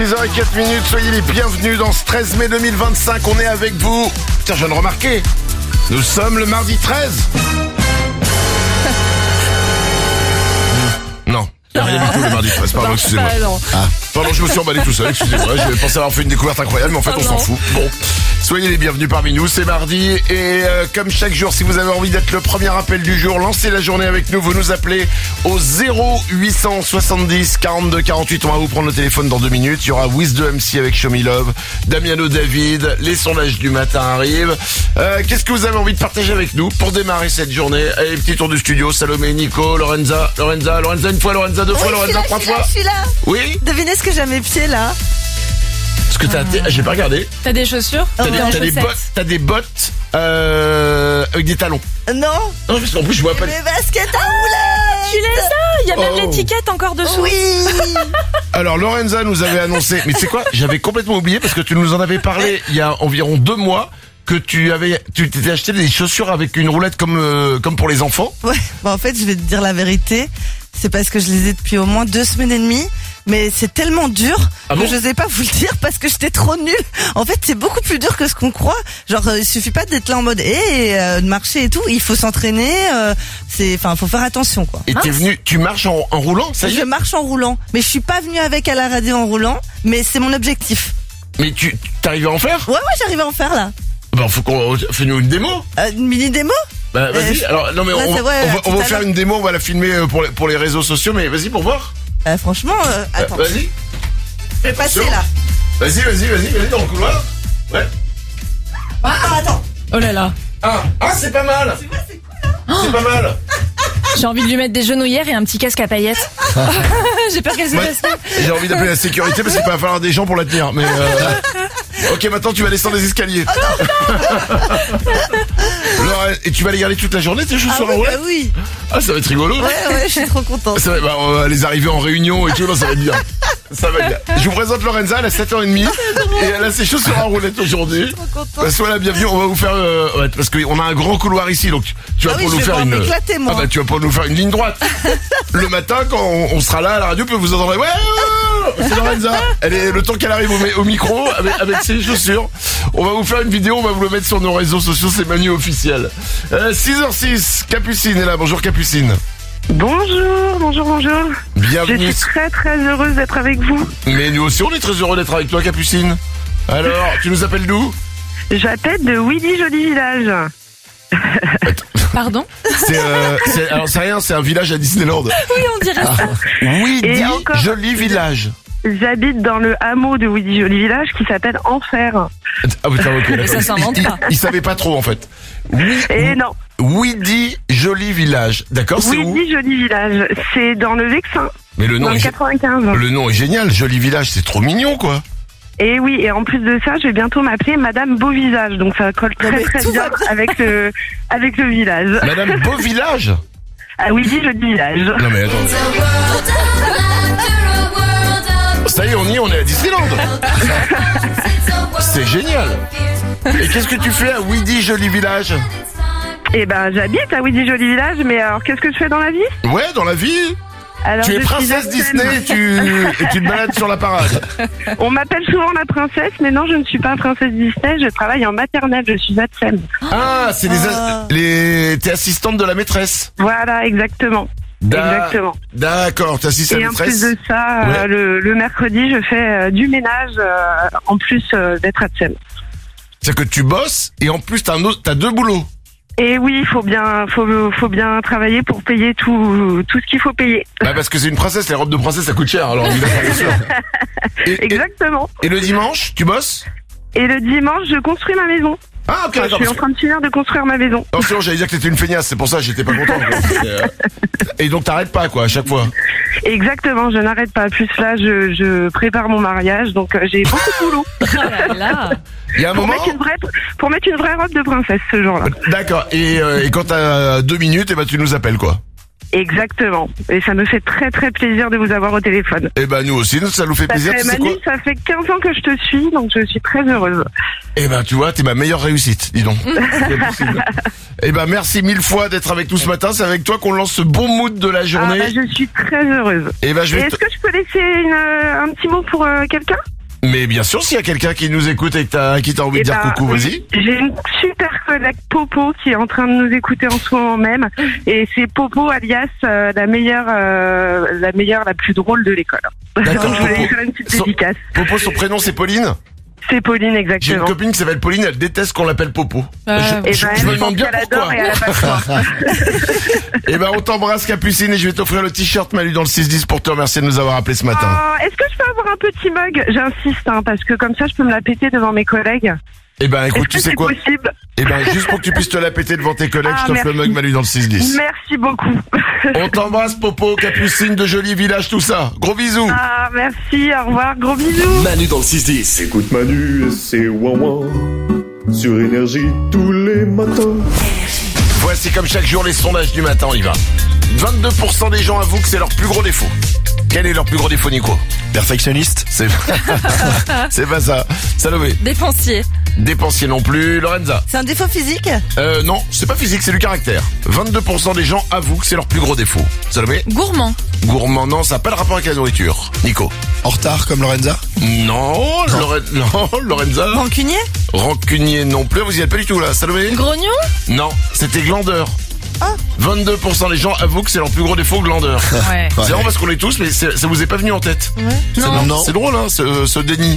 6h04, soyez les bienvenus dans ce 13 mai 2025, on est avec vous. Tiens, je viens de remarquer, nous sommes le mardi 13. Non, il n'y a rien du tout le mardi 13, pardon, excusez-moi. Pardon, je me suis emballé tout seul, excusez-moi, j'ai pensé avoir fait une découverte incroyable, mais en fait on s'en fout. Bon, soyez les bienvenus parmi nous, c'est mardi, et comme chaque jour, si vous avez envie d'être le premier appel du jour, lancez la journée avec nous, vous nous appelez au 0870 42 48, on va vous prendre le téléphone dans 2 minutes, il y aura Wiz de MC avec Show Me Love, Damiano David, les sondages du matin arrivent. Qu'est-ce que vous avez envie de partager avec nous pour démarrer cette journée? Allez, petit tour du studio, Salomé, Nico, Lorenza une fois, Lorenza deux fois, Lorenza 3 fois. Je suis là. Oui? Devinez ce que j'ai à mes pieds là. Ce que t'as, j'ai pas regardé. T'as des chaussures? T'as des bottes avec des talons. Non. Non, parce qu'en plus je vois pas. Mes baskets à roulettes. Tu les as? Il y a même l'étiquette encore dessous. Oui. Alors Lorenza nous avait annoncé, mais tu sais quoi? J'avais complètement oublié parce que tu nous en avais parlé il y a environ 2 mois. Que tu t'étais acheté des chaussures avec une roulette comme pour les enfants. Ouais. Bah en fait, je vais te dire la vérité. C'est parce que je les ai depuis au moins 2 semaines et demie. Mais c'est tellement dur que je n'osais pas vous le dire parce que j'étais trop nulle. En fait, c'est beaucoup plus dur que ce qu'on croit. Genre, il suffit pas d'être là en mode de marcher et tout. Il faut s'entraîner. Faut faire attention quoi. Et t'es venu, tu marches en roulant, ça y est? Je marche en roulant, mais je suis pas venue avec à la radio en roulant. Mais c'est mon objectif. Mais tu t'arrives à en faire? Ouais, j'arrive à en faire là. Bah, faut qu'on fais-nous une démo. Une mini démo? Bah, vas-y. Alors, non, mais on va faire une démo, on va la filmer pour les réseaux sociaux, mais vas-y pour voir. Franchement, attends. Vas-y. Je vais passer là. Vas-y, dans le couloir. Ouais. Attends. Oh là là. C'est pas mal. Tu vois, c'est cool, hein? C'est pas mal. J'ai envie de lui mettre des genouillères et un petit casque à paillettes. J'ai peur qu'elle se fasse. J'ai envie d'appeler la sécurité parce qu'il va falloir des gens pour la tenir. Mais ok, maintenant tu vas descendre les escaliers. Alors, et tu vas les garder toute la journée tes chaussures en roulette? Oui. Ça va être rigolo. Ouais, je suis trop contente. On va les arriver en réunion et tout, ça va être bien. Ça va bien. Je vous présente Lorenza, elle a 7h30 et elle a ses chaussures en roulette aujourd'hui. Trop contente. Sois la bienvenue, on va vous faire parce qu'on a un grand couloir ici, donc tu vas pour nous faire une. Tu vas pour nous faire une ligne droite. Le matin quand on sera là à la radio, vous entendrez c'est Lorenza. Elle est le temps qu'elle arrive au micro avec ses chaussures. On va vous faire une vidéo, on va vous le mettre sur nos réseaux sociaux, c'est Manu officiel. 6h06, Capucine est là. Bonjour Capucine. Bonjour. Bienvenue. Je suis très heureuse d'être avec vous. Mais nous aussi on est très heureux d'être avec toi Capucine. Alors, tu nous appelles d'où? J'appelle de Ouidy Joli Village. Pardon? Alors c'est rien, c'est un village à Disneyland. Oui, on dirait ça. Ouidy Joli Village. J'habite dans le hameau de Ouidy Joli Village qui s'appelle Enfer. Putain, ok. Mais ça s'invente pas. Il savait pas trop en fait. Non. Ouidy Joli Village. D'accord, c'est où? Ouidy Joli Village, c'est dans le Vexin. Mais le nom dans le 95. Le nom est génial, Joli Village, c'est trop mignon quoi. Et oui, et en plus de ça, je vais bientôt m'appeler Madame Beau Visage, donc ça colle très bien avec le village. Madame Beau Village? Ah oui, Joli Village. Non mais attends. Ça y est, on est à Disneyland. C'est génial. Et qu'est-ce que tu fais à Ouidy Joli Village? Eh ben, j'habite à Ouidy Joli Village, mais alors qu'est-ce que je fais dans la vie? Ouais, dans la vie. Alors, tu es princesse Disney et tu te balades sur la parade. On m'appelle souvent la princesse, mais non, je ne suis pas princesse Disney, je travaille en maternelle, je suis ATSEM. C'est t'es assistante de la maîtresse. Voilà, exactement. Exactement. D'accord, t'es assistante de la maîtresse. Et en plus de ça, le mercredi, je fais du ménage, en plus d'être ATSEM. C'est-à-dire que tu bosses et en plus t'as 2 boulots. Et oui, il faut bien travailler pour payer tout ce qu'il faut payer. Parce que c'est une princesse, les robes de princesse ça coûte cher, alors évidemment, bien sûr. Exactement. Et le dimanche, tu bosses? Et le dimanche, je construis ma maison. Ah ok, d'accord. Je suis en train de finir de construire ma maison. Non, sinon j'allais dire que t'étais une feignasse, c'est pour ça que j'étais pas content. Et donc t'arrêtes pas quoi, à chaque fois? Exactement, je n'arrête pas. Plus là, je prépare mon mariage, donc j'ai beaucoup de boulot. Oh là là. Il y a un moment pour mettre une vraie robe de princesse ce jour-là. D'accord. Et quand t'as 2 minutes, tu nous appelles quoi? Exactement. Et ça me fait très très plaisir de vous avoir au téléphone. Eh ben nous aussi, ça nous fait plaisir. Manu, ça fait 15 ans que je te suis, donc je suis très heureuse. Eh ben tu vois, t'es ma meilleure réussite, dis donc. Eh ben merci 1000 fois d'être avec nous ce matin. C'est avec toi qu'on lance ce bon mood de la journée. Je suis très heureuse. Eh ben est-ce que je peux laisser un petit mot pour quelqu'un? Mais bien sûr, s'il y a quelqu'un qui nous écoute et qui t'a envie de dire coucou, vas-y. J'ai une super collègue Popo qui est en train de nous écouter en ce moment même. Et c'est Popo alias la meilleure, la plus drôle de l'école. D'accord. Donc je voulais lui faire une petite dédicace. Popo, son prénom c'est Pauline? C'est Pauline, exactement. J'ai une copine qui s'appelle Pauline, elle déteste qu'on l'appelle Popo. Je me demande bien pourquoi. Eh ben, on t'embrasse, Capucine, et je vais t'offrir le t-shirt Manu dans le 6-10 pour te remercier de nous avoir appelé ce matin. Est-ce que je peux avoir un petit mug? J'insiste, parce que comme ça, je peux me la péter devant mes collègues. Eh ben, écoute, tu sais quoi? Possible? Eh ben, juste pour que tu puisses te la péter devant tes collègues, je t'offre le mug Manu dans le 6-10. Merci beaucoup. On t'embrasse, Popo, Capucine, de Joli Village, tout ça. Gros bisous. Merci, au revoir, gros bisous. Manu dans le 6-10. Écoute Manu et c'est ouin sur Énergie tous les matins. Voici comme chaque jour les sondages du matin, on y va. 22% des gens avouent que c'est leur plus gros défaut. Quel est leur plus gros défaut, Nico? Perfectionniste. C'est pas ça. Salomé. Dépensier non plus. Lorenza. C'est un défaut physique? Non, c'est pas physique, c'est du caractère. 22% des gens avouent que c'est leur plus gros défaut. Salomé. Gourmand, non, ça n'a pas de rapport avec la nourriture. Nico. En retard comme Lorenza? Non, Lorenza. Rancunier non plus, vous y êtes pas du tout là. Salomé. grognon, Non, c'était glandeur. 22% des gens avouent que c'est leur plus gros défaut, glandeur. ouais. C'est vraiment parce qu'on est tous, mais ça vous est pas venu en tête. Non. C'est drôle, hein, ce déni.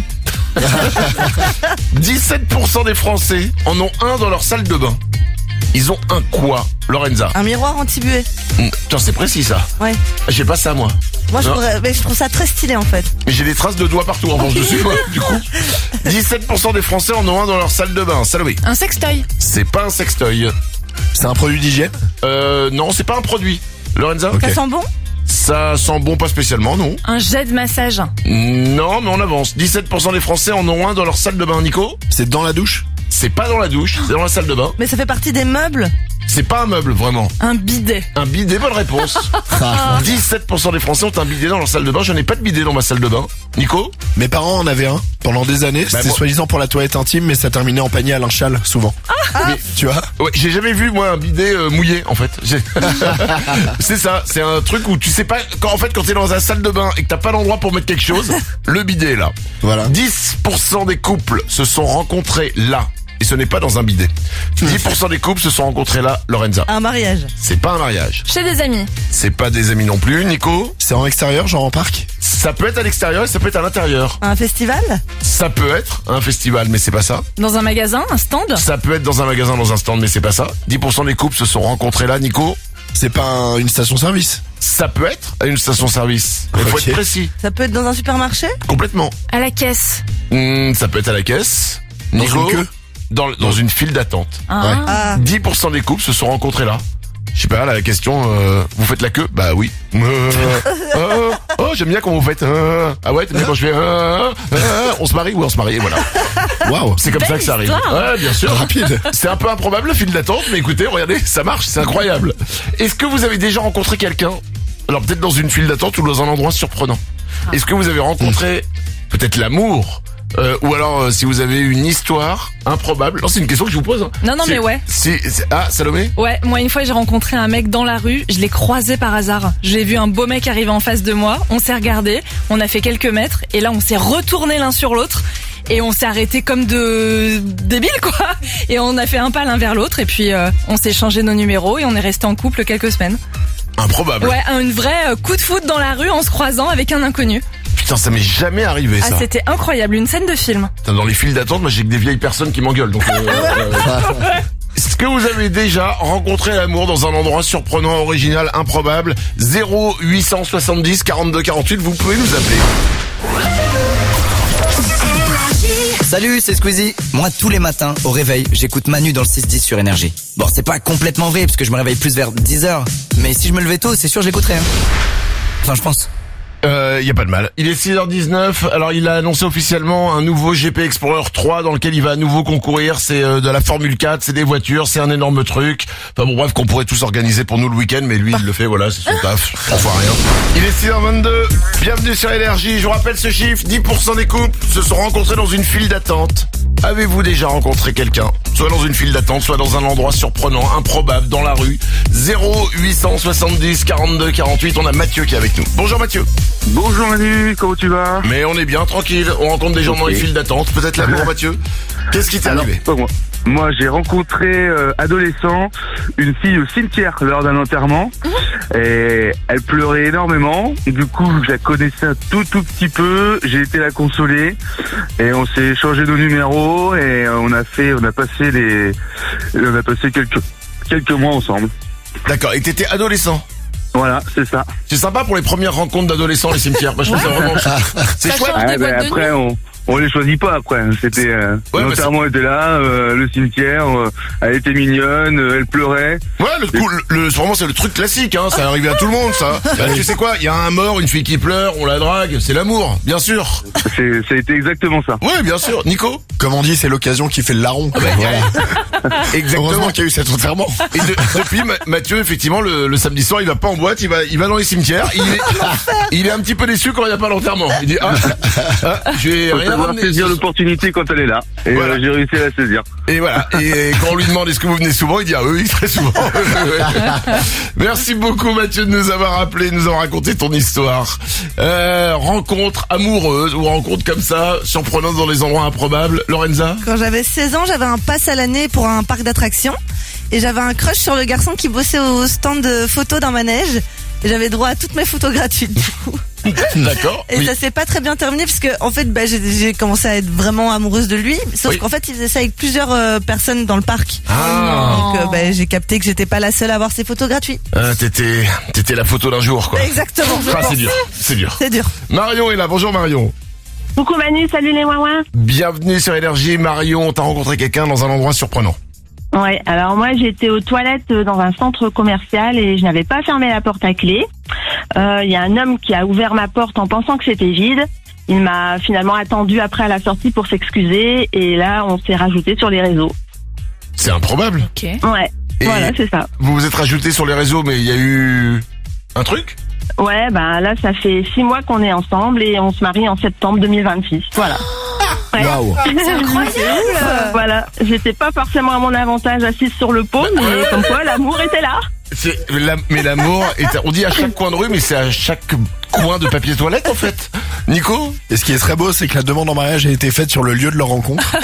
17% des Français en ont un dans leur salle de bain. Ils ont un quoi, Lorenza? Un miroir anti-buée. Putain, c'est précis ça. Ouais. J'ai pas ça moi. Moi je trouve ça très stylé en fait. Mais j'ai des traces de doigts partout en revanche dessus, moi, du coup. 17% des Français en ont un dans leur salle de bain. Salomé. un sextoy, C'est pas un sextoy. C'est un produit d'hygiène? Non, c'est pas un produit. Lorenza? Ça sent bon? Ça sent bon, pas spécialement, non. un jet de massage, Non, mais on avance. 17% des Français en ont un dans leur salle de bain. Nico? C'est dans la douche? C'est pas dans la douche, c'est dans la salle de bain. Mais ça fait partie des meubles? C'est pas un meuble, vraiment. un bidet, Un bidet, bonne réponse. 17% des Français ont un bidet dans leur salle de bain. Je n'ai pas de bidet dans ma salle de bain. Nico? Mes parents en avaient un pendant des années. C'était moi- soi-disant pour la toilette intime, mais ça terminait en panier à linge-sale, souvent. Mais, tu vois? Ouais, j'ai jamais vu, moi, un bidet mouillé, en fait. C'est ça, c'est un truc où tu sais pas, quand t'es dans la salle de bain et que t'as pas d'endroit pour mettre quelque chose, le bidet est là. Voilà. 10% des couples se sont rencontrés là. Et ce n'est pas dans un bidet. 10% des couples se sont rencontrés là, Lorenza. Un mariage? C'est pas un mariage. chez des amis, C'est pas des amis non plus, Nico. C'est en extérieur, genre en parc? Ça peut être à l'extérieur et ça peut être à l'intérieur. Un festival? Ça peut être un festival, mais c'est pas ça. dans un magasin, un stand, Ça peut être dans un magasin, dans un stand, mais c'est pas ça. 10% des couples se sont rencontrés là, Nico. C'est pas une station-service? Ça peut être à une station-service. Il faut Ok. être précis. Ça peut être dans un supermarché? Complètement. à la caisse, Ça peut être à la caisse. Dans Nico, une queue? dans une file d'attente. Ah. 10% des couples se sont rencontrés là. Je sais pas, la question, vous faites la queue? Bah oui. J'aime bien quand vous faites. Ah ouais, t'aimes bien quand je fais. On se marie? Oui, on se marie, voilà. Waouh! C'est comme ça que ça arrive. histoire. Ouais, bien sûr. Rapide. C'est un peu improbable, la file d'attente, mais écoutez, regardez, ça marche, c'est incroyable. Est-ce que vous avez déjà rencontré quelqu'un? Alors peut-être dans une file d'attente ou dans un endroit surprenant. Est-ce que vous avez rencontré peut-être l'amour? Ou alors si vous avez une histoire improbable. Non, c'est une question que je vous pose. Hein. Non, mais ouais. Ah, Salomé? Ouais, moi une fois j'ai rencontré un mec dans la rue, je l'ai croisé par hasard. J'ai vu un beau mec arriver en face de moi, on s'est regardé, on a fait quelques mètres et là on s'est retourné l'un sur l'autre et on s'est arrêté comme de débiles quoi. Et on a fait un pas l'un vers l'autre et puis on s'est changé nos numéros et on est resté en couple quelques semaines. Improbable. Ouais, un vrai coup de foot dans la rue en se croisant avec un inconnu. Putain, ça m'est jamais arrivé ça. Ah, c'était incroyable, une scène de film. Putain, dans les files d'attente, moi j'ai que des vieilles personnes qui m'engueulent. Donc, est-ce que vous avez déjà rencontré l'amour dans un endroit surprenant, original, improbable? 0870 42 48, vous pouvez nous appeler. Salut, c'est Squeezie. Moi, tous les matins, au réveil, j'écoute Manu dans le 6-10 sur Énergie. Bon, c'est pas complètement vrai, parce que je me réveille plus vers 10h. Mais si je me levais tôt, c'est sûr, j'écouterais. Enfin, je pense. Y a pas de mal. Il est 6h19, alors il a annoncé officiellement un nouveau GP Explorer 3 dans lequel il va à nouveau concourir, c'est de la Formule 4, c'est des voitures, c'est un énorme truc. Enfin bon bref, qu'on pourrait tous organiser pour nous le week-end, mais lui il le fait, voilà, c'est son taf, on voit rien. Il est 6h22, bienvenue sur Énergie, je vous rappelle ce chiffre, 10% des couples se sont rencontrés dans une file d'attente. Avez-vous déjà rencontré quelqu'un, soit dans une file d'attente, soit dans un endroit surprenant, improbable, dans la rue? 0870 42 48, on a Mathieu qui est avec nous. Bonjour Mathieu. Bonjour Manu, comment tu vas? Mais on est bien, tranquille, on rencontre des gens dans les files d'attente, peut-être l'amour Mathieu. Qu'est-ce qui t'est arrivé? Pas moi. Moi, j'ai rencontré adolescent une fille au cimetière lors d'un enterrement et elle pleurait énormément. Du coup, je la connaissais un tout petit peu. J'ai été la consoler et on s'est échangé nos numéros et on a passé quelques mois ensemble. D'accord. Et t'étais adolescent? Voilà, c'est ça. C'est sympa pour les premières rencontres d'adolescents les cimetières. Bah, je trouve ça vraiment. C'est chouette. Après, on les choisit pas après. C'était l'enterrement était là, le cimetière, elle était mignonne, elle pleurait. Ouais, vraiment c'est le truc classique, hein. Ça arrive à tout le monde, ça. Bah, tu sais quoi, il y a un mort, une fille qui pleure, on la drague, c'est l'amour, bien sûr. Ça a été exactement ça. Ouais, bien sûr. Nico, comme on dit, c'est l'occasion qui fait le larron. Voilà. Exactement. Heureusement qu'il y a eu cet enterrement. Et depuis, Mathieu, effectivement, le samedi soir, il va pas en boîte, il va dans les cimetières. Il est un petit peu déçu quand il n'y a pas l'enterrement. Il dit je vais rien ramener. Saisir l'opportunité quand elle est là. Et voilà. J'ai réussi à la saisir. Et voilà. Et quand on lui demande est-ce que vous venez souvent, il dit oui, très souvent. Merci beaucoup Mathieu de nous avoir appelé, de nous avoir raconté ton histoire. Rencontre amoureuse ou rencontre comme ça, surprenante dans les endroits improbables. Lorenza? Quand j'avais 16 ans, j'avais un pass à l'année pour un parc d'attractions. Et j'avais un crush sur le garçon qui bossait au stand de photos d'un manège. Et j'avais droit à toutes mes photos gratuites du coup. D'accord. Et ça s'est pas très bien terminé parce que en fait j'ai commencé à être vraiment amoureuse de lui, sauf qu'en fait il faisait ça avec plusieurs personnes dans le parc. Donc j'ai capté que j'étais pas la seule à avoir ses photos gratuites. T'étais la photo d'un jour quoi. Exactement. C'est dur. Marion est là. Bonjour Marion. Coucou Manu, salut les ouin-ouin. Bienvenue sur Énergie. Marion, t'as rencontré quelqu'un dans un endroit surprenant? Ouais, alors moi j'étais aux toilettes dans un centre commercial et je n'avais pas fermé la porte à clé. Il y a un homme qui a ouvert ma porte en pensant que c'était vide. Il m'a finalement attendu après à la sortie pour s'excuser et là on s'est rajouté sur les réseaux. C'est improbable. Ok. Ouais, et voilà, c'est ça. Vous vous êtes rajouté sur les réseaux, mais il y a eu un truc? Ouais, là ça fait 6 mois qu'on est ensemble et on se marie en septembre 2026. Voilà. Waouh. C'est incroyable. Voilà, j'étais pas forcément à mon avantage assise sur le pot, mais comme quoi l'amour était là. Mais l'amour on dit à chaque coin de rue, mais c'est à chaque coin de papier toilette en fait. Nico? Et ce qui est très beau, c'est que la demande en mariage a été faite sur le lieu de leur rencontre.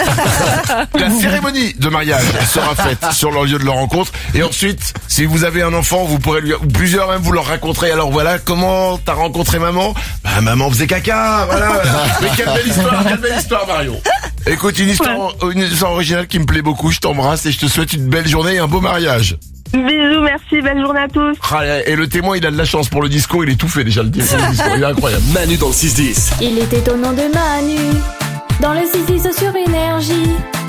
La cérémonie de mariage sera faite sur leur lieu de leur rencontre. Et ensuite, si vous avez un enfant, vous pourrez ou plusieurs même, vous leur raconterez. Alors voilà, comment t'as rencontré maman? Maman faisait caca, voilà. Mais quelle belle histoire Marion. Écoute, une histoire originale qui me plaît beaucoup. Je t'embrasse et je te souhaite une belle journée et un beau mariage. Bisous, merci, belle journée à tous. Et le témoin, il a de la chance pour le disco, il est tout fait déjà le disco, il est incroyable. Manu dans le 6-10. Il était au nom de Manu, dans le 6-10 sur Énergie,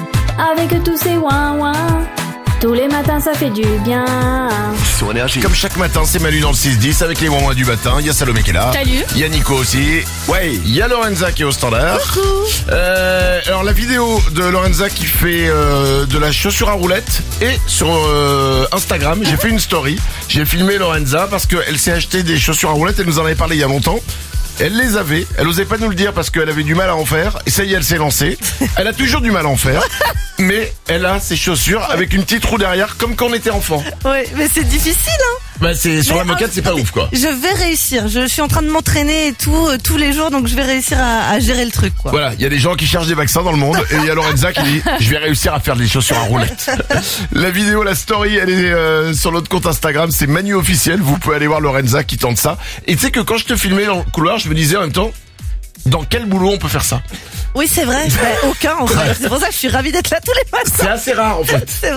avec tous ses ouin-ouin. Tous les matins ça fait du bien. Sur Énergie. Comme chaque matin, c'est Manu dans le 6-10 avec les ouin-ouin du matin. Il y a Salomé qui est là. Salut. Il y a Nico aussi. Ouais. Il y a Lorenza qui est au standard. Coucou. Alors la vidéo de Lorenza qui fait de la chaussure à roulettes et sur Instagram, j'ai fait une story. J'ai filmé Lorenza parce qu'elle s'est acheté des chaussures à roulettes. Elle nous en avait parlé il y a longtemps. Elle les avait, elle osait pas nous le dire parce qu'elle avait du mal à en faire. Et ça y est, elle s'est lancée. Elle a toujours du mal à en faire. Mais elle a ses chaussures avec une petite roue derrière comme quand on était enfant. Ouais, mais c'est difficile c'est sur la moquette, c'est pas ouf quoi. Je vais réussir, je suis en train de m'entraîner et tout tous les jours, donc je vais réussir à gérer le truc quoi. Voilà, il y a des gens qui cherchent des vaccins dans le monde et il y a Lorenza qui dit je vais réussir à faire des chaussures à roulettes. La vidéo, la story, elle est sur notre compte Instagram, c'est Manu officiel, vous pouvez aller voir Lorenza qui tente ça. Et tu sais que quand je te filmais dans le couloir, je me disais en même temps, dans quel boulot on peut faire ça? Oui, c'est vrai. Aucun, en fait. C'est pour ça que je suis ravie d'être là tous les matins. C'est assez rare, en fait. C'est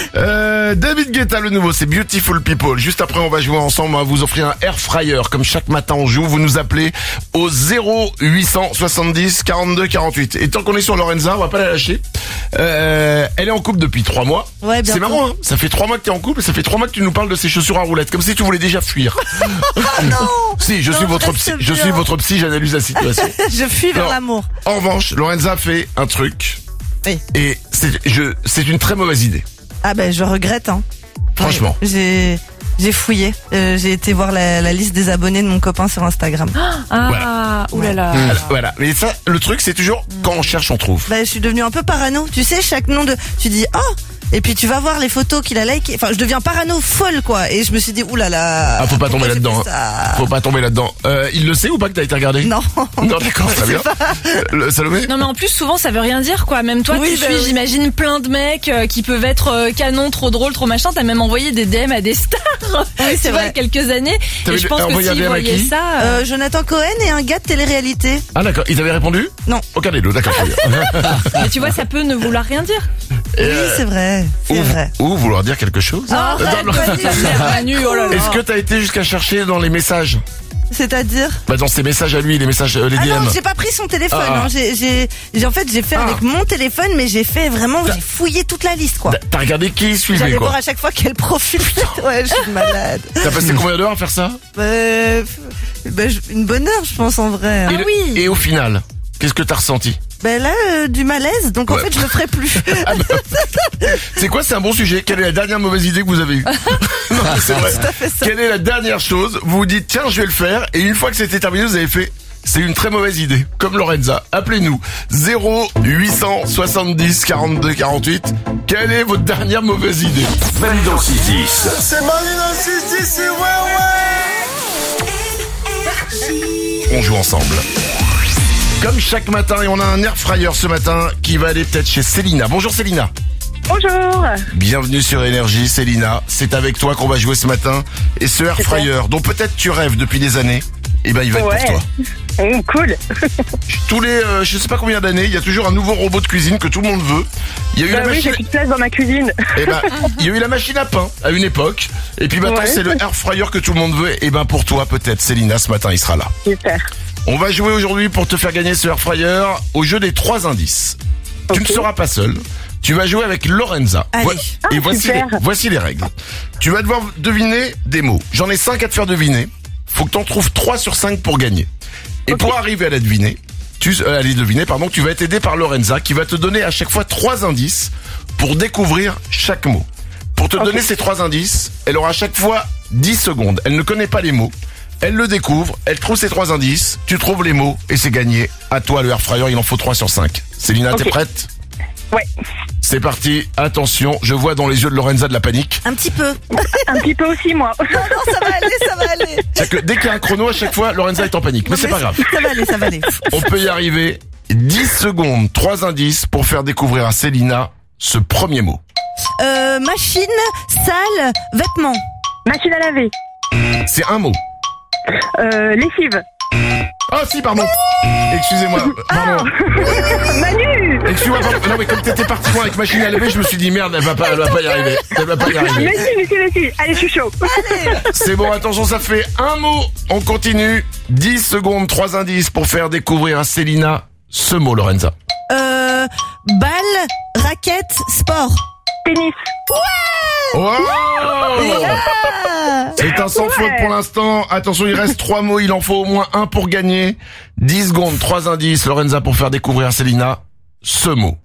vrai. David Guetta, le nouveau, c'est Beautiful People. Juste après, on va jouer ensemble. On va vous offrir un air fryer. Comme chaque matin, on joue. Vous nous appelez au 0870 42 48. Et tant qu'on est sur Lorenza, on va pas la lâcher. Elle est en couple depuis 3 mois. Ouais, bien. C'est marrant, hein. Ça fait 3 mois que t'es en couple et ça fait 3 mois que tu nous parles de ces chaussures à roulettes. Comme si tu voulais déjà fuir. Non! Si, je suis votre psy. Je suis votre psy, j'analyse la situation. Je fuis vers l'amour. En revanche, Lorenza fait un truc. Oui. Et c'est une très mauvaise idée. Ah ben, je regrette, hein. Franchement. Ouais, j'ai fouillé. J'ai été voir la liste des abonnés de mon copain sur Instagram. Ah, oulala. Voilà. Mais ça, le truc, c'est toujours quand on cherche, on trouve. Bah, je suis devenue un peu parano. Tu sais, chaque nom tu dis, oh! Et puis tu vas voir les photos qu'il a likées. Enfin, je deviens parano folle, quoi. Et je me suis dit, oulala. Ah, faut pas tomber là-dedans. Faut pas tomber là-dedans. Il le sait ou pas que t'as été regardé? Non. Non, d'accord, très bien. Salomé? Non, mais en plus, souvent, ça veut rien dire, quoi. Même toi, tu suis, j'imagine, plein de mecs qui peuvent être canons, trop drôles, trop machin. T'as même envoyé des DM à des stars. Oui, c'est vrai. Il y a quelques années. Et je pense que s'ils voyaient ça... Jonathan Cohen et un gars de télé-réalité. Ah, d'accord. Ils t'avaient répondu? Non. Aucun des deux, d'accord. Mais tu vois, ça peut ne vouloir rien dire. Oui, c'est vrai. C'est vrai. Ou vouloir dire quelque chose. Est-ce que t'as été jusqu'à chercher dans les messages? C'est-à-dire? Dans ses messages à lui, les messages, les DM. Ah non, j'ai pas pris son téléphone. Hein. J'ai fait avec mon téléphone, mais j'ai fouillé toute la liste, quoi. T'as regardé qui il suivait, J'allais quoi. voir à chaque fois quel profil. Ouais, je suis malade. T'as passé combien d'heures à faire ça? Une bonne heure, je pense, en vrai. Et au final, qu'est-ce que t'as ressenti? Du malaise, donc en fait je le ferai plus. C'est quoi, c'est un bon sujet. Quelle est la dernière mauvaise idée que vous avez eue? Non, c'est vrai. Quelle est la dernière chose? Vous vous dites, tiens, je vais le faire, et une fois que c'était terminé, vous avez fait, c'est une très mauvaise idée. Comme Lorenza. Appelez-nous. 0870 42 48. Quelle est votre dernière mauvaise idée? Manu dans le 6-10. C'est Manu dans le 6-10, c'est ouais. On joue ensemble. Comme chaque matin, et on a un air fryer ce matin qui va aller peut-être chez Célina. Bonjour Célina. Bonjour. Bienvenue sur Énergie, Célina. C'est avec toi qu'on va jouer ce matin. Et ce air fryer dont peut-être tu rêves depuis des années, il va être pour toi. Cool. Tous les, je sais pas combien d'années, il y a toujours un nouveau robot de cuisine que tout le monde veut. Il y a eu la machine. J'ai plus de place dans ma cuisine. Il y a eu la machine à pain à une époque. Et puis maintenant c'est le air fryer que tout le monde veut. Et pour toi peut-être, Célina, ce matin il sera là. Super. On va jouer aujourd'hui pour te faire gagner ce air fryer au jeu des 3 indices. Tu ne seras pas seul. Tu vas jouer avec Lorenza. Et voici les règles. Tu vas devoir deviner des mots. J'en ai 5 à te faire deviner. Faut que tu en trouves 3 sur 5 pour gagner. Et pour arriver à les deviner, tu vas être aidé par Lorenza qui va te donner à chaque fois 3 indices pour découvrir chaque mot. Pour te donner ces 3 indices, elle aura à chaque fois 10 secondes. Elle ne connaît pas les mots. Elle le découvre, elle trouve ses 3 indices, tu trouves les mots et c'est gagné. À toi le air fryer, il en faut 3 sur 5. Célina, t'es prête? Ouais. C'est parti, attention, je vois dans les yeux de Lorenza de la panique. Un petit peu. Un petit peu aussi, moi. Non, ça va aller. C'est que dès qu'il y a un chrono, à chaque fois, Lorenza est en panique. Mais c'est pas grave. Ça va aller. On peut y arriver. 10 secondes, 3 indices pour faire découvrir à Célina ce premier mot. Machine, salle, vêtements. Machine à laver. C'est un mot. Lessive. Ah si, pardon. Excusez-moi. Pardon. Manu. Excuse-moi, pardon. Non mais comme t'étais parti loin avec machine à laver, je me suis dit merde, elle va pas y arriver. Mais si. Allez, je suis chaud. C'est bon, attention, ça fait un mot. On continue. 10 secondes, 3 indices pour faire découvrir à Célina ce mot, Lorenza. Balle, raquette, sport. Tennis. Oh c'est un sans faute pour l'instant. Attention, il reste 3 mots, il en faut au moins un pour gagner. 10 secondes, 3 indices, Lorenza, pour faire découvrir à Célina ce mot.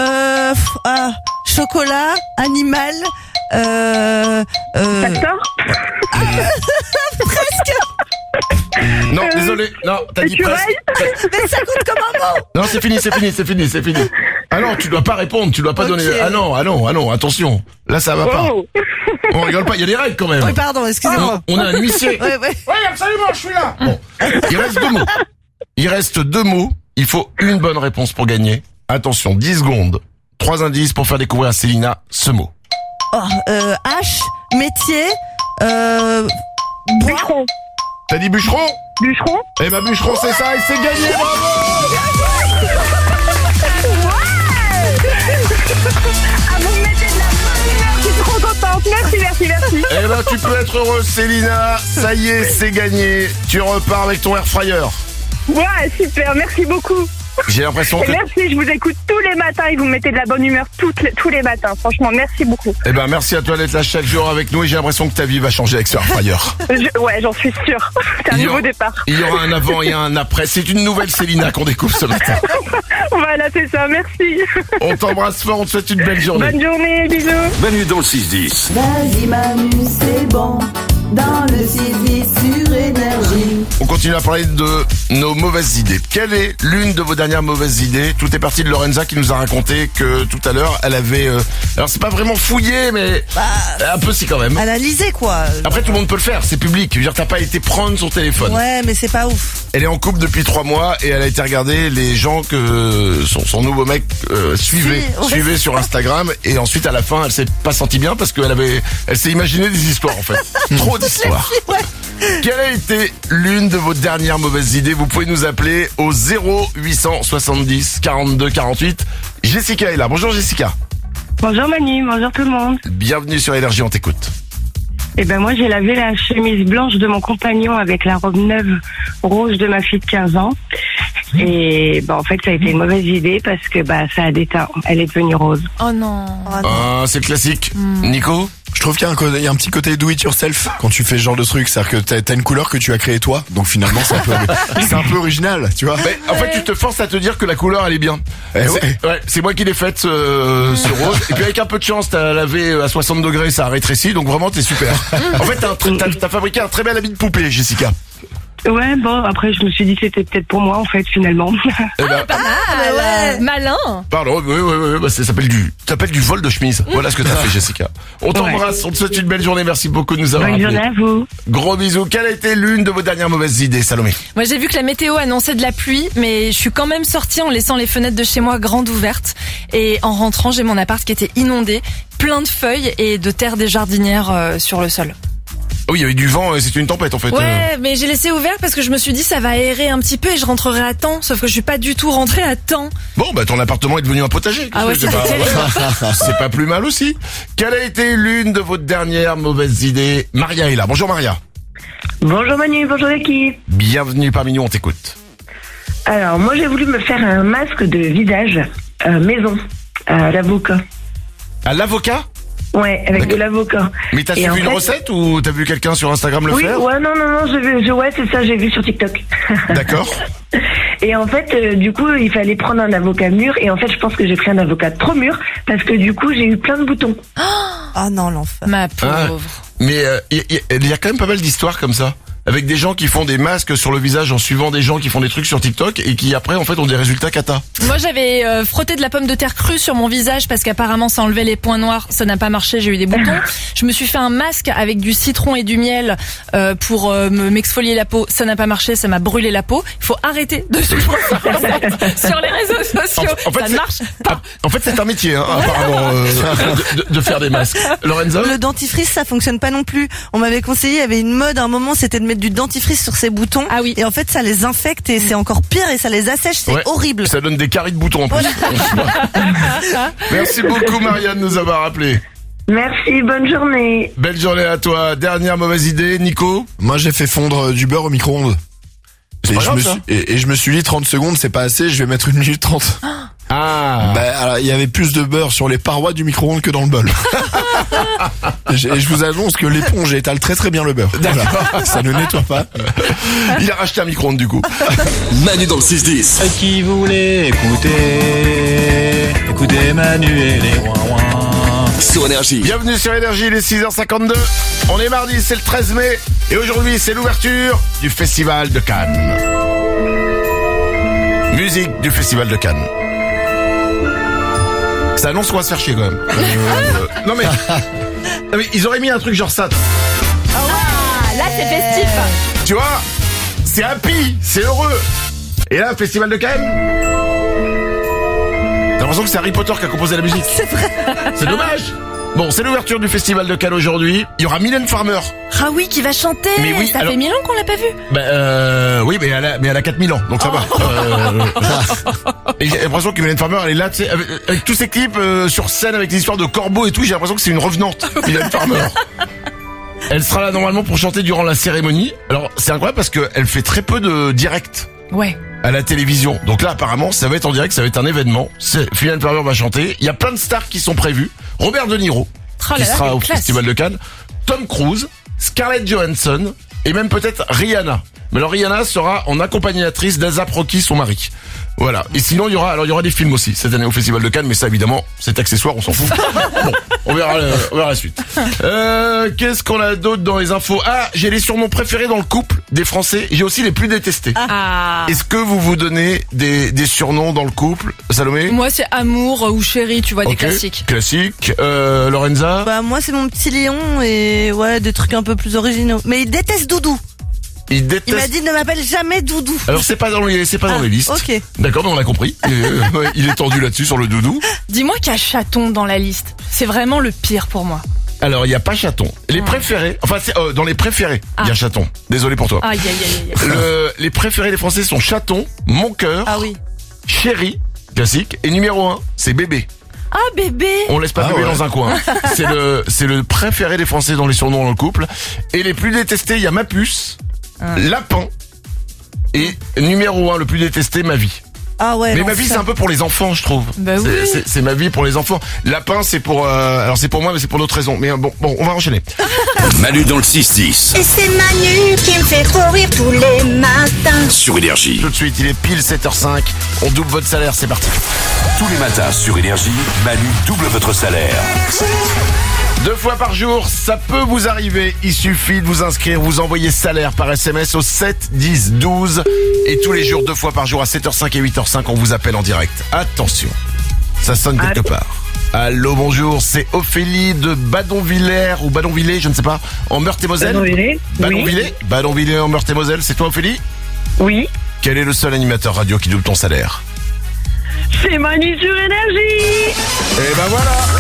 Chocolat, animal, Castor. Presque. Non, désolé, non, t'as dit presque. Mais ça compte comme un mot. Non, c'est fini. Ah non, tu dois pas répondre, tu dois pas donner. Ah non, attention. Là, ça va pas. On rigole pas, il y a des règles quand même. Oui, pardon, excusez-moi. On a un huissier. Oui, absolument, je suis là. Bon, il reste 2 mots. Il faut une bonne réponse pour gagner. Attention, 10 secondes. 3 indices pour faire découvrir à Célina ce mot. Hache, métier, Bûcheron. T'as dit bûcheron? Bûcheron. Eh ben bûcheron, c'est ça et c'est gagné, bravo. Vous me mettez de la bonne humeur, je suis trop contente. Merci. Eh ben tu peux être heureuse, Célina. Ça y est, c'est gagné. Tu repars avec ton air fryer. Ouais, super, merci beaucoup. J'ai l'impression que... Merci, je vous écoute tous les matins et vous me mettez de la bonne humeur tous les matins. Franchement, merci beaucoup. Eh ben, merci à toi d'être là chaque jour avec nous et j'ai l'impression que ta vie va changer avec ce Airfryer. Ouais, j'en suis sûre. C'est un nouveau départ. Il y aura un avant et un après. C'est une nouvelle Célina qu'on découvre ce matin. Voilà, c'est ça, merci. On t'embrasse fort, on te souhaite une belle journée. Bonne journée, bisous. Manu dans le 6-10. Vas-y Manu, c'est bon. Dans le 6-10 sur Énergie. On continue à parler de nos mauvaises idées. Quelle est l'une de vos dernières mauvaises idées? Tout est parti de Lorenza qui nous a raconté que tout à l'heure, elle avait... alors c'est pas vraiment fouillé, mais un peu si quand même. Elle a lisé quoi. Après tout le monde peut le faire, c'est public. Je veux dire, t'as pas été prendre son téléphone. Ouais, mais c'est pas ouf. Elle est en couple depuis 3 mois et elle a été regarder les gens que son nouveau mec suivait sur Instagram et ensuite à la fin elle s'est pas sentie bien parce elle s'est imaginé des histoires en fait. Trop d'histoires. Quelle a été l'une de vos dernières mauvaises idées? Vous pouvez nous appeler au 0870 42 48. Jessica est là. Bonjour Jessica. Bonjour Manu, bonjour tout le monde. Bienvenue sur Énergie, on t'écoute. Eh ben moi j'ai lavé la chemise blanche de mon compagnon avec la robe neuve rose de ma fille de 15 ans. Et en fait ça a été une mauvaise idée parce que ça a déteint. Elle est devenue rose. Oh non. C'est le classique. Nico? Je trouve qu'il y a un petit côté do it yourself quand tu fais ce genre de truc, c'est-à-dire que t'as une couleur que tu as créée toi, donc finalement c'est un peu original, tu vois. Mais en fait tu te forces à te dire que la couleur elle est bien. C'est moi qui l'ai faite ce rose. Et puis avec un peu de chance t'as lavé à 60 degrés, ça a rétréci, donc vraiment t'es super. En fait t'as fabriqué un très bel habit de poupée, Jessica. Ouais, après je me suis dit que c'était peut-être pour moi en fait finalement. Pas mal, malin. Pardon, oui, ça s'appelle du vol de chemise. Voilà ce que t'as fait, Jessica. On t'embrasse, on te souhaite une belle journée, merci beaucoup de nous avoir appelés. Bonne journée à vous. Gros bisous. Quelle a été l'une de vos dernières mauvaises idées, Salomé? Moi j'ai vu que la météo annonçait de la pluie, mais je suis quand même sortie en laissant les fenêtres de chez moi grandes ouvertes. Et en rentrant, j'ai mon appart qui était inondé, plein de feuilles et de terre des jardinières sur le sol. Oh, il y avait du vent, c'était une tempête en fait. Ouais, mais j'ai laissé ouvert parce que je me suis dit ça va aérer un petit peu et je rentrerai à temps. Sauf que je suis pas du tout rentrée à temps. Bon, ton appartement est devenu un potager. Ah ouais, c'est pas plus mal aussi. Quelle a été l'une de vos dernières mauvaises idées? Maria est là. Bonjour Maria. Bonjour Manu, bonjour l'équipe. Bienvenue parmi nous, on t'écoute. Alors moi j'ai voulu me faire un masque de visage maison à l'avocat. À l'avocat? Ouais, avec de l'avocat. Mais t'as suivi une recette ou t'as vu quelqu'un sur Instagram le faire? Ouais, non, c'est ça, j'ai vu sur TikTok. D'accord. Et en fait, du coup, il fallait prendre un avocat mûr et en fait, je pense que j'ai pris un avocat trop mûr parce que du coup, j'ai eu plein de boutons. Ah non, l'enfer. Ma pauvre. Mais il y a quand même pas mal d'histoires comme ça. Avec des gens qui font des masques sur le visage en suivant des gens qui font des trucs sur TikTok et qui après en fait ont des résultats cata. Moi j'avais frotté de la pomme de terre crue sur mon visage parce qu'apparemment ça enlevait les points noirs, ça n'a pas marché, j'ai eu des boutons. Je me suis fait un masque avec du citron et du miel pour m'exfolier la peau, ça n'a pas marché, ça m'a brûlé la peau. Il faut arrêter de suivre sur les réseaux sociaux, ça ne marche pas. En fait c'est un métier apparemment de faire des masques. Lorenzo? Le dentifrice ça fonctionne pas non plus. On m'avait conseillé, il y avait une mode à un moment, c'était de mettre du dentifrice sur ses boutons. Ah oui. Et en fait, ça les infecte et c'est encore pire et ça les assèche, c'est horrible. Ça donne des caries de boutons en plus. Merci beaucoup Marianne de nous avoir appelés. Merci, bonne journée. Belle journée à toi. Dernière mauvaise idée, Nico? Moi j'ai fait fondre du beurre au micro-ondes. Et je me suis dit 30 secondes c'est pas assez, je vais mettre 1 minute 30. Ah. Alors, il y avait plus de beurre sur les parois du micro-ondes que dans le bol. Et je vous annonce que l'éponge étale très très bien le beurre. Voilà. Ça ne nettoie pas. Il a racheté un micro-ondes du coup. Manu dans le 6-10. Qui voulait écouter Manu et les ouin-ouin. Sur Énergie. Bienvenue sur Énergie, il est 6h52. On est mardi, c'est le 13 mai. Et aujourd'hui, c'est l'ouverture du Festival de Cannes. Musique du Festival de Cannes. Ça annonce qu'on va se faire chier quand même. Non mais ils auraient mis un truc genre ça. Ah, là c'est festif. Tu vois, c'est happy, c'est heureux. Et là, Festival de Cannes. T'as l'impression que c'est Harry Potter qui a composé la musique. C'est vrai. C'est dommage. Bon, c'est l'ouverture du Festival de Cannes aujourd'hui. Il y aura Mylène Farmer. Ah oui, qui va chanter. Mais oui, ça fait 1000 ans qu'on l'a pas vu. Oui, mais elle a 4000 ans, donc ça va. Et j'ai l'impression que Mylène Farmer, elle est là, tu sais, avec tous ces clips sur scène avec des histoires de corbeaux et tout. J'ai l'impression que c'est une revenante, Mylène Farmer. Elle sera là normalement pour chanter durant la cérémonie. Alors, c'est incroyable parce qu'elle fait très peu de direct. Ouais. à la télévision. Donc là, apparemment, ça va être en direct, ça va être un événement. Phineas Ferber va chanter. Il y a plein de stars qui sont prévues. Robert De Niro, qui sera au Festival de Cannes. Tom Cruise, Scarlett Johansson et même peut-être Rihanna. Mais alors Rihanna sera en accompagnatrice d'A$AP Rocky, son mari. Voilà. Et sinon, il y aura des films aussi cette année au Festival de Cannes, mais ça, évidemment, c'est accessoire, on s'en fout. Bon, on verra la suite. Qu'est-ce qu'on a d'autre dans les infos? Ah, j'ai les surnoms préférés dans le couple des Français. J'ai aussi les plus détestés. Est-ce que vous donnez des surnoms dans le couple, Salomé? Moi, c'est amour ou chéri, tu vois, des classiques. Classique. Lorenza? Bah, moi, c'est mon petit lion et ouais, des trucs un peu plus originaux. Mais il déteste Doudou. Il m'a dit ne m'appelle jamais Doudou. Alors c'est pas dans les listes. Ok. D'accord, mais on a compris. Il est tendu là-dessus sur le Doudou. Dis-moi qu'il y a chaton dans la liste. C'est vraiment le pire pour moi. Alors il y a pas chaton. Les préférés, enfin c'est dans les préférés, il y a chaton. Désolé pour toi. Aïe. Les préférés des Français sont chaton, mon cœur, chéri, classique, et numéro 1, c'est bébé. Ah, bébé. On laisse pas bébé dans un coin. C'est le préféré des Français dans les surnoms dans le couple. Et les plus détestés, il y a ma puce. Lapin et numéro 1 le plus détesté, ma vie. Ah ouais. Mais ma vie c'est un peu pour les enfants, je trouve. Bah oui. C'est ma vie pour les enfants. Lapin c'est pour alors c'est pour moi mais c'est pour d'autres raisons. Mais bon on va enchaîner. Manu dans le 6-10. Et c'est Manu qui me fait courir tous les matins. Sur Énergie. Tout de suite, il est pile 7h05. On double votre salaire, c'est parti. Tous les matins sur Énergie, Manu double votre salaire. 2 fois par jour, ça peut vous arriver. Il suffit de vous inscrire, vous envoyez salaire par SMS au 7 10 12. Et tous les jours, 2 fois par jour à 7h05 et 8h05, on vous appelle en direct. Attention, ça sonne quelque part. Allô, bonjour, c'est Ophélie de Badonvillers ou Badonvillers, je ne sais pas, en Meurthe-et-Moselle. Badonvillers en Meurthe-et-Moselle, c'est toi Ophélie? Oui. Quel est le seul animateur radio qui double ton salaire? C'est Manu sur Énergie. Et ben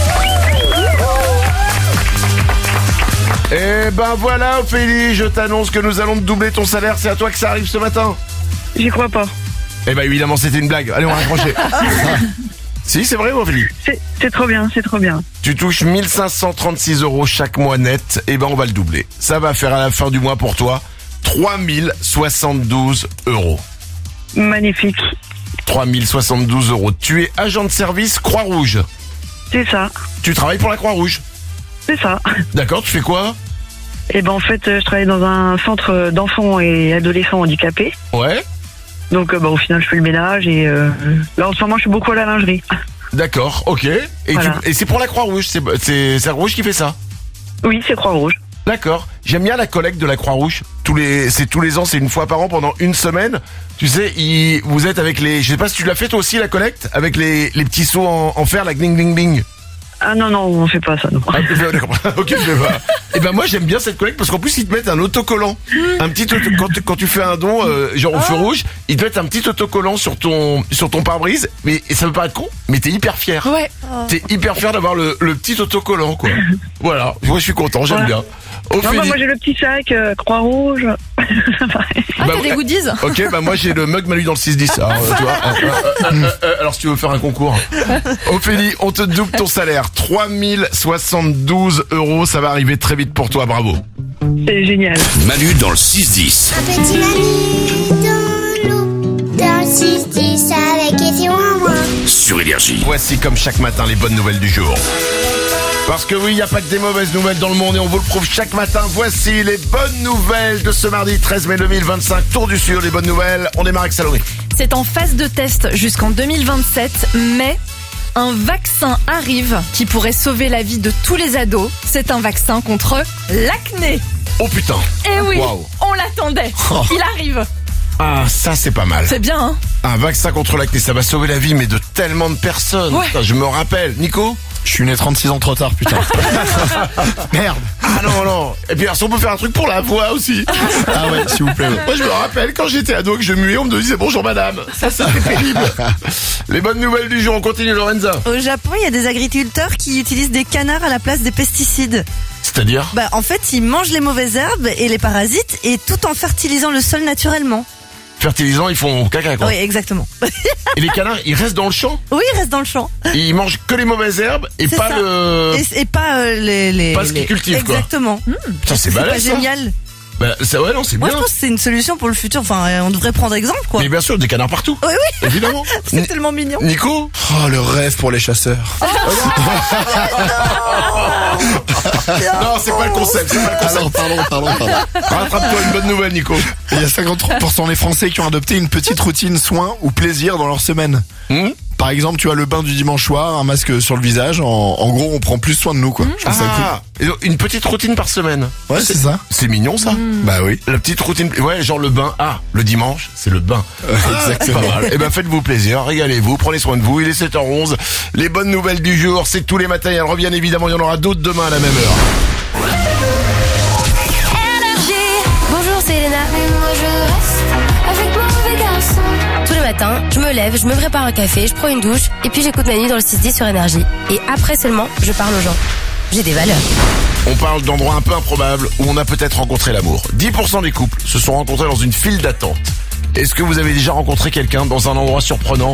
voilà Ophélie, je t'annonce que nous allons te doubler ton salaire, c'est à toi que ça arrive ce matin. J'y crois pas. Eh ben évidemment c'était une blague, allez on va raccrocher. Si c'est vrai Ophélie. C'est trop bien, c'est trop bien. Tu touches 1536 € chaque mois net, et on va le doubler. Ça va faire à la fin du mois pour toi 3072 €. Magnifique. 3072 €. Tu es agent de service Croix-Rouge. C'est ça. Tu travailles pour la Croix-Rouge. C'est ça. D'accord, tu fais quoi? En fait, je travaille dans un centre d'enfants et adolescents handicapés. Ouais. Donc, au final, je fais le ménage et là, en ce moment, je suis beaucoup à la lingerie. D'accord, ok. Et, voilà. et c'est pour la Croix-Rouge, c'est la Croix-Rouge qui fait ça? Oui, c'est Croix-Rouge. D'accord. J'aime bien la collecte de la Croix-Rouge. Tous les ans, c'est une fois par an pendant une semaine. Tu sais, vous êtes avec je sais pas si tu l'as fait toi aussi la collecte, avec les petits seaux en fer, la gling gling gling. Ah non, on fait pas ça, non. Ah, d'accord. Ok, je vais pas. Et moi j'aime bien cette collecte parce qu'en plus ils te mettent un autocollant. Un petit quand tu fais un don genre au feu rouge, ils te mettent un petit autocollant sur ton pare-brise, mais ça peut paraître con, mais t'es hyper fier. Ouais. T'es hyper fier d'avoir le petit autocollant quoi. Voilà, moi je suis content, j'aime bien. Non, moi j'ai le petit sac Croix-Rouge. T'as des goodies. Ok, moi j'ai le mug Manu dans le 6-10. Alors, tu vois, alors si tu veux faire un concours. Ophélie, on te double ton salaire. 3072 €, ça va arriver très vite pour toi, bravo. C'est génial. Manu dans le 6-10. Un petit Manu dans le 6-10 avec Effie Ouin-Ouin. Sur Énergie. Voici comme chaque matin les bonnes nouvelles du jour. Parce que oui, il n'y a pas que des mauvaises nouvelles dans le monde et on vous le prouve chaque matin. Voici les bonnes nouvelles de ce mardi 13 mai 2025. Tour du Sud, les bonnes nouvelles. On démarre avec Salomé. C'est en phase de test jusqu'en 2027, mais un vaccin arrive qui pourrait sauver la vie de tous les ados. C'est un vaccin contre l'acné. Oh putain. Eh oui, wow. On l'attendait. Il arrive. Ah, ça c'est pas mal. C'est bien, hein. Un vaccin contre l'acné, ça va sauver la vie, mais de tellement de personnes. Ouais. Putain, je me rappelle. Nico ? Je suis né 36 ans trop tard, putain. Merde. Ah non. Et puis alors, si on peut faire un truc pour la voix aussi. Ah ouais, s'il vous plaît. Moi je me rappelle quand j'étais ado que je muais, on me disait bonjour madame. Ça c'était pénible. Les bonnes nouvelles du jour, on continue Lorenza. Au Japon, il y a des agriculteurs qui utilisent des canards à la place des pesticides. C'est-à-dire ? En fait, ils mangent les mauvaises herbes et les parasites et tout en fertilisant le sol naturellement. Fertilisant, ils font caca quoi. Oui, exactement. Et les canards, ils restent dans le champ ? Oui, ils restent dans le champ. Et ils mangent que les mauvaises herbes et pas ça. le... Et pas les... Pas ce qu'ils cultivent quoi. Exactement. Putain, c'est balèze. C'est pas génial. Bah, ouais, non, c'est Moi, bien. je pense que c'est une solution pour le futur. Enfin, on devrait prendre exemple, quoi. Mais bien sûr, des canards partout. Oui, oui. Évidemment. C'est tellement mignon. Nico? Oh, le rêve pour les chasseurs. Non, c'est pas le concept, c'est pas le concept. Pardon. Rattrape-toi une bonne nouvelle, Nico. Il y a 53% des Français qui ont adopté une petite routine soin ou plaisir dans leur semaine. Par exemple, tu as le bain du dimanche soir, un masque sur le visage. En gros, on prend plus soin de nous, quoi. Je trouve ça cool. Et donc, une petite routine par semaine. Ouais, c'est ça. C'est mignon, ça. Bah oui. La petite routine. Ouais, genre le bain. Ah, le dimanche, c'est le bain. Exactement. Pas mal. Eh ben, faites-vous plaisir, régalez-vous, prenez soin de vous. Il est 7h11. Les bonnes nouvelles du jour, c'est tous les matins. Elles reviennent évidemment. Il y en aura d'autres demain à la même heure. Bonjour, c'est Elena. Moi, je reste avec mon mauvais garçon. Tous les matins, je me lève, je me prépare un café, je prends une douche et puis j'écoute Manu dans le 6-10 sur Énergie. Et après seulement, je parle aux gens. J'ai des valeurs. On parle d'endroits un peu improbables où on a peut-être rencontré l'amour. 10% des couples se sont rencontrés dans une file d'attente. Est-ce que vous avez déjà rencontré quelqu'un dans un endroit surprenant?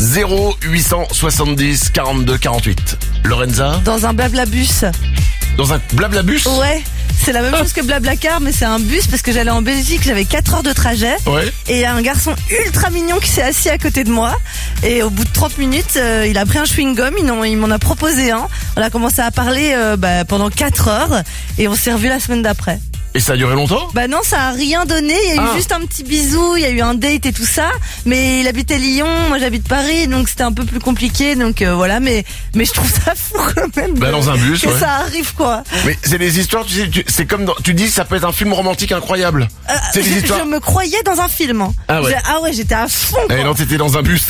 0870 42 48. Lorenza? Dans un blablabus. Dans un blablabus? Ouais. C'est la même chose que Blablacar, mais c'est un bus parce que j'allais en Belgique, j'avais 4 heures de trajet. Ouais. Et il y a un garçon ultra mignon qui s'est assis à côté de moi. Et au bout de 30 minutes, il a pris un chewing-gum, il m'en a proposé un. On a commencé à parler pendant 4 heures et on s'est revus la semaine d'après. Et ça a duré longtemps? Bah non, ça a rien donné. Il y a eu juste un petit bisou, il y a eu un date et tout ça. Mais il habitait Lyon, moi j'habite Paris, donc c'était un peu plus compliqué. Donc voilà, mais je trouve ça fou quand même. Bah dans un bus, que ouais. ça arrive quoi. Mais c'est des histoires, tu sais, c'est comme tu dis, ça peut être un film romantique incroyable. C'est des histoires. Je me croyais dans un film. Ah ouais. J'étais à fond. Eh non, t'étais dans un bus.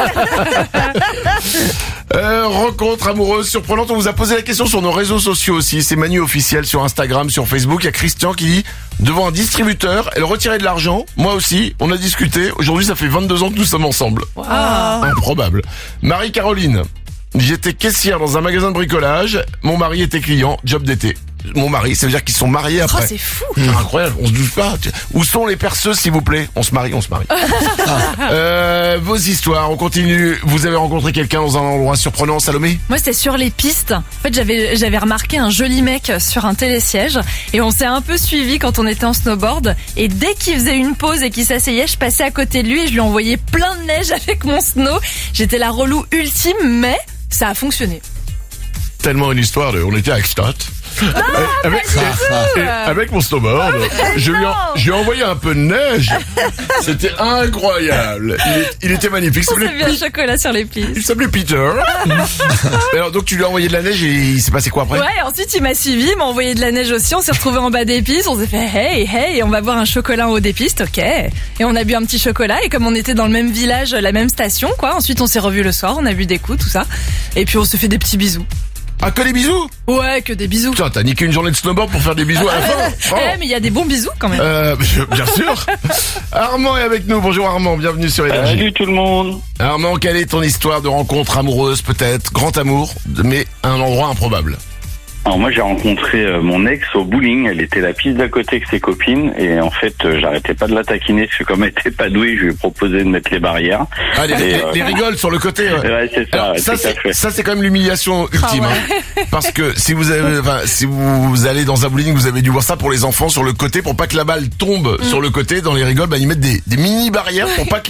Rencontre amoureuse surprenante. On vous a posé la question sur nos réseaux sociaux aussi. C'est Manu officiel sur Instagram, sur Facebook. Il y a Christian qui dit, devant un distributeur, elle retirait de l'argent. Moi aussi, on a discuté. Aujourd'hui, ça fait 22 ans que nous sommes ensemble. Wow. Improbable. Marie-Caroline. J'étais caissière dans un magasin de bricolage. Mon mari était client, job d'été. Mon mari, ça veut dire qu'ils sont mariés après. Oh, c'est fou. Incroyable, on se doute pas. Où sont les perceuses, s'il vous plaît? On se marie. Vos histoires, on continue. Vous avez rencontré quelqu'un dans un endroit surprenant, Salomé? Moi, c'était sur les pistes. En fait, j'avais remarqué un joli mec sur un télésiège et on s'est un peu suivi quand on était en snowboard. Et dès qu'il faisait une pause et qu'il s'asseyait, je passais à côté de lui et je lui envoyais plein de neige avec mon snow. J'étais la relou ultime, mais ça a fonctionné. Tellement une histoire on était à Ekstadt. Avec mon snowboard, je lui ai envoyé un peu de neige. C'était incroyable. Il était magnifique. On s'est vu un chocolat sur les pistes. Il s'appelait Peter. Alors donc tu lui as envoyé de la neige et il s'est passé quoi après? Ouais, ensuite il m'a suivi, il m'a envoyé de la neige aussi. On s'est retrouvés en bas des pistes. On s'est fait hey, on va boire un chocolat en haut des pistes, ok. Et on a bu un petit chocolat et comme on était dans le même village, la même station, quoi. Ensuite on s'est revus le soir, on a bu des coups, tout ça. Et puis on se fait des petits bisous. Ah, que des bisous? Ouais, que des bisous. Putain, t'as niqué une journée de snowboard pour faire des bisous à la fin. Mais il y a des bons bisous quand même. Bien sûr. Armand est avec nous. Bonjour Armand, bienvenue sur Énergie. Salut tout le monde. Armand, quelle est ton histoire de rencontre amoureuse peut-être? Grand amour, mais à un endroit improbable. Alors moi j'ai rencontré mon ex au bowling, elle était la piste d'à côté avec ses copines et en fait j'arrêtais pas de la taquiner parce que comme elle était pas douée, je lui ai proposé de mettre les barrières. Ah les rigoles sur le côté. Ouais, c'est ça. Alors, ça c'est quand même l'humiliation ultime. Hein. Parce que si vous allez dans un bowling, vous avez dû voir ça pour les enfants sur le côté pour pas que la balle tombe sur le côté dans les rigoles, ils mettent des mini barrières pour pas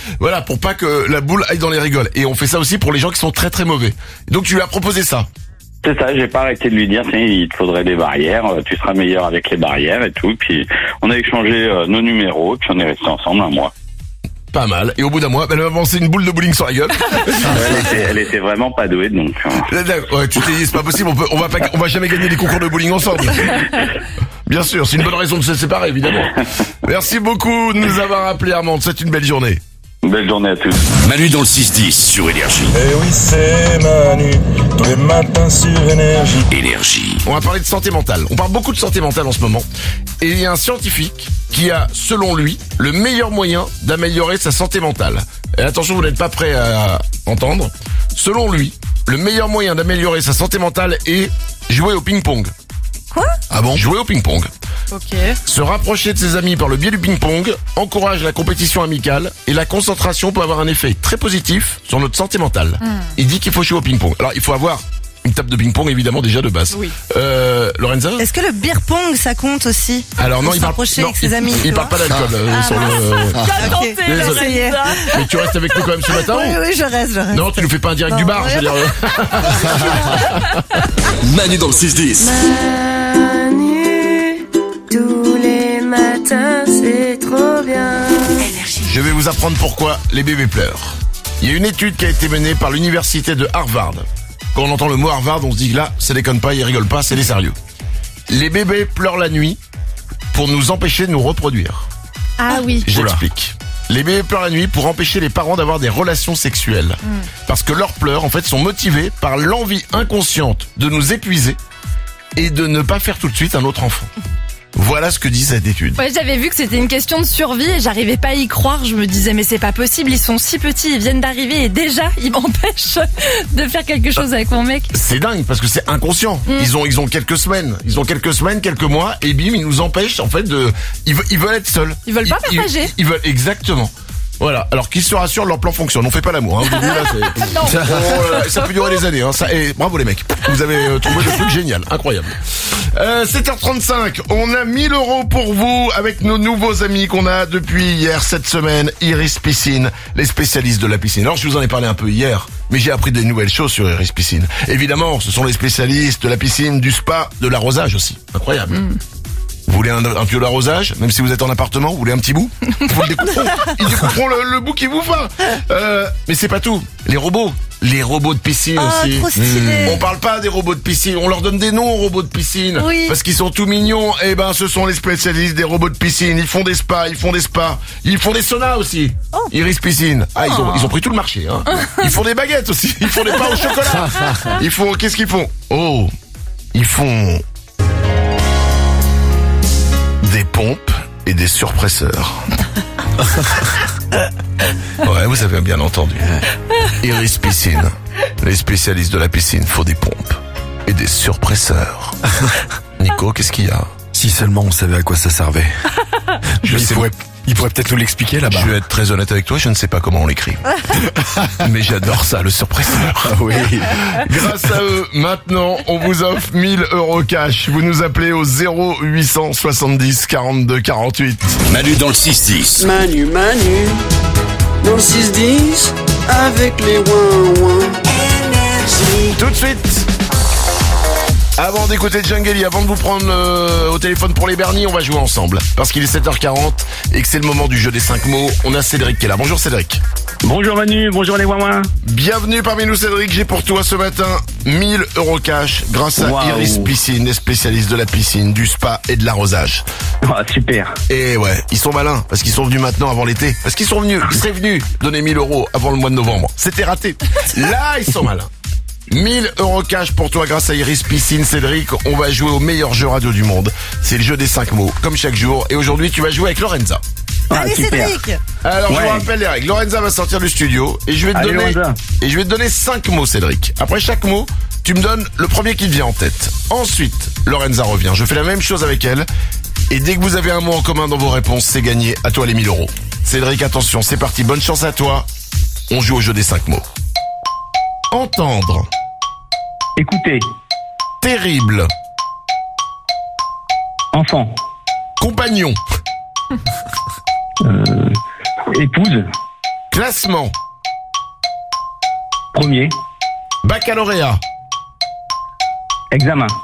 que la boule aille dans les rigoles. Et on fait ça aussi pour les gens qui sont très très mauvais. Donc tu lui as proposé ça. C'est ça, j'ai pas arrêté de lui dire, il te faudrait des barrières, tu seras meilleur avec les barrières et tout. Puis on a échangé nos numéros, puis on est restés ensemble un mois. Pas mal. Et au bout d'un mois, elle m'a avancé une boule de bowling sur la gueule. Elle était vraiment pas douée, donc. Ouais, tu t'es dit, c'est pas possible, on va jamais gagner des concours de bowling ensemble. Bien sûr, c'est une bonne raison de se séparer, évidemment. Merci beaucoup de nous avoir appelé, Armand. C'est une belle journée. Belle journée à tous. Manu dans le 6-10 sur Énergie. Eh oui, c'est Manu, tous les matins sur Énergie. Énergie. On va parler de santé mentale. On parle beaucoup de santé mentale en ce moment. Et il y a un scientifique qui a, selon lui, le meilleur moyen d'améliorer sa santé mentale. Et attention, vous n'êtes pas prêts à entendre. Selon lui, le meilleur moyen d'améliorer sa santé mentale est jouer au ping-pong. Quoi? Ah bon? Jouer au ping-pong. Ok. Se rapprocher de ses amis par le biais du ping-pong encourage la compétition amicale et la concentration peut avoir un effet très positif sur notre santé mentale. Il dit qu'il faut jouer au ping-pong. Alors, il faut avoir Une table de ping-pong évidemment déjà de base. Oui. Lorenza? Est-ce que le beer pong ça compte aussi? Alors non, Pour il se parle rapprocher avec ses amis. il parle pas d'alcool sur le. Ok, Désolé. Mais tu restes avec nous quand même ce matin? Oui, je reste. Non, tu nous fais pas un direct du bar, je veux dire. Manu dans le 6-10. Manu, tous les matins, c'est trop bien. Je vais vous apprendre pourquoi les bébés pleurent. Il y a une étude qui a été menée par l'université de Harvard. Quand on entend le mot Harvard, on se dit que là, ça déconne pas, ils rigolent pas, c'est des sérieux. Les bébés pleurent la nuit pour nous empêcher de nous reproduire. Ah oui. J'explique. Les bébés pleurent la nuit pour empêcher les parents d'avoir des relations sexuelles. Parce que leurs pleurs, en fait, sont motivés par l'envie inconsciente de nous épuiser et de ne pas faire tout de suite un autre enfant. Voilà ce que dit cette étude. Ouais, j'avais vu que c'était une question de survie et j'arrivais pas à y croire. Je me disais mais c'est pas possible, ils sont si petits, ils viennent d'arriver et déjà ils m'empêchent de faire quelque chose avec mon mec. C'est dingue parce que c'est inconscient. Ils ont quelques semaines, quelques mois et bim, ils nous empêchent en fait de. Ils veulent être seuls. Ils veulent pas partager. Ils veulent exactement. Voilà. Alors qu'ils se rassurent, leur plan fonctionne. On fait pas l'amour. Hein. Vous, là, ça peut durer des années. Hein. Et bravo les mecs. Vous avez trouvé le truc génial, incroyable. 7h35. On a 1000 € pour vous avec nos nouveaux amis qu'on a depuis hier cette semaine. Iris Piscine, les spécialistes de la piscine. Alors je vous en ai parlé un peu hier, mais j'ai appris des nouvelles choses sur Iris Piscine. Évidemment, ce sont les spécialistes de la piscine, du spa, de l'arrosage aussi. Incroyable. Vous voulez un tuyau d'arrosage, même si vous êtes en appartement, vous voulez un petit bout? Ils découperont le bout qui vous va. Mais c'est pas tout. Les robots de piscine aussi. Trop stylé. On parle pas des robots de piscine, on leur donne des noms aux robots de piscine. Oui. Parce qu'ils sont tout mignons. Eh ben, ce sont les spécialistes des robots de piscine. Ils font des spas, ils font des saunas aussi. Iris Piscine. Ah, ils ont pris tout le marché, hein. Ils font des baguettes aussi. Ils font des pains au chocolat. Qu'est-ce qu'ils font? Ils font des pompes et des surpresseurs. Ouais, vous avez bien entendu. Iris Piscine, les spécialistes de la piscine font des pompes et des surpresseurs. Nico, qu'est-ce qu'il y a? Si seulement on savait à quoi ça servait. Il pourrait peut-être nous l'expliquer là-bas. Je vais être très honnête avec toi, je ne sais pas comment on l'écrit. Mais j'adore ça, le surpresseur. Ah oui. Grâce à eux, maintenant, on vous offre 1000 € cash. Vous nous appelez au 0870 42 48. Manu dans le 6-10. Manu, dans le 6-10, avec les ouin-ouin. Énergie. Tout de suite. Avant d'écouter Djangeli, avant de vous prendre au téléphone pour les Bernies, on va jouer ensemble. Parce qu'il est 7h40 et que c'est le moment du jeu des 5 mots. On a Cédric qui est là. Bonjour Cédric. Bonjour Manu, bonjour les ouin-ouin. Bienvenue parmi nous Cédric, j'ai pour toi ce matin 1000 € cash grâce à Iris Piscine, les spécialistes de la piscine, du spa et de l'arrosage. Ah, super. Et ouais, ils sont malins parce qu'ils sont venus maintenant avant l'été. Parce qu'ils seraient venus donner 1000 € avant le mois de novembre. C'était raté. Là, ils sont malins. 1000 € cash pour toi grâce à Iris Piscine. Cédric, on va jouer au meilleur jeu radio du monde. C'est le jeu des 5 mots, comme chaque jour. Et aujourd'hui, tu vas jouer avec Lorenza. Allez Cédric. Alors je vous rappelle les règles. Lorenza va sortir du studio et je vais te donner 5 mots Cédric. Après chaque mot, tu me donnes le premier qui te vient en tête. Ensuite, Lorenza revient. Je fais la même chose avec elle. Et dès que vous avez un mot en commun dans vos réponses, c'est gagné. À toi les 1000 €. Cédric, attention, c'est parti. Bonne chance à toi. On joue au jeu des 5 mots. Entendre. Écoutez. Terrible. Enfant. Compagnon. Épouse. Classement. Premier. Baccalauréat. Examen.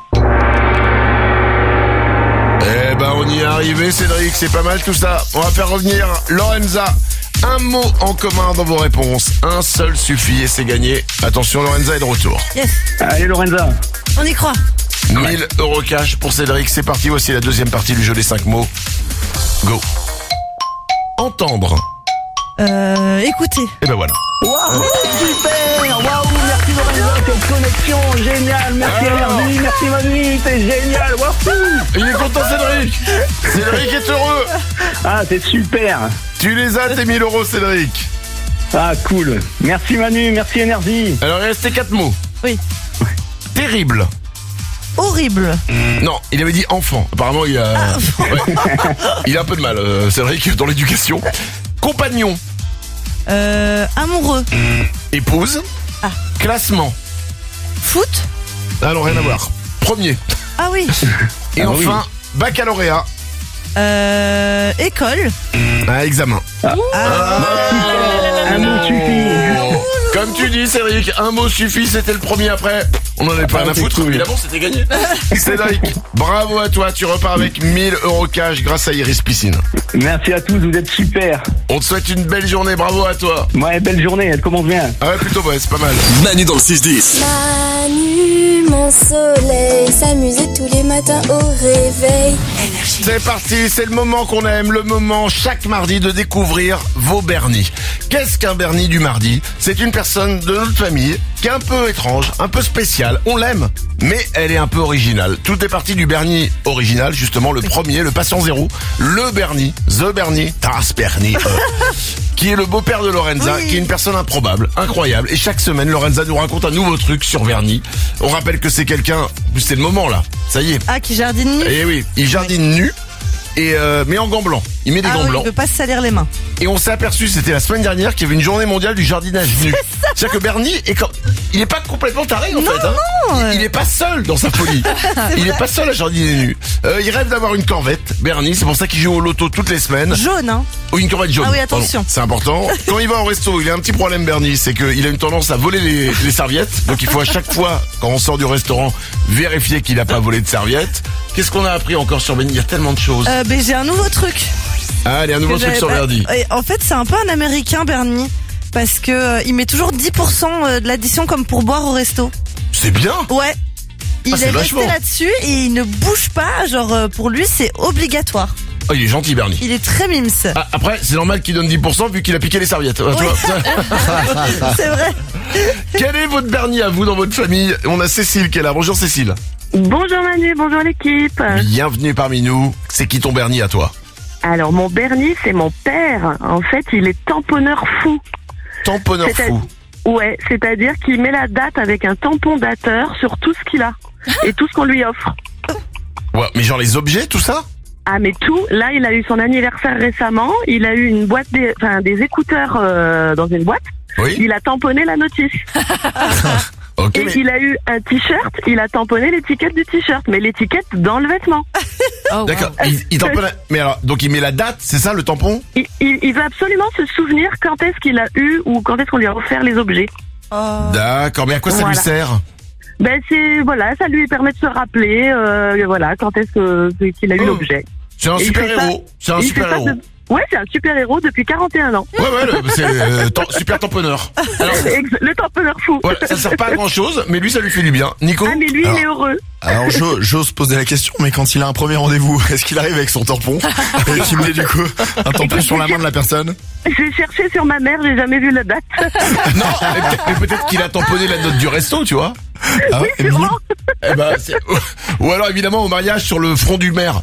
Eh ben on y est arrivé Cédric, c'est pas mal tout ça. On va faire revenir Lorenza. Un mot en commun dans vos réponses. Un seul suffit et c'est gagné. Attention, Lorenza est de retour. Yes. Allez Lorenza. On y croit. 1000 € cash pour Cédric. C'est parti, voici la deuxième partie du jeu des 5 mots. Go. Entendre. Écoutez. Et ben voilà. Waouh, super. Waouh, merci Lorenza, quelle connexion, génial. Merci Énergie, merci Manu, c'est génial. Waouh. Il est content Cédric. Cédric est heureux. Ah, c'est super. Tu les as tes 1000 € Cédric. Ah, cool. Merci Manu, merci Énergie. Alors il restait 4 mots. Oui. Terrible. Horrible. Non, il avait dit enfant. Apparemment il a il a un peu de mal Cédric dans l'éducation. Compagnon. Amoureux. Épouse. Ah. Classement. Foot. Ah non, rien à voir. Premier. Ah oui. Et enfin, baccalauréat. École. Examen. Un mot suffit. Comme tu dis, Cédric, un mot suffit, c'était le premier après. On en avait pas rien à foutre, évidemment, c'était gagné. Cédric, bravo à toi, tu repars avec 1000 € cash grâce à Iris Piscine. Merci à tous, vous êtes super. On te souhaite une belle journée, bravo à toi. Ouais, belle journée, elle commence bien. Ah ouais, plutôt, ouais, c'est pas mal. Manu dans le 6-10. Manu, mon soleil, s'amuser tous les matins au réveil. C'est parti, c'est le moment qu'on aime, le moment chaque mardi de découvrir vos Bernie. Qu'est-ce qu'un Bernie du mardi? C'est une personne de notre famille qui est un peu étrange, un peu spéciale. On l'aime, mais elle est un peu originale. Tout est parti du Bernie original, justement le premier, le patient zéro, le Bernie, The Bernie, Tas Bernie, qui est le beau-père de Lorenza, qui est une personne improbable, incroyable. Et chaque semaine, Lorenza nous raconte un nouveau truc sur Bernie. On rappelle que c'est quelqu'un, c'est le moment là, ça y est. Ah, qui jardine nu. Eh oui, il jardine nu. Et mais en gants blancs. Il met des gants blancs. Il veut pas se salir les mains. Et on s'est aperçu, c'était la semaine dernière, qu'il y avait une journée mondiale du jardinage nu. C'est-à-dire que Bernie il est pas complètement taré en fait. Hein. Il est pas seul dans sa folie. Il est pas seul à jardiner nu. Il rêve d'avoir une corvette, Bernie. C'est pour ça qu'il joue au loto toutes les semaines. Jaune, hein. Ou une corvette jaune. Ah oui, attention. C'est important. Quand il va au resto, il a un petit problème, Bernie, c'est qu'il a une tendance à voler les serviettes. Donc il faut à chaque fois, quand on sort du restaurant, vérifier qu'il a pas volé de serviettes. Qu'est-ce qu'on a appris encore sur Bernie? Il y a tellement de choses. J'ai un nouveau truc. Ah, allez, un nouveau truc sur Bernie. En fait, c'est un peu un Américain, Bernie, parce que il met toujours 10% de l'addition comme pour boire au resto. C'est bien. Ouais. Il est vachement. resté là-dessus et il ne bouge pas. Genre, pour lui, c'est obligatoire. Oh, il est gentil, Bernie. Il est très mimes. Ah, après, c'est normal qu'il donne 10% vu qu'il a piqué les serviettes. Oui. C'est vrai. Quel est votre Bernie à vous dans votre famille? On a Cécile qui est là. Bonjour Cécile. Bonjour Manu, bonjour l'équipe. Bienvenue parmi nous. C'est qui ton Bernie à toi? Alors mon Bernie, c'est mon père. En fait, il est tamponneur fou. Tamponneur fou. Ouais, c'est-à-dire qu'il met la date avec un tampon dateur sur tout ce qu'il a et tout ce qu'on lui offre. Ouais, mais genre les objets, tout ça? Ah mais tout. Là, il a eu son anniversaire récemment. Il a eu une boîte des écouteurs dans une boîte. Oui. Il a tamponné la notice. Okay, et il a eu un t-shirt, il a tamponné l'étiquette du t-shirt, mais l'étiquette dans le vêtement. D'accord. Il tamponne. Mais alors, donc il met la date, c'est ça le tampon? Il veut absolument se souvenir quand est-ce qu'il a eu ou quand est-ce qu'on lui a offert les objets. D'accord, mais à quoi ça lui sert? Ben ça lui permet de se rappeler, quand est-ce qu'il a eu l'objet. C'est un super héros. C'est un super héros. Ouais, c'est un super héros depuis 41 ans. Ouais, c'est super tamponneur. Alors, le tamponneur fou. Ouais, ça sert pas à grand chose, mais lui ça lui fait du bien. Nico? Ah, mais lui il est heureux. Alors j'ose poser la question, mais quand il a un premier rendez-vous, est-ce qu'il arrive avec son tampon et qu'il met du coup un tampon sur la main de la personne? J'ai cherché sur ma mère, j'ai jamais vu la date. Non, mais peut-être qu'il a tamponné la note du resto, tu vois. Ah oui, sûrement. Ou alors évidemment au mariage sur le front du maire.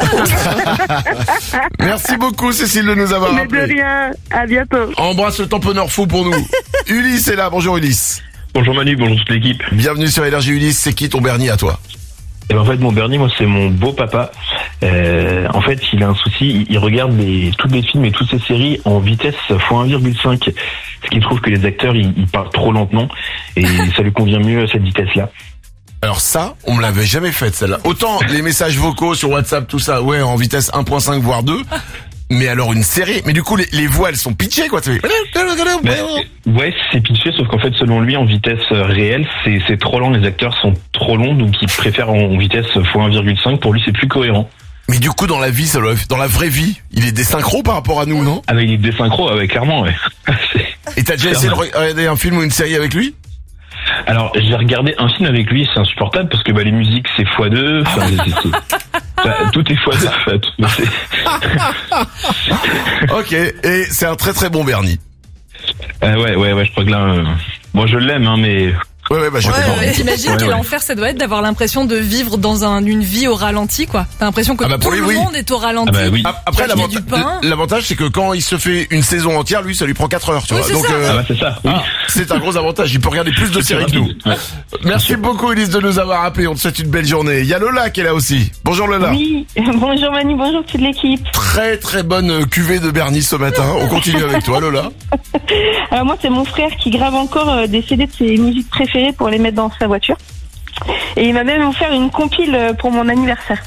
Merci beaucoup Cécile de nous avoir appelé. Mais de rien, à bientôt. Embrasse le tamponneur fou pour nous. Ulysse est là, bonjour Ulysse. Bonjour Manu, bonjour toute l'équipe. Bienvenue sur Énergie Ulysse, c'est qui ton Bernie à toi? Et en fait mon Bernie, moi c'est mon beau papa. En fait il a un souci, il regarde tous les films et toutes ces séries en vitesse x1,5. Ce qui trouve que les acteurs ils parlent trop lentement et ça lui convient mieux à cette vitesse-là. Alors ça, on me l'avait jamais fait celle-là. Autant les messages vocaux sur WhatsApp, tout ça, ouais, en vitesse 1.5 voire 2. Mais alors une série, mais du coup les voix elles sont pitchées quoi. Ouais, c'est pitché, sauf qu'en fait selon lui en vitesse réelle c'est trop lent, les acteurs sont trop longs, donc il préfère en vitesse x1,5. Pour lui c'est plus cohérent. Mais du coup dans la vie, dans la vraie vie, il est désynchro par rapport à nous, non? Ah mais il est désynchro, ouais, clairement, ouais. Et t'as déjà essayé de regarder un film ou une série avec lui? Alors j'ai regardé un film avec lui, c'est insupportable parce que les musiques c'est x2, tout est x2. Ok, et c'est un très très bon Bernie. Ouais, je crois que là, moi je l'aime, hein, mais. Ouais, je comprends. T'imagines quel enfer ça doit être d'avoir l'impression de vivre dans une vie au ralenti, quoi. T'as l'impression que tout le monde est au ralenti. Après, l'avantage, c'est que quand il se fait une saison entière, lui, ça lui prend 4 heures, tu vois. Donc, c'est ça. Oui. C'est un gros avantage. Il peut regarder plus de séries que nous. Ouais. Merci beaucoup, Elise, de nous avoir appelé. On te souhaite une belle journée. Il y a Lola qui est là aussi. Bonjour, Lola. Oui. Bonjour, Manu. Bonjour, toute l'équipe. Très, très bonne cuvée de Bernie ce matin. On continue avec toi, Lola. Alors, moi, c'est mon frère qui grave encore des CD de ses musiques préférées pour les mettre dans sa voiture. Et il m'a même offert une compile pour mon anniversaire.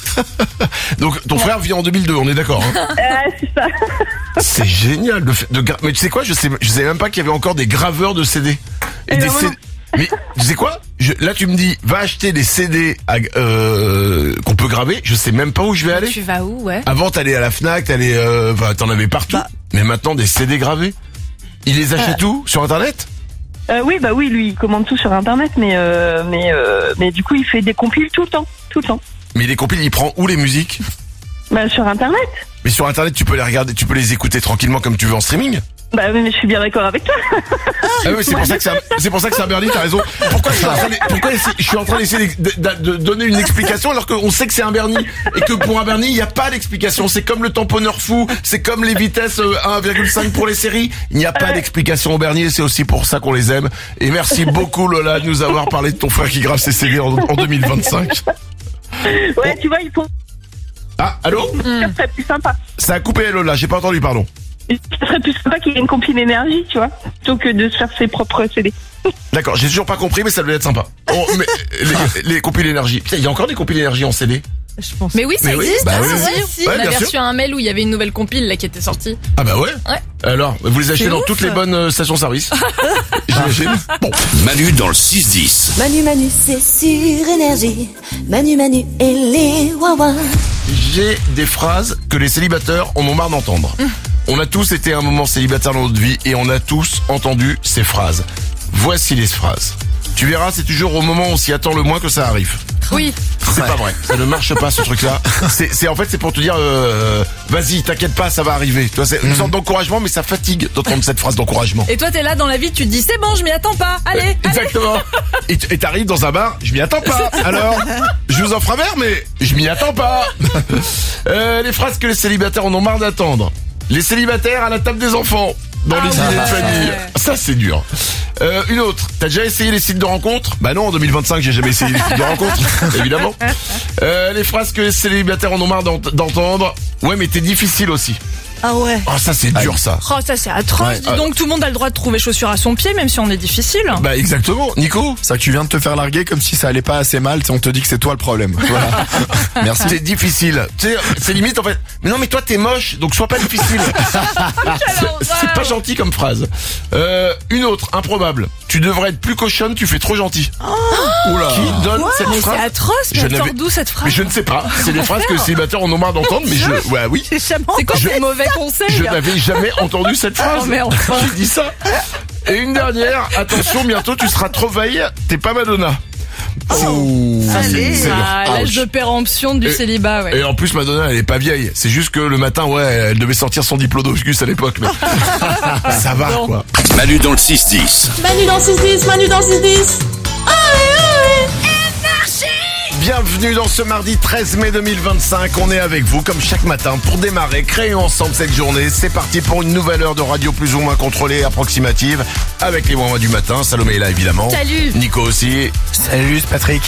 Donc ton frère vit en 2002, on est d'accord hein? C'est ça. C'est génial mais tu sais quoi, je sais même pas qu'il y avait encore des graveurs de CD. Et des CD. Mais tu sais quoi, là tu me dis va acheter des CD qu'on peut graver, je sais même pas où je vais aller. Tu vas où, ouais? Avant t'allais à la Fnac, t'en avais partout. Mais maintenant des CD gravés. Il les achète où? Sur internet? Oui, lui il commande tout sur internet, mais du coup il fait des compiles tout le temps. Mais les compiles, il prend où les musiques? Sur internet. Mais sur internet, tu peux les regarder, tu peux les écouter tranquillement comme tu veux en streaming. Mais je suis bien d'accord avec toi. Ah oui, c'est pour ça que c'est un Bernie, t'as raison. Pourquoi je suis en train d'essayer de donner une explication alors qu'on sait que c'est un Bernie et que pour un Bernie, il n'y a pas d'explication. C'est comme le tamponneur fou, c'est comme les vitesses 1,5 pour les séries. Il n'y a pas d'explication au Bernie et c'est aussi pour ça qu'on les aime. Et merci beaucoup Lola de nous avoir parlé de ton frère qui grave ses CD en 2025. Ouais, tu vois, ils font... Ah, allô? Ça serait plus sympa. Ça a coupé Lola, j'ai pas entendu, pardon. Ça serait plus sympa qu'il y ait une compile énergie, tu vois, plutôt que de se faire ses propres CD. D'accord, j'ai toujours pas compris, mais ça devait être sympa. Mais les compiles énergie. Putain, il y a encore des compiles énergie en CD? Je pense. Mais oui, ça existe. Bah oui. Si. On avait reçu un mail où il y avait une nouvelle compile là qui était sortie. Ah bah ouais. Ouais. Alors, vous les achetez dans toutes les bonnes stations-service. J'imagine. Bon. Manu dans le 6-10. Manu, c'est sur énergie. Manu et les Wawa. J'ai des phrases que les célibataires en ont marre d'entendre. On a tous été un moment célibataire dans notre vie et on a tous entendu ces phrases. Voici les phrases. Tu verras, c'est toujours au moment où on s'y attend le moins que ça arrive. Oui. C'est pas vrai. Ça ne marche pas, ce truc-là. En fait, c'est pour te dire, vas-y, t'inquiète pas, ça va arriver. Tu vois, c'est une sorte d'encouragement, mais ça fatigue d'entendre cette phrase d'encouragement. Et toi, t'es là dans la vie, tu te dis, c'est bon, je m'y attends pas. Allez. Exactement. Et t'arrives dans un bar, je m'y attends pas. Alors, je vous offre un verre, mais je m'y attends pas. Les phrases que les célibataires en ont marre d'attendre. Les célibataires à la table des enfants. Dans les idées de famille. Ça, c'est dur. Une autre. T'as déjà essayé les sites de rencontres? Bah non, en 2025, j'ai jamais essayé les sites de rencontres, évidemment. Les phrases que les célibataires en ont marre d'entendre. Ouais, mais t'es difficile aussi. Ah ouais. Oh, ça c'est dur ça. Oh, ça c'est atroce. Ouais. Dis donc tout le monde a le droit de trouver chaussures à son pied, même si on est difficile. Bah exactement. Nico, ça que tu viens de te faire larguer comme si ça allait pas assez mal, on te dit que c'est toi le problème. Voilà. Merci. C'est difficile. Tu sais, c'est limite en fait. Mais non, mais toi t'es moche, donc sois pas difficile. C'est pas gentil comme phrase. Une autre, improbable. Tu devrais être plus cochonne, tu fais trop gentil. Oula. Qui donne cette phrase? C'est atroce. Mais sort d'où cette phrase? Mais je ne sais pas. C'est des phrases que les célibataires en ont marre d'entendre, mais ouais, oui. C'est quoi ces mauvais conseils? Je n'avais jamais entendu cette phrase. Mais enfin. J'ai dit ça. Et une dernière, attention, bientôt tu seras trop veille, t'es pas Madonna. Oh, l'âge de péremption du célibat, ouais. Et en plus, Madonna, elle est pas vieille. C'est juste que le matin, ouais, elle devait sortir son diplodocus à l'époque, mais ça va, quoi. Manu dans le 6-10. Manu dans le 6-10, Manu dans le 6-10. Bienvenue dans ce mardi 13 mai 2025. On est avec vous comme chaque matin pour démarrer, créons ensemble cette journée. C'est parti pour une nouvelle heure de radio plus ou moins contrôlée, approximative, avec les Wawa du matin. Salomé est là évidemment. Salut. Nico aussi. Salut, c'est Patrick.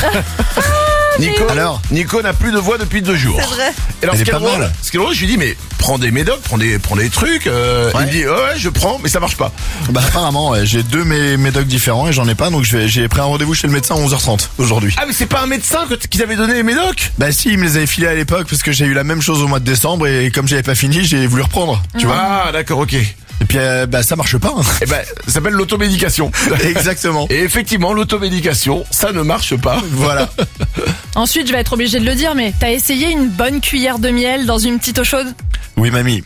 Nico n'a plus de voix depuis 2 jours. C'est vrai. Et alors, ce qui est drôle, je lui dis, mais prends des médocs, prends des trucs. Il me dit, ouais, je prends, mais ça marche pas. Bah, apparemment, j'ai 2 médocs différents et j'en ai pas, donc j'ai pris un rendez-vous chez le médecin à 11h30 aujourd'hui. Ah, mais c'est pas un médecin qui t'avait donné les médocs? Bah si, il me les avait filés à l'époque parce que j'ai eu la même chose au mois de décembre et comme j'avais pas fini, j'ai voulu reprendre. Tu vois? Ah, d'accord, ok. Et puis ça marche pas. Et ça s'appelle l'automédication. Exactement. Et effectivement, l'automédication, ça ne marche pas. Voilà. Ensuite, je vais être obligé de le dire, mais t'as essayé une bonne cuillère de miel dans une petite eau chaude? Oui, mamie.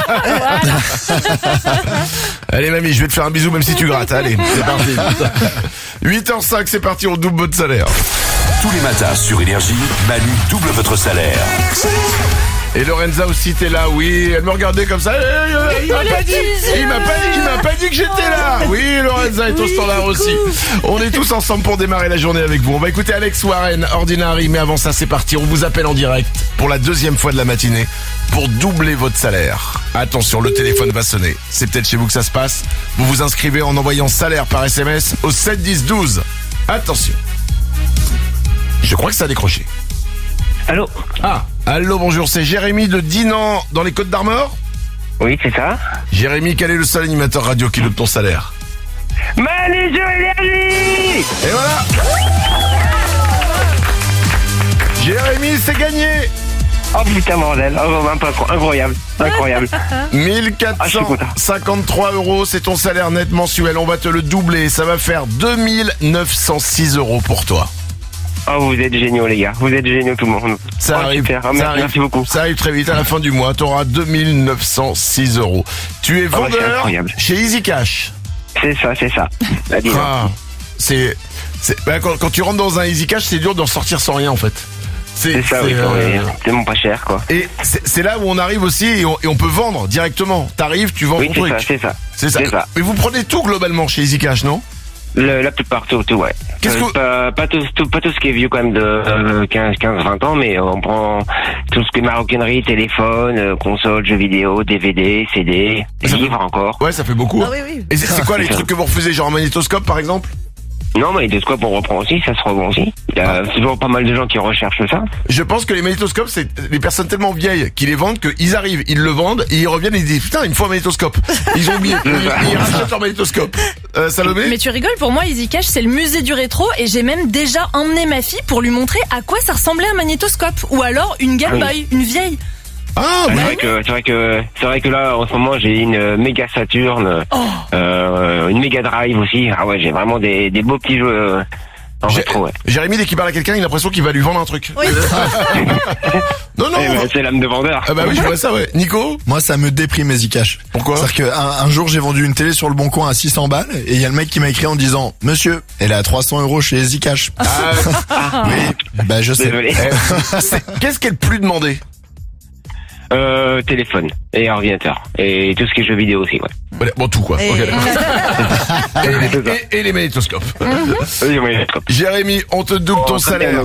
Allez, mamie, je vais te faire un bisou même si tu grattes. Allez, c'est parti. 8h05, c'est parti, on double votre salaire. Tous les matins sur Énergie, Manu double votre salaire. Et Lorenza aussi, t'es là, oui. Elle me regardait comme ça. Il m'a pas dit que j'étais là. Oui, Lorenza est au standard aussi. On est tous ensemble pour démarrer la journée avec vous. On va écouter Alex Warren, Ordinary. Mais avant ça, c'est parti. On vous appelle en direct pour la 2e fois de la matinée pour doubler votre salaire. Attention, le téléphone va sonner. C'est peut-être chez vous que ça se passe. Vous vous inscrivez en envoyant salaire par SMS au 7 10 12. Attention. Je crois que ça a décroché. Allô? Ah, allô, bonjour, c'est Jérémy de Dinan dans les Côtes d'Armor? Oui, c'est ça. Jérémy, quel est le seul animateur radio qui doute ton salaire? Manu sur Énergie! Et voilà! Jérémy, c'est gagné. Oh putain, bordel. Oh, même pas, incroyable. 1453 €, c'est ton salaire net mensuel. On va te le doubler. Ça va faire 2906 € pour toi. Oh, vous êtes géniaux, les gars. Vous êtes géniaux, tout le monde. Ça arrive. Super. Merci beaucoup. Ça arrive très vite. À la fin du mois, tu auras 2906 €. Tu es vendeur chez Easy Cash. C'est ça. Quand tu rentres dans un Easy Cash, c'est dur d'en sortir sans rien, en fait. C'est ça, oui. C'est tellement pas cher, quoi. Et c'est là où on arrive aussi et on peut vendre directement. T'arrives, tu vends ton truc. C'est ça. Mais vous prenez tout globalement chez Easy Cash, non? La plupart, tout, ouais. Pas tout ce qui est vieux quand même de 15-20 ans, mais on prend tout ce qui est maroquinerie, téléphone, console, jeux vidéo, DVD, CD, livres encore. Ouais, ça fait beaucoup. Ah oui. Et c'est quoi les trucs que vous refusez, genre un magnétoscope par exemple? Non, magnétoscope on reprend aussi, ça se revend aussi. Il y a toujours pas mal de gens qui recherchent ça. Je pense que les magnétoscopes, c'est des personnes tellement vieilles qui les vendent qu'ils arrivent, ils le vendent, et ils reviennent et ils disent putain, il me faut un magnétoscope. Ils ont oublié, ils rachètent leur magnétoscope. Salomé? Mais tu rigoles, pour moi Easy Cash c'est le musée du rétro et j'ai même déjà emmené ma fille pour lui montrer à quoi ça ressemblait un magnétoscope. Ou alors une Game Boy, une vieille. Ah, c'est vrai que là en ce moment j'ai une méga Saturn, une méga Drive aussi. Ah ouais, j'ai vraiment des beaux petits jeux en rétro. Ouais. Jérémy, dès qu'il parle à quelqu'un, il a l'impression qu'il va lui vendre un truc. Oui. non. C'est l'âme de vendeur. Ah bah oui, je vois ça, ouais. Nico? Moi, ça me déprime Easy Cash. Pourquoi? C'est-à-dire qu'un jour, j'ai vendu une télé sur le Bon Coin à 600 balles et il y a le mec qui m'a écrit en disant monsieur, elle est à 300 € chez Easy Cash. Oui, bah je sais. Désolé. Qu'est-ce qui est le plus demandé? Téléphone et ordinateur et tout ce qui est jeux vidéo aussi, ouais. Bon, tout quoi. Et, et les magnétoscopes. Jérémy, on te double ton salaire.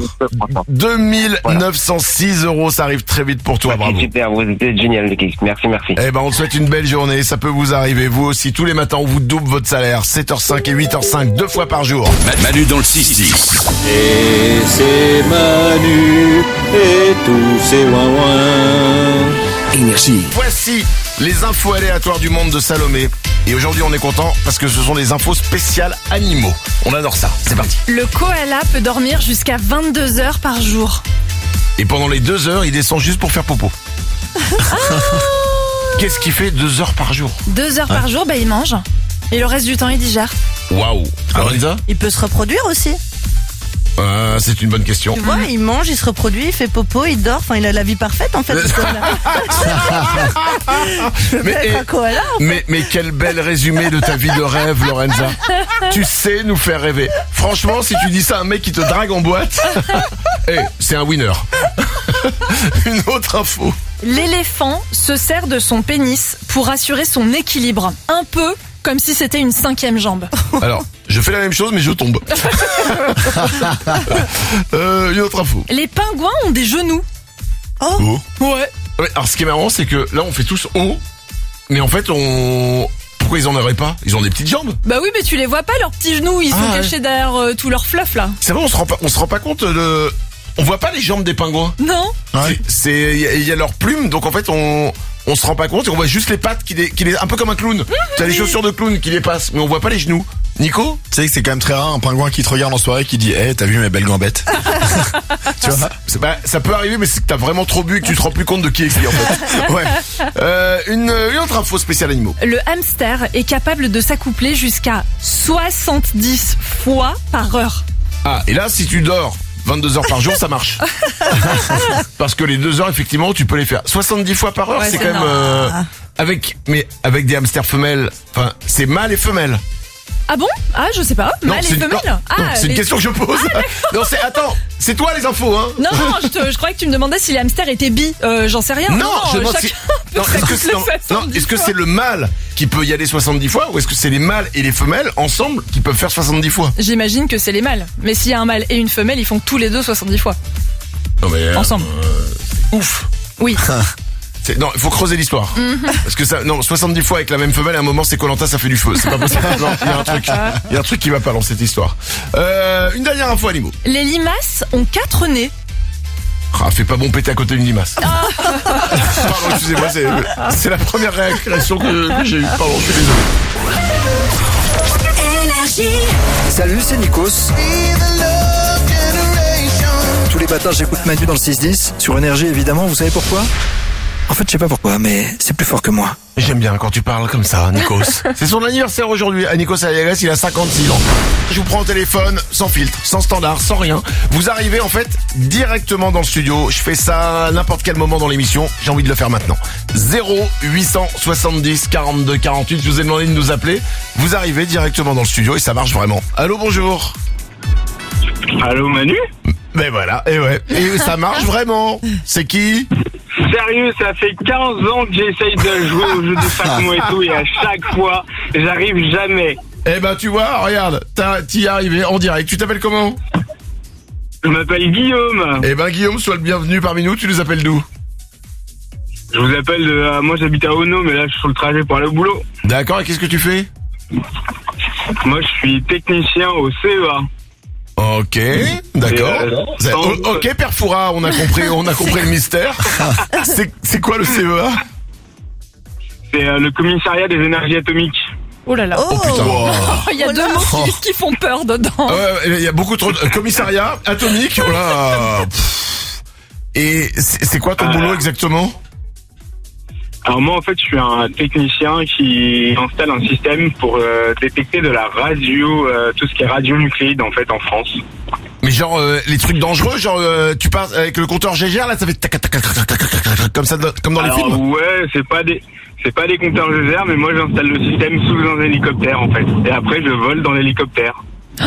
2906 €, ça arrive très vite pour toi, bravo. Super, vous êtes génial l'équipe. Merci. Eh ben, on te souhaite une belle journée, ça peut vous arriver. Vous aussi, tous les matins, on vous double votre salaire. 7h05 et 8h05, 2 fois par jour. Manu dans le 6-10. Et c'est Manu et tous ses ouin-ouin. Énergie. Voici les infos aléatoires du monde de Salomé. Et aujourd'hui, on est content parce que ce sont des infos spéciales animaux. On adore ça. C'est parti. Le koala peut dormir jusqu'à 22 heures par jour. Et pendant les 2 heures, il descend juste pour faire popo. Qu'est-ce qu'il fait 2 heures par jour? 2 heures par jour, il mange. Et le reste du temps, il digère. Waouh. Lorenza? Il peut se reproduire aussi. C'est une bonne question. Tu vois, il mange, il se reproduit, il fait popo, il dort. Enfin, il a la vie parfaite en fait. Mais quel bel résumé de ta vie de rêve, Lorenza. Tu sais nous faire rêver. Franchement, si tu dis ça à un mec qui te drague en boîte, c'est un winner. Une autre info. L'éléphant se sert de son pénis pour assurer son équilibre. Un peu comme si c'était une 5e jambe. Alors, je fais la même chose, mais je tombe. Une autre info. Les pingouins ont des genoux. Oh. Ouais. Alors, ce qui est marrant, c'est que là, on fait tous oh, mais en fait, pourquoi ils en auraient pas? Ils ont des petites jambes. Bah oui, mais tu les vois pas, leurs petits genoux, ils sont cachés derrière tout leur fluff, là. C'est vrai, on se rend pas compte de... On voit pas les jambes des pingouins. Non. Il y a leurs plumes, donc en fait, on se rend pas compte et on voit juste les pattes un peu comme un clown. T'as les chaussures de clown qui les passent, mais on voit pas les genoux. Nico? Tu sais que c'est quand même très rare un pingouin qui te regarde en soirée qui dit t'as vu mes belles gambettes? Tu vois? Ça peut arriver, mais c'est que t'as vraiment trop bu et que tu te rends plus compte de qui est qui en fait. Ouais. Une autre info spéciale animaux. Le hamster est capable de s'accoupler jusqu'à 70 fois par heure. Ah, et là si tu dors 22 heures par jour, ça marche. Parce que les 2 heures, effectivement, tu peux les faire 70 fois par heure, c'est quand même avec des hamsters femelles. Enfin, c'est mâle et femelle. Ah bon? Ah, je sais pas. Mâle et femelle? C'est une question que je pose. Non, c'est toi les infos, hein. Non, je croyais que tu me demandais si les hamsters étaient bi. J'en sais rien. Non, je demande est-ce que c'est le mâle qui peut y aller 70 fois ou est-ce que c'est les mâles et les femelles ensemble qui peuvent faire 70 fois? J'imagine que c'est les mâles. Mais s'il y a un mâle et une femelle, ils font tous les deux 70 fois. Non mais ensemble. Ouf. Oui. Non, il faut creuser l'histoire. Parce que 70 fois avec la même femelle, à un moment, c'est Koh-Lanta, ça fait du feu. C'est pas possible. Non, il y a un truc qui va pas dans cette histoire. Une dernière info animaux. Les limaces ont 4 nez. Fais pas bon péter à côté d'une limace. Pardon, excusez-moi, c'est la première réaction que j'ai eue. Pardon, je suis désolé. Salut, c'est Nikos. Tous les matin, j'écoute Manu dans le 6-10, sur Énergie évidemment, vous savez pourquoi ? En fait, je sais pas pourquoi, mais c'est plus fort que moi. J'aime bien quand tu parles comme ça, Nikos. C'est son anniversaire aujourd'hui. À Nikos Aliagas, il a 56 ans. Je vous prends au téléphone, sans filtre, sans standard, sans rien. Vous arrivez en fait directement dans le studio. Je fais ça à n'importe quel moment dans l'émission. J'ai envie de le faire maintenant. 0870 42 48. Je vous ai demandé de nous appeler. Vous arrivez directement dans le studio et ça marche vraiment. Allô, bonjour. Allô, Manu? Ben voilà, et ouais. Et ça marche vraiment. C'est qui? Sérieux, ça fait 15 ans que j'essaye de jouer au jeu de Fatmo et tout, et à chaque fois, j'arrive jamais. Eh ben tu vois, regarde, t'y es arrivé en direct. Tu t'appelles comment? Je m'appelle Guillaume. Eh ben Guillaume, sois le bienvenu parmi nous. Tu nous appelles d'où? Je vous appelle de... moi j'habite à Ono, mais là je suis sur le trajet pour aller au boulot. D'accord, et qu'est-ce que tu fais? Moi je suis technicien au CEA. Ok, d'accord. Ok, Père Foura, on a compris le mystère. C'est quoi le CEA? C'est le commissariat des énergies atomiques. Oh là là. Oh putain. Il y a deux mots qui font peur dedans. Il y a beaucoup trop de commissariat atomique. Oh là. Et c'est quoi ton boulot exactement? Alors moi en fait je suis un technicien qui installe un système pour détecter de la radio, tout ce qui est radionucléide en fait en France. Mais genre les trucs dangereux, genre tu passes avec le compteur GGR là, ça fait comme ça comme dans les films. Ouais, c'est pas des compteurs GGR, mais moi j'installe le système sous un hélicoptère en fait. Et après je vole dans l'hélicoptère.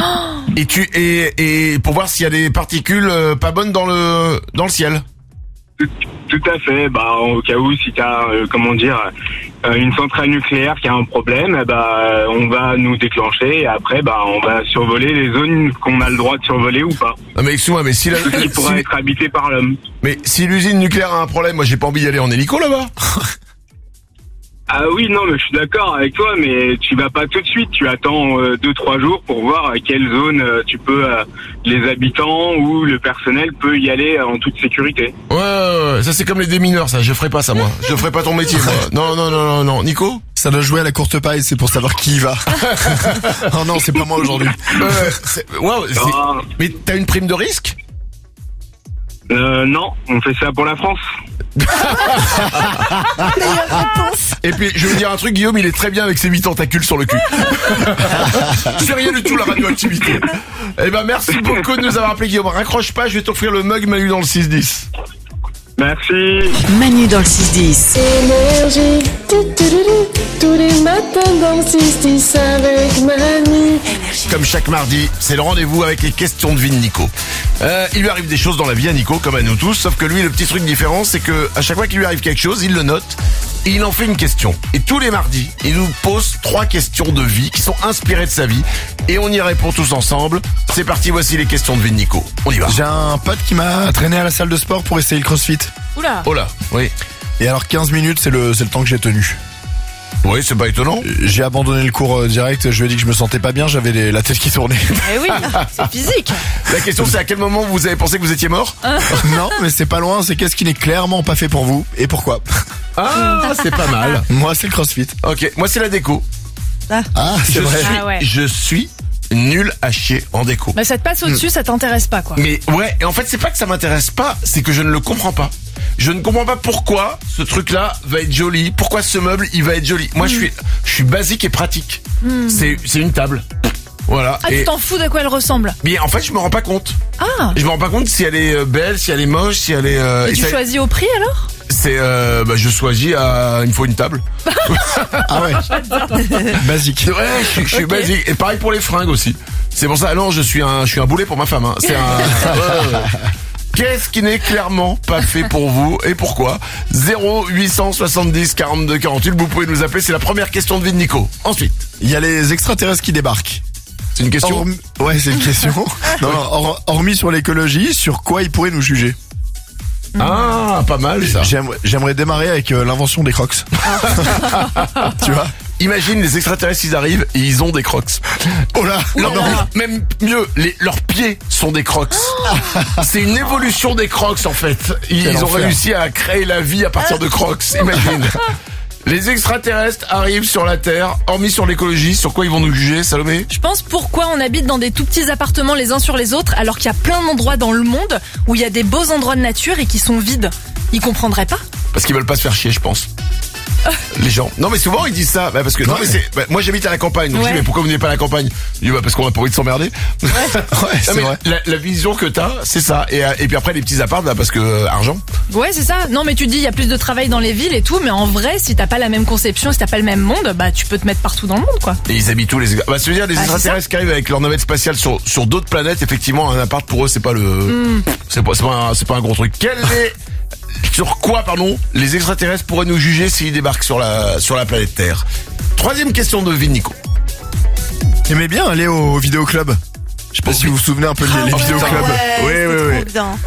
Et pour voir s'il y a des particules pas bonnes dans le ciel. Tout à fait. Bah, au cas où, si t'as, une centrale nucléaire qui a un problème, on va nous déclencher et après, on va survoler les zones qu'on a le droit de survoler ou pas. Non mais excuse-moi, mais si qui pourra être habité par l'homme. Mais si l'usine nucléaire a un problème, moi j'ai pas envie d'y aller en hélico là-bas. Ah oui, non, mais je suis d'accord avec toi, mais tu vas pas tout de suite. Tu attends 2-3 jours pour voir à quelle zone tu peux, les habitants ou le personnel peut y aller en toute sécurité. Ouais, ça c'est comme les démineurs, ça. Je ferai pas ça, moi. Je ferai pas ton métier, moi. Non. Nico? Ça doit jouer à la courte paille, c'est pour savoir qui y va. Oh non, c'est pas moi aujourd'hui. Mais t'as une prime de risque? Non, on fait ça pour la France. Et puis je vais vous dire un truc, Guillaume, il est très bien avec ses 8 tentacules sur le cul. C'est rien du tout la radioactivité. Eh ben merci beaucoup de nous avoir appelé, Guillaume. Raccroche pas, je vais t'offrir le mug Manu dans le 6-10. Merci. Manu dans le 6-10. Énergie, tous les matins dans le 6-10 avec Manu. Comme chaque mardi, c'est le rendez-vous avec les questions de vie de Nico. Il lui arrive des choses dans la vie à Nico, comme à nous tous, sauf que lui, le petit truc différent, c'est que à chaque fois qu'il lui arrive quelque chose, il le note et il en fait une question. Et tous les mardis, il nous pose 3 questions de vie qui sont inspirées de sa vie et on y répond tous ensemble. C'est parti, voici les questions de vie de Nico. On y va. J'ai un pote qui m'a traîné à la salle de sport pour essayer le crossfit. Oula. Oh là, oui. Et alors 15 minutes, c'est le temps que j'ai tenu. Oui, c'est pas étonnant. J'ai abandonné le cours direct, je lui ai dit que je me sentais pas bien, j'avais la tête qui tournait. Eh oui, c'est physique. La question c'est à quel moment vous avez pensé que vous étiez mort? Non, mais c'est pas loin, c'est qu'est-ce qui n'est clairement pas fait pour vous et pourquoi. Ah, c'est pas mal. Moi, c'est le crossfit. Ok, moi c'est la déco. Ah, c'est vrai. Je suis nul à chier en déco. Bah ça te passe au-dessus, ça t'intéresse pas quoi. Mais ouais, et en fait c'est pas que ça m'intéresse pas, c'est que je ne le comprends pas. Je ne comprends pas pourquoi ce truc-là va être joli, pourquoi ce meuble il va être joli. Moi je suis basique et pratique. C'est une table. Voilà. Ah, tu t'en fous de quoi elle ressemble? Mais en fait je me rends pas compte. Ah. Je me rends pas compte si elle est belle, si elle est moche, si elle est... Et tu choisis au prix alors? C'est je choisis il me faut une table. Ah ouais. Basique. Ouais, je suis basique. Et pareil pour les fringues aussi. C'est pour ça, non, je suis un boulet pour ma femme. Hein. C'est un... Qu'est-ce qui n'est clairement pas fait pour vous et pourquoi? 0870 42 48, vous pouvez nous appeler, c'est la première question de vie de Nico. Ensuite, il y a les extraterrestres qui débarquent. C'est une question? Ouais, c'est une question. Non, hormis sur l'écologie, sur quoi ils pourraient nous juger? Ah, pas mal ça. J'aimerais démarrer avec l'invention des crocs. Tu vois? Imagine les extraterrestres, ils arrivent et ils ont des crocs. Oh là, non, même mieux, leurs pieds sont des crocs. C'est une évolution des crocs en fait. Ils ont réussi à créer la vie à partir de crocs. Imagine. Les extraterrestres arrivent sur la Terre, hormis sur l'écologie, sur quoi ils vont nous juger, Salomé? Je pense pourquoi on habite dans des tout petits appartements les uns sur les autres alors qu'il y a plein d'endroits dans le monde où il y a des beaux endroits de nature et qui sont vides. Ils comprendraient pas? Parce qu'ils veulent pas se faire chier, je pense. Les gens. Non mais souvent ils disent ça. Parce que moi j'habite à la campagne. Donc je dis mais pourquoi vous n'êtes pas à la campagne? Je dis parce qu'on a pas envie de s'emmerder. Ouais, c'est vrai. La vision que t'as, c'est ça. Et puis après les petits apparts parce que argent. Ouais c'est ça. Non mais tu te dis il y a plus de travail dans les villes et tout, mais en vrai si t'as pas la même conception, si t'as pas le même monde, bah tu peux te mettre partout dans le monde quoi. Et ils habitent tous les. Bah ça veut dire des extraterrestres qui arrivent avec leur navette spatiale sur d'autres planètes. Effectivement un appart pour eux c'est pas le. C'est pas un gros truc. Sur quoi, les extraterrestres pourraient nous juger s'ils débarquent sur la planète Terre? Troisième question de Vin, Nico. J'aimais bien aller au vidéoclub. Je sais pas si vous vous souvenez un peu des vidéoclubs. Oui.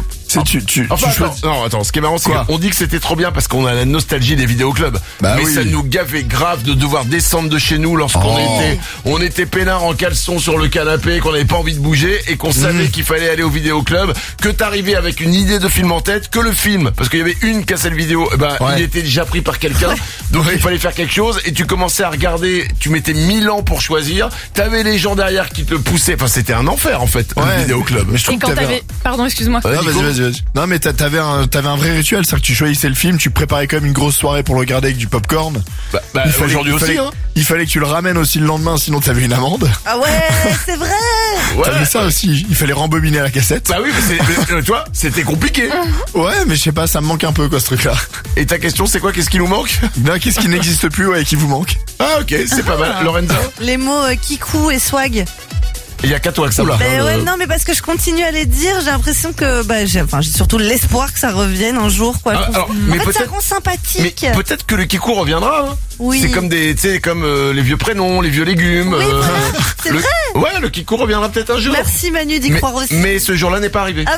Attends, ce qui est marrant, c'est qu'on dit que c'était trop bien parce qu'on a la nostalgie des vidéoclubs. Mais ça nous gavait grave de devoir descendre de chez nous lorsqu'on était peinard en caleçon sur le canapé, qu'on n'avait pas envie de bouger et qu'on savait qu'il fallait aller au vidéoclub, que t'arrivais avec une idée de film en tête, que le film, parce qu'il y avait une cassette vidéo, il était déjà pris par quelqu'un, donc il fallait faire quelque chose et tu commençais à regarder, tu mettais 1000 ans pour choisir, t'avais les gens derrière qui te poussaient, enfin c'était un enfer en fait, le vidéoclub. Mais je trouve Pardon, excuse-moi. Vas-y. Non mais t'avais un vrai rituel, c'est-à-dire que tu choisissais le film, tu préparais quand même une grosse soirée pour le regarder avec du popcorn. Aujourd'hui aussi. Il fallait que tu le ramènes aussi le lendemain, sinon t'avais une amende. Ah ouais, c'est vrai. T'avais ça aussi, il fallait rembobiner la cassette. Bah oui, mais tu vois, c'était compliqué. Ouais, mais je sais pas, ça me manque un peu ce truc-là. Et ta question c'est quoi? Qu'est-ce qui nous manque? Qu'est-ce qui n'existe plus et qui vous manque? Ah ok, c'est pas mal. Lorenza? Les mots kikou et swag. Il y a qu'à toi que ça. Non mais parce que je continue à les dire, j'ai l'impression que j'ai surtout l'espoir que ça revienne un jour quoi. Ça rend sympathique. Mais peut-être que le kikou reviendra. Hein. Oui. C'est comme les vieux prénoms, les vieux légumes. Oui, voilà. C'est vrai. Ouais, le kikou reviendra peut-être un jour. Merci Manu d'y croire aussi. Mais ce jour-là n'est pas arrivé.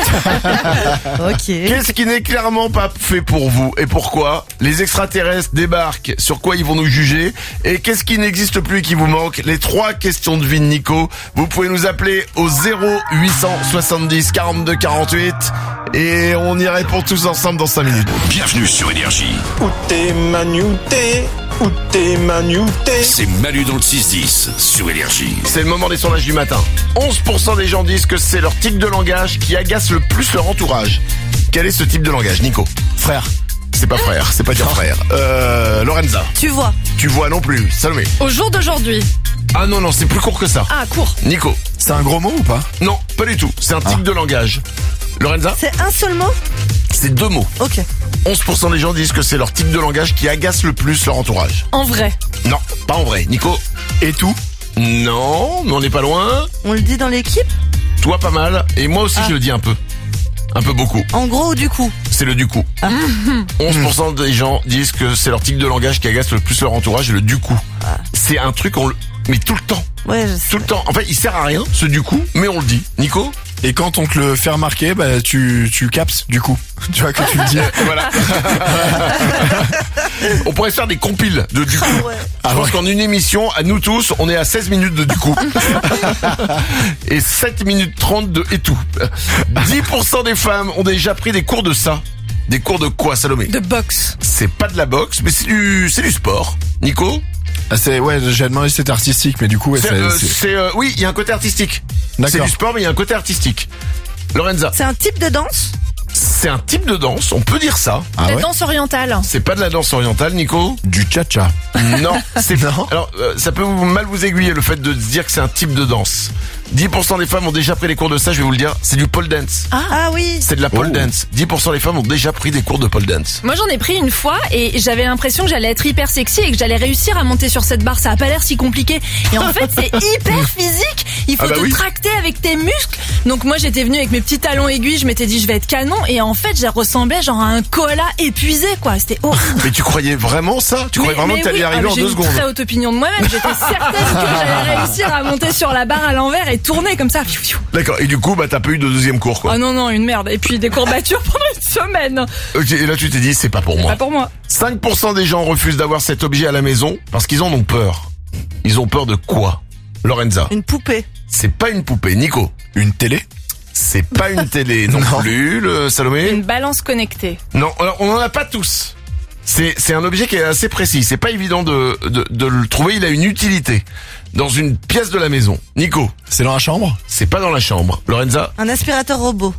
Ok. Qu'est-ce qui n'est clairement pas fait pour vous et pourquoi? Les extraterrestres débarquent, sur quoi ils vont nous juger? Et qu'est-ce qui n'existe plus et qui vous manque? Les 3 questions de Vin, Nico. Vous pouvez nous appeler au 0870 42 48 et on y répond tous ensemble dans 5 minutes. Bienvenue sur Énergie. Où t'es Manu, où t'es Manu, C'est Manu dans le 6-10 sur Énergie. C'est le moment des sondages du matin. 11% des gens disent que c'est leur type de langage qui agace le plus leur entourage. Quel est ce type de langage, Nico? Frère. C'est pas frère, c'est pas dire frère. Lorenza. Tu vois non plus. Salomé. Au jour d'aujourd'hui. Ah non, c'est plus court que ça. Ah, court. Nico. C'est un gros mot ou pas? Non, pas du tout. C'est un type de langage. Lorenza. C'est un seul mot? C'est 2 mots. Ok. 11% des gens disent que c'est leur type de langage qui agace le plus leur entourage. En vrai? Non, pas en vrai. Nico. Et tout? Non, mais on n'est pas loin. On le dit dans l'équipe? Toi pas mal, et moi aussi je le dis un peu. Un peu beaucoup. En gros ou du coup? C'est le du coup. 11% des gens disent que c'est leur type de langage qui agace le plus leur entourage et le du coup. C'est un truc mais tout le temps. Ouais, je sais. Tout le temps. En fait, il sert à rien, ce du coup, mais on le dit. Nico? Et quand on te le fait remarquer, tu captes du coup. Tu vois que tu le dis. Voilà. On pourrait faire des compiles de du coup. Ouais. Je pense qu'en une émission, à nous tous, on est à 16 minutes de du coup. Et 7 minutes 30 de et tout. 10% des femmes ont déjà pris des cours de ça. Des cours de quoi, Salomé? De boxe. C'est pas de la boxe, mais c'est du sport. Nico? J'ai demandé si c'était artistique, mais du coup, oui, il y a un côté artistique. D'accord. C'est du sport, mais il y a un côté artistique. Lorenza. C'est un type de danse? C'est un type de danse, on peut dire ça. La danse orientale. C'est pas de la danse orientale, Nico? Du cha-cha. Non, c'est non. Alors, ça peut mal vous aiguiller le fait de dire que c'est un type de danse. 10% des femmes ont déjà pris des cours de ça, je vais vous le dire, c'est du pole dance. Ah oui. C'est de la pole dance. 10% des femmes ont déjà pris des cours de pole dance. Moi j'en ai pris une fois et j'avais l'impression que j'allais être hyper sexy et que j'allais réussir à monter sur cette barre. Ça a pas l'air si compliqué. Et en fait c'est hyper physique. Il faut te tracter avec tes muscles. Donc moi j'étais venue avec mes petits talons aiguilles, je m'étais dit je vais être canon et en fait j'ai ressemblé genre à un koala épuisé quoi. C'était horrible. Mais tu croyais vraiment ça? Tu croyais vraiment que t'allais y arriver en 2 secondes? J'ai une très haute opinion de moi-même. J'étais certaine que j'allais réussir à monter sur la barre à l'envers et tourner comme ça. D'accord, et du coup t'as pas eu de deuxième cours quoi? Ah non, une merde. Et puis des courbatures pendant une semaine. Ok, et là tu t'es dit c'est pas pour moi. Pas pour moi. 5% des gens refusent d'avoir cet objet à la maison parce qu'ils en ont peur. Ils ont peur de quoi? Lorenza. Une poupée. C'est pas une poupée. Nico. Une télé? C'est pas une télé non plus, le Salomé. Une balance connectée. Non, alors on en a pas tous. C'est un objet qui est assez précis. C'est pas évident de le trouver. Il a une utilité dans une pièce de la maison. Nico. C'est dans la chambre? C'est pas dans la chambre. Lorenza. Un aspirateur robot.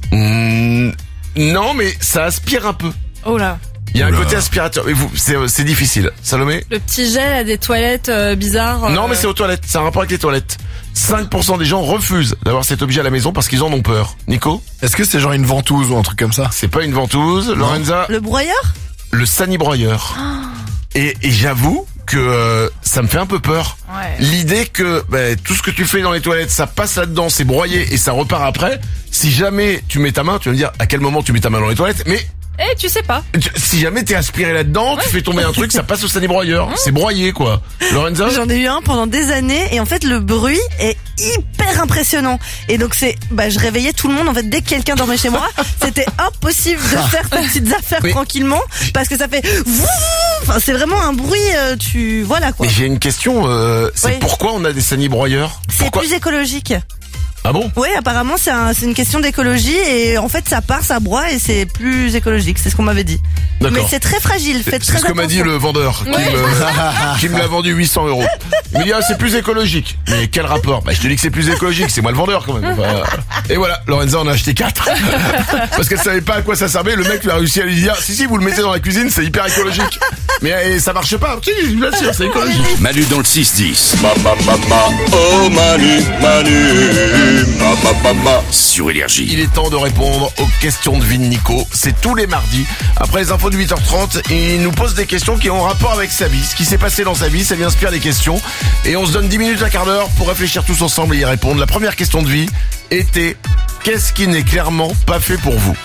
Non, mais ça aspire un peu. Oh là. Il y a un côté aspirateur. Mais c'est difficile. Salomé? Le petit gel à des toilettes bizarres. Non, mais c'est aux toilettes. C'est un rapport avec les toilettes. 5% des gens refusent d'avoir cet objet à la maison parce qu'ils en ont peur. Nico? Est-ce que c'est genre une ventouse ou un truc comme ça? C'est pas une ventouse. Non. Lorenza? Le broyeur? Le sanibroyeur. Et j'avoue que ça me fait un peu peur. Ouais. L'idée que tout ce que tu fais dans les toilettes, ça passe là-dedans, c'est broyé et ça repart après. Si jamais tu mets ta main, tu vas me dire à quel moment tu mets ta main dans les toilettes, mais tu sais pas. Si jamais t'es aspiré là-dedans, tu fais tomber un truc, ça passe au sanibroyeur. C'est broyé, quoi. Lorenza? J'en ai eu un pendant des années et en fait le bruit est hyper impressionnant. Et donc je réveillais tout le monde en fait dès que quelqu'un dormait chez moi. C'était impossible de faire tes petites affaires tranquillement parce que ça fait enfin c'est vraiment un bruit voilà quoi. Mais j'ai une question, c'est pourquoi on a des sanibroyeurs? C'est plus écologique. Ah bon? Oui, apparemment c'est une question d'écologie et en fait ça part, ça broie et c'est plus écologique, c'est ce qu'on m'avait dit. D'accord. Mais c'est très fragile, faites très attention. C'est ce que m'a dit le vendeur qui me l'a vendu 800 €. Il me dit c'est plus écologique. Mais quel rapport? Je te dis que c'est plus écologique, c'est moi le vendeur quand même. Et voilà, Lorenza en a acheté 4 parce qu'elle savait pas à quoi ça servait. Le mec lui a réussi à lui dire si vous le mettez dans la cuisine, c'est hyper écologique. Mais ça marche pas. Si, bien sûr, c'est écologique. Manu dans le 6-10. Oh Manu. Sur Énergie. Il est temps de répondre aux questions de vie de Nico. C'est tous les mardis. Après les infos de 8h30, il nous pose des questions qui ont rapport avec sa vie. Ce qui s'est passé dans sa vie, ça lui inspire des questions. Et on se donne 10 minutes, un quart d'heure pour réfléchir tous ensemble et y répondre. La première question de vie était: qu'est-ce qui n'est clairement pas fait pour vous?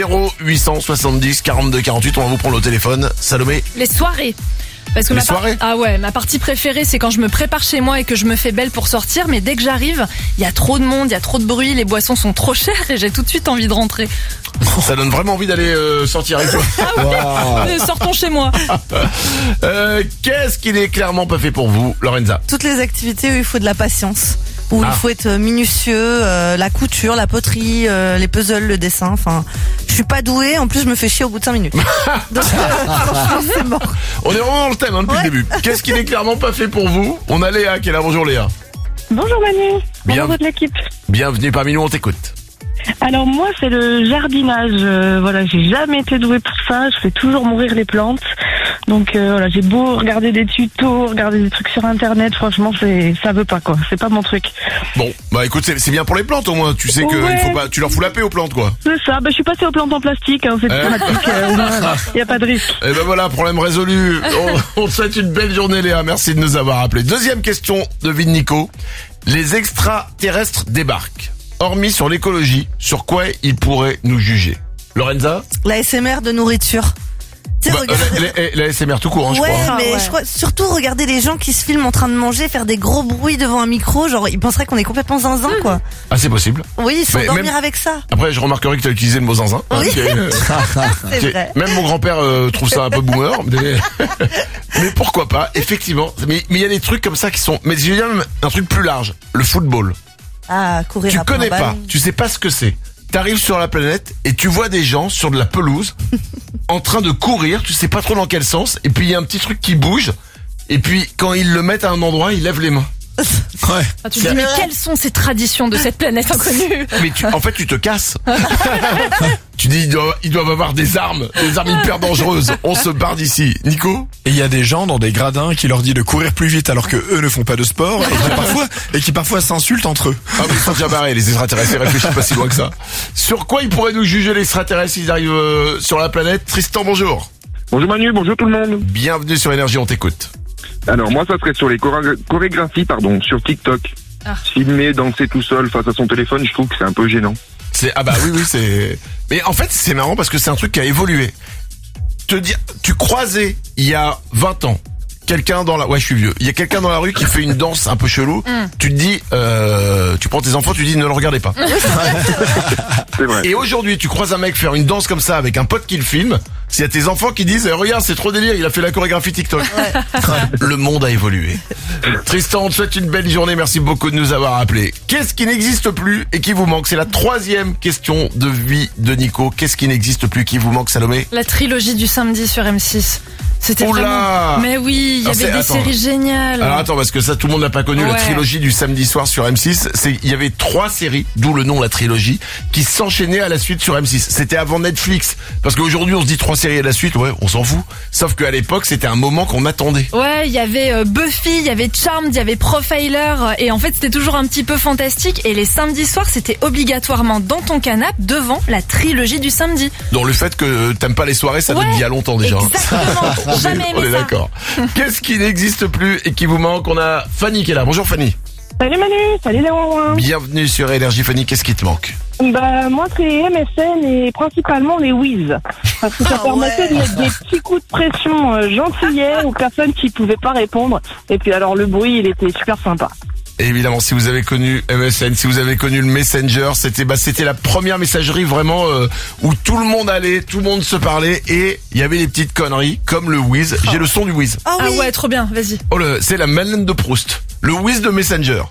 0870 42 48, on va vous prendre au téléphone. Salomé? Les soirées. Parce que ma partie préférée, c'est quand je me prépare chez moi et que je me fais belle pour sortir, mais dès que j'arrive, il y a trop de monde, il y a trop de bruit, les boissons sont trop chères et j'ai tout de suite envie de rentrer. Ça donne vraiment envie d'aller sortir avec toi. Sortons chez moi. Qu'est-ce qui n'est clairement pas fait pour vous, Lorenza? Toutes les activités où il faut de la patience, où il faut être minutieux, la couture, la poterie, les puzzles, le dessin, enfin, je suis pas douée, en plus je me fais chier au bout de 5 minutes. Donc franchement c'est mort. On est vraiment dans le thème depuis le début. Qu'est-ce qui n'est clairement pas fait pour vous? On a Léa qui est là. Bonjour Léa. Bonjour Manu. Bonjour toute l'équipe. Bienvenue parmi nous, on t'écoute. Alors moi c'est le jardinage, j'ai jamais été douée pour ça, je fais toujours mourir les plantes. Donc j'ai beau regarder des tutos, regarder des trucs sur internet, franchement ça veut pas quoi, c'est pas mon truc. Bon, écoute, c'est bien pour les plantes au moins, tu sais que il faut pas, tu leur fous la paix aux plantes quoi. C'est ça, je suis passée aux plantes en plastique, c'est pratique, y a pas de risque. Et voilà, problème résolu. On te souhaite une belle journée Léa, merci de nous avoir appelés. Deuxième question de vie de Nico. Les extraterrestres débarquent. Hormis sur l'écologie, sur quoi ils pourraient nous juger? Lorenza? La SMR de nourriture. La SMR tout court, je crois. Mais je crois surtout regarder les gens qui se filment en train de manger, faire des gros bruits devant un micro, genre ils penseraient qu'on est complètement zinzin quoi. Ah c'est possible. Oui, ils se font dormir avec ça. Après je remarquerai que tu as utilisé le mot zinzin. Oui. C'est vrai. Même mon grand-père trouve ça un peu boomer. Mais pourquoi pas, effectivement. Mais il y a des trucs comme ça qui sont... Mais j'ai même un truc plus large, le football. Ah, courir tu après connais un ballon. pas, tu sais pas ce que c'est. T'arrives sur la planète et tu vois des gens sur de la pelouse en train de courir, tu sais pas trop dans quel sens, et puis il y a un petit truc qui bouge, et puis quand ils le mettent à un endroit, ils lèvent les mains. Ouais. Ah, tu te dis, mais quelles sont ces traditions de cette planète inconnue? Mais en fait, tu te casses. Tu dis, ils doivent avoir des armes hyper dangereuses. On se barre d'ici. Nico? Et il y a des gens dans des gradins qui leur disent de courir plus vite alors que eux ne font pas de sport et qui parfois s'insultent entre eux. Ah mais ils sont déjà barrés, les extraterrestres, ils réfléchissent pas si loin que ça. Sur quoi ils pourraient nous juger les extraterrestres s'ils arrivent sur la planète? Tristan, bonjour. Bonjour Manu, bonjour tout le monde. Bienvenue sur Énergie, on t'écoute. Alors moi ça serait sur les chorégraphies sur TikTok. Filmer, danser tout seul face à son téléphone, je trouve que c'est un peu gênant. Oui c'est... Mais en fait c'est marrant parce que c'est un truc qui a évolué. Tu croisais il y a 20 ans quelqu'un dans la... Ouais, je suis vieux. Il y a quelqu'un dans la rue qui fait une danse un peu chelou. Tu te dis... tu prends tes enfants, tu dis ne le regardez pas. C'est vrai. Et aujourd'hui, tu croises un mec faire une danse comme ça avec un pote qui le filme. S'il y a tes enfants qui disent regarde, c'est trop délire, il a fait la chorégraphie TikTok. Le monde a évolué. Tristan, on te souhaite une belle journée. Merci beaucoup de nous avoir appelés. Qu'est-ce qui n'existe plus et qui vous manque? C'est la troisième question de vie de Nico. Qu'est-ce qui n'existe plus, qui vous manque, Salomé? La trilogie du samedi sur M6. C'était Oula. vraiment... Mais oui, il y avait des séries géniales. Alors attends, parce que ça tout le monde n'a pas connu la trilogie du samedi soir sur M6. Il y avait 3 séries, d'où le nom la trilogie, qui s'enchaînaient à la suite sur M6. C'était avant Netflix. Parce qu'aujourd'hui on se dit 3 séries à la suite, ouais, on s'en fout. Sauf qu'à l'époque c'était un moment qu'on attendait. Ouais, il y avait Buffy, il y avait Charmed, il y avait Profiler, et en fait c'était toujours un petit peu fantastique. Et les samedis soirs c'était obligatoirement dans ton canapé devant la trilogie du samedi. Donc le fait que t'aimes pas les soirées, ça date d'il y a longtemps déjà. Exactement. Jamais aimé on est ça. D'accord. Qu'est-ce qui n'existe plus et qui vous manque? On a Fanny qui est là. Bonjour Fanny. Salut Manu, salut les ouin-ouin. Bienvenue sur Énergie Fanny, qu'est-ce qui te manque? Bah moi c'est MSN et principalement les whiz. Parce que ça permettait de mettre des petits coups de pression gentillets aux personnes qui pouvaient pas répondre. Et puis alors le bruit il était super sympa. Et évidemment, si vous avez connu MSN, si vous avez connu le Messenger, c'était la première messagerie vraiment où tout le monde allait, tout le monde se parlait et il y avait des petites conneries comme le whiz. J'ai le son du whiz. Ah ouais, trop bien, vas-y. C'est la Madeleine de Proust. Le whiz de Messenger.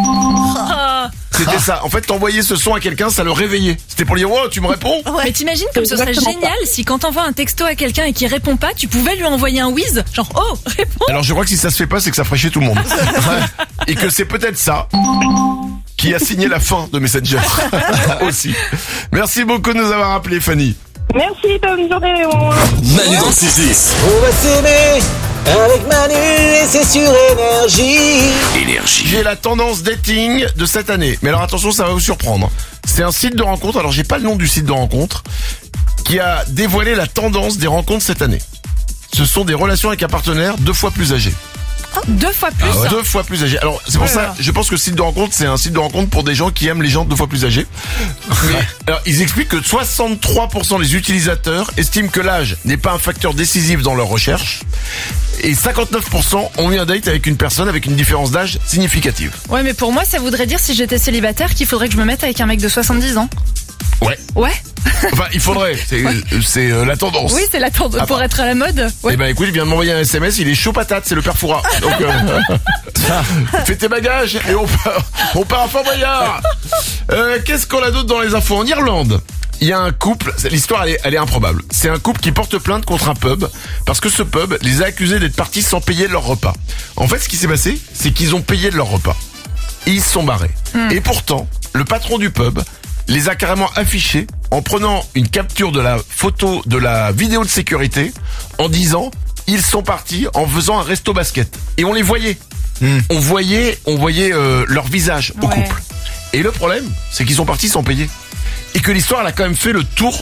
C'était ça. En fait, t'envoyais ce son à quelqu'un, ça le réveillait. C'était pour dire, oh, tu me réponds? Mais t'imagines comme ce serait génial si quand t'envoies un texto à quelqu'un et qu'il répond pas, tu pouvais lui envoyer un whiz, genre, oh, réponds. Alors je crois que si ça se fait pas, c'est que ça ferait chier tout le monde. Et que c'est peut-être ça qui a signé la fin de Messenger aussi. Merci beaucoup de nous avoir appelé Fanny. Merci, bonne journée. Manu dans le 6-10. On va s'aimer avec Manu et c'est sur Énergie. Énergie. J'ai la tendance dating de cette année. Mais alors attention, ça va vous surprendre. C'est un site de rencontre, alors j'ai pas le nom du site de rencontre, qui a dévoilé la tendance des rencontres cette année. Ce sont des relations avec un partenaire 2 fois plus âgé. 2 fois plus. 2 fois plus âgé. Alors c'est pour ça, je pense que le site de rencontre, c'est un site de rencontre pour des gens qui aiment les gens 2 fois plus âgés. Alors ils expliquent que 63% des utilisateurs estiment que l'âge n'est pas un facteur décisif dans leur recherche. Et 59% ont eu un date avec une personne avec une différence d'âge significative. Ouais, mais pour moi, ça voudrait dire si j'étais célibataire qu'il faudrait que je me mette avec un mec de 70 ans. Ouais. Ouais. Enfin, il faudrait. C'est la tendance. Oui, c'est la tendance pour être à la mode. Ouais. Eh ben écoute, il vient de m'envoyer un SMS, il est chaud patate, c'est le père Foura. Donc fais tes bagages et on part à Fort Boyard. Qu'est-ce qu'on a d'autre dans les infos? En Irlande, il y a un couple, l'histoire elle est improbable. C'est un couple qui porte plainte contre un pub parce que ce pub les a accusés d'être partis sans payer leur repas. En fait, ce qui s'est passé, c'est qu'ils ont payé de leur repas. Et ils se sont barrés. Et pourtant, le patron du pub les a carrément affichés en prenant une capture de la photo de la vidéo de sécurité en disant ils sont partis en faisant un resto basket. Et on les voyait. On voyait leur visage au couple. Et le problème, c'est qu'ils sont partis sans payer. Et que l'histoire elle a quand même fait le tour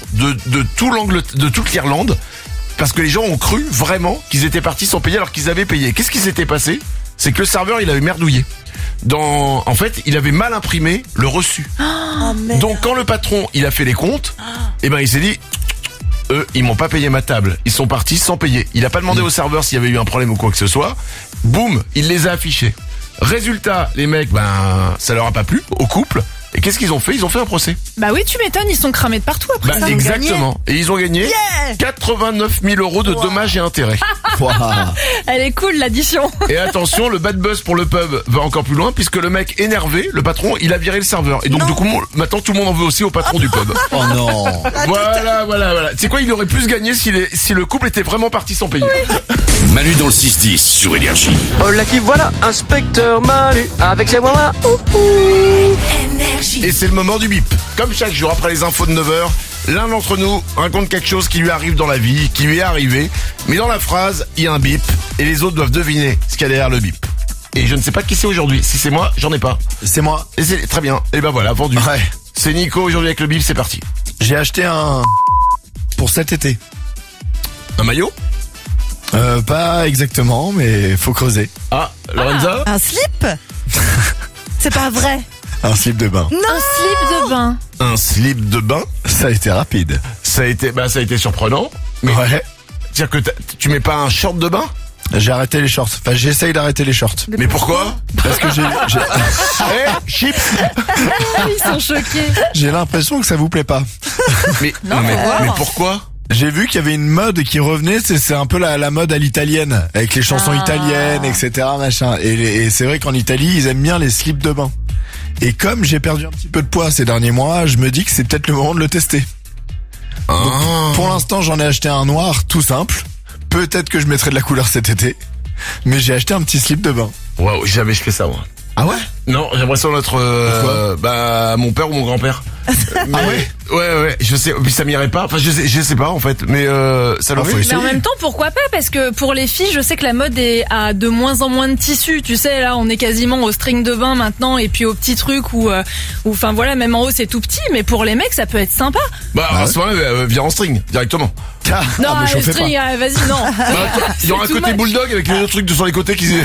de toute l'Irlande parce que les gens ont cru vraiment qu'ils étaient partis sans payer alors qu'ils avaient payé. Qu'est-ce qui s'était passé? C'est que le serveur il avait merdouillé. En fait, il avait mal imprimé le reçu. Donc quand le patron il a fait les comptes, eh ben il s'est dit eux ils m'ont pas payé ma table, ils sont partis sans payer. Il a pas demandé au serveur s'il y avait eu un problème ou quoi que ce soit. Boum, il les a affichés. Résultat, les mecs, ça leur a pas plu au couple. Et qu'est-ce qu'ils ont fait? Ils ont fait un procès. Bah oui, tu m'étonnes, ils sont cramés de partout après ça. Exactement. Et ils ont gagné 89 000 € de dommages et intérêts. Elle est cool l'addition. Et attention, le bad buzz pour le pub va encore plus loin puisque le mec énervé, le patron, il a viré le serveur. Et donc du coup, maintenant tout le monde en veut aussi au patron du pub. Oh non. Voilà. Tu sais quoi, il aurait plus gagné si le couple était vraiment parti sans payer. Manu dans le 6-10 sur Énergie. Oh là qui voilà, inspecteur Manu avec ses voix. Et c'est le moment du bip. Comme chaque jour après les infos de 9h, l'un d'entre nous raconte quelque chose qui lui arrive dans la vie, qui lui est arrivé. Mais dans la phrase, il y a un bip et les autres doivent deviner ce qu'il y a derrière le bip. Et je ne sais pas qui c'est aujourd'hui. Si c'est moi, j'en ai pas. C'est moi. Et c'est très bien. Et ben voilà, vendu. Ouais. C'est Nico aujourd'hui avec le bip, c'est parti. J'ai acheté un pour cet été. Un maillot? Pas exactement, mais faut creuser. Ah, Lorenza? Un slip? C'est pas vrai. Un slip de bain. Non. Un slip de bain. Un slip de bain? Ça a été rapide. Ça a été surprenant. Mais ouais. C'est-à-dire que tu mets pas un short de bain? J'ai arrêté les shorts. Enfin, j'essaye d'arrêter les shorts. Mais pourquoi? Parce que j'ai chips. Ils sont choqués. J'ai l'impression que ça vous plaît pas. Mais pourquoi? J'ai vu qu'il y avait une mode qui revenait, c'est un peu la mode à l'italienne, avec les chansons italiennes, etc. machin. Et c'est vrai qu'en Italie, ils aiment bien les slips de bain. Et comme j'ai perdu un petit peu de poids ces derniers mois, je me dis que c'est peut-être le moment de le tester. Donc, pour l'instant, j'en ai acheté un noir, tout simple. peut-être que je mettrai de la couleur cet été, mais j'ai acheté un petit slip de bain. Waouh, jamais je fais ça, moi. Ah ouais? Non, j'aimerais ça être mon père ou mon grand-père. Mais, ouais, je sais, puis ça m'irait pas. Enfin, je sais pas en fait, mais ça leur faut essayer. Mais en même temps, pourquoi pas? Parce que pour les filles, je sais que la mode a de moins en moins de tissus. Tu sais, là, on est quasiment au string de bain maintenant, et puis aux petits trucs où, enfin voilà, même en haut c'est tout petit. Mais pour les mecs, ça peut être sympa. À ce moment-là, viens en string directement. Non, le string, vas-y, non. Il y aura un côté bulldog avec les deux trucs sur les côtés qui.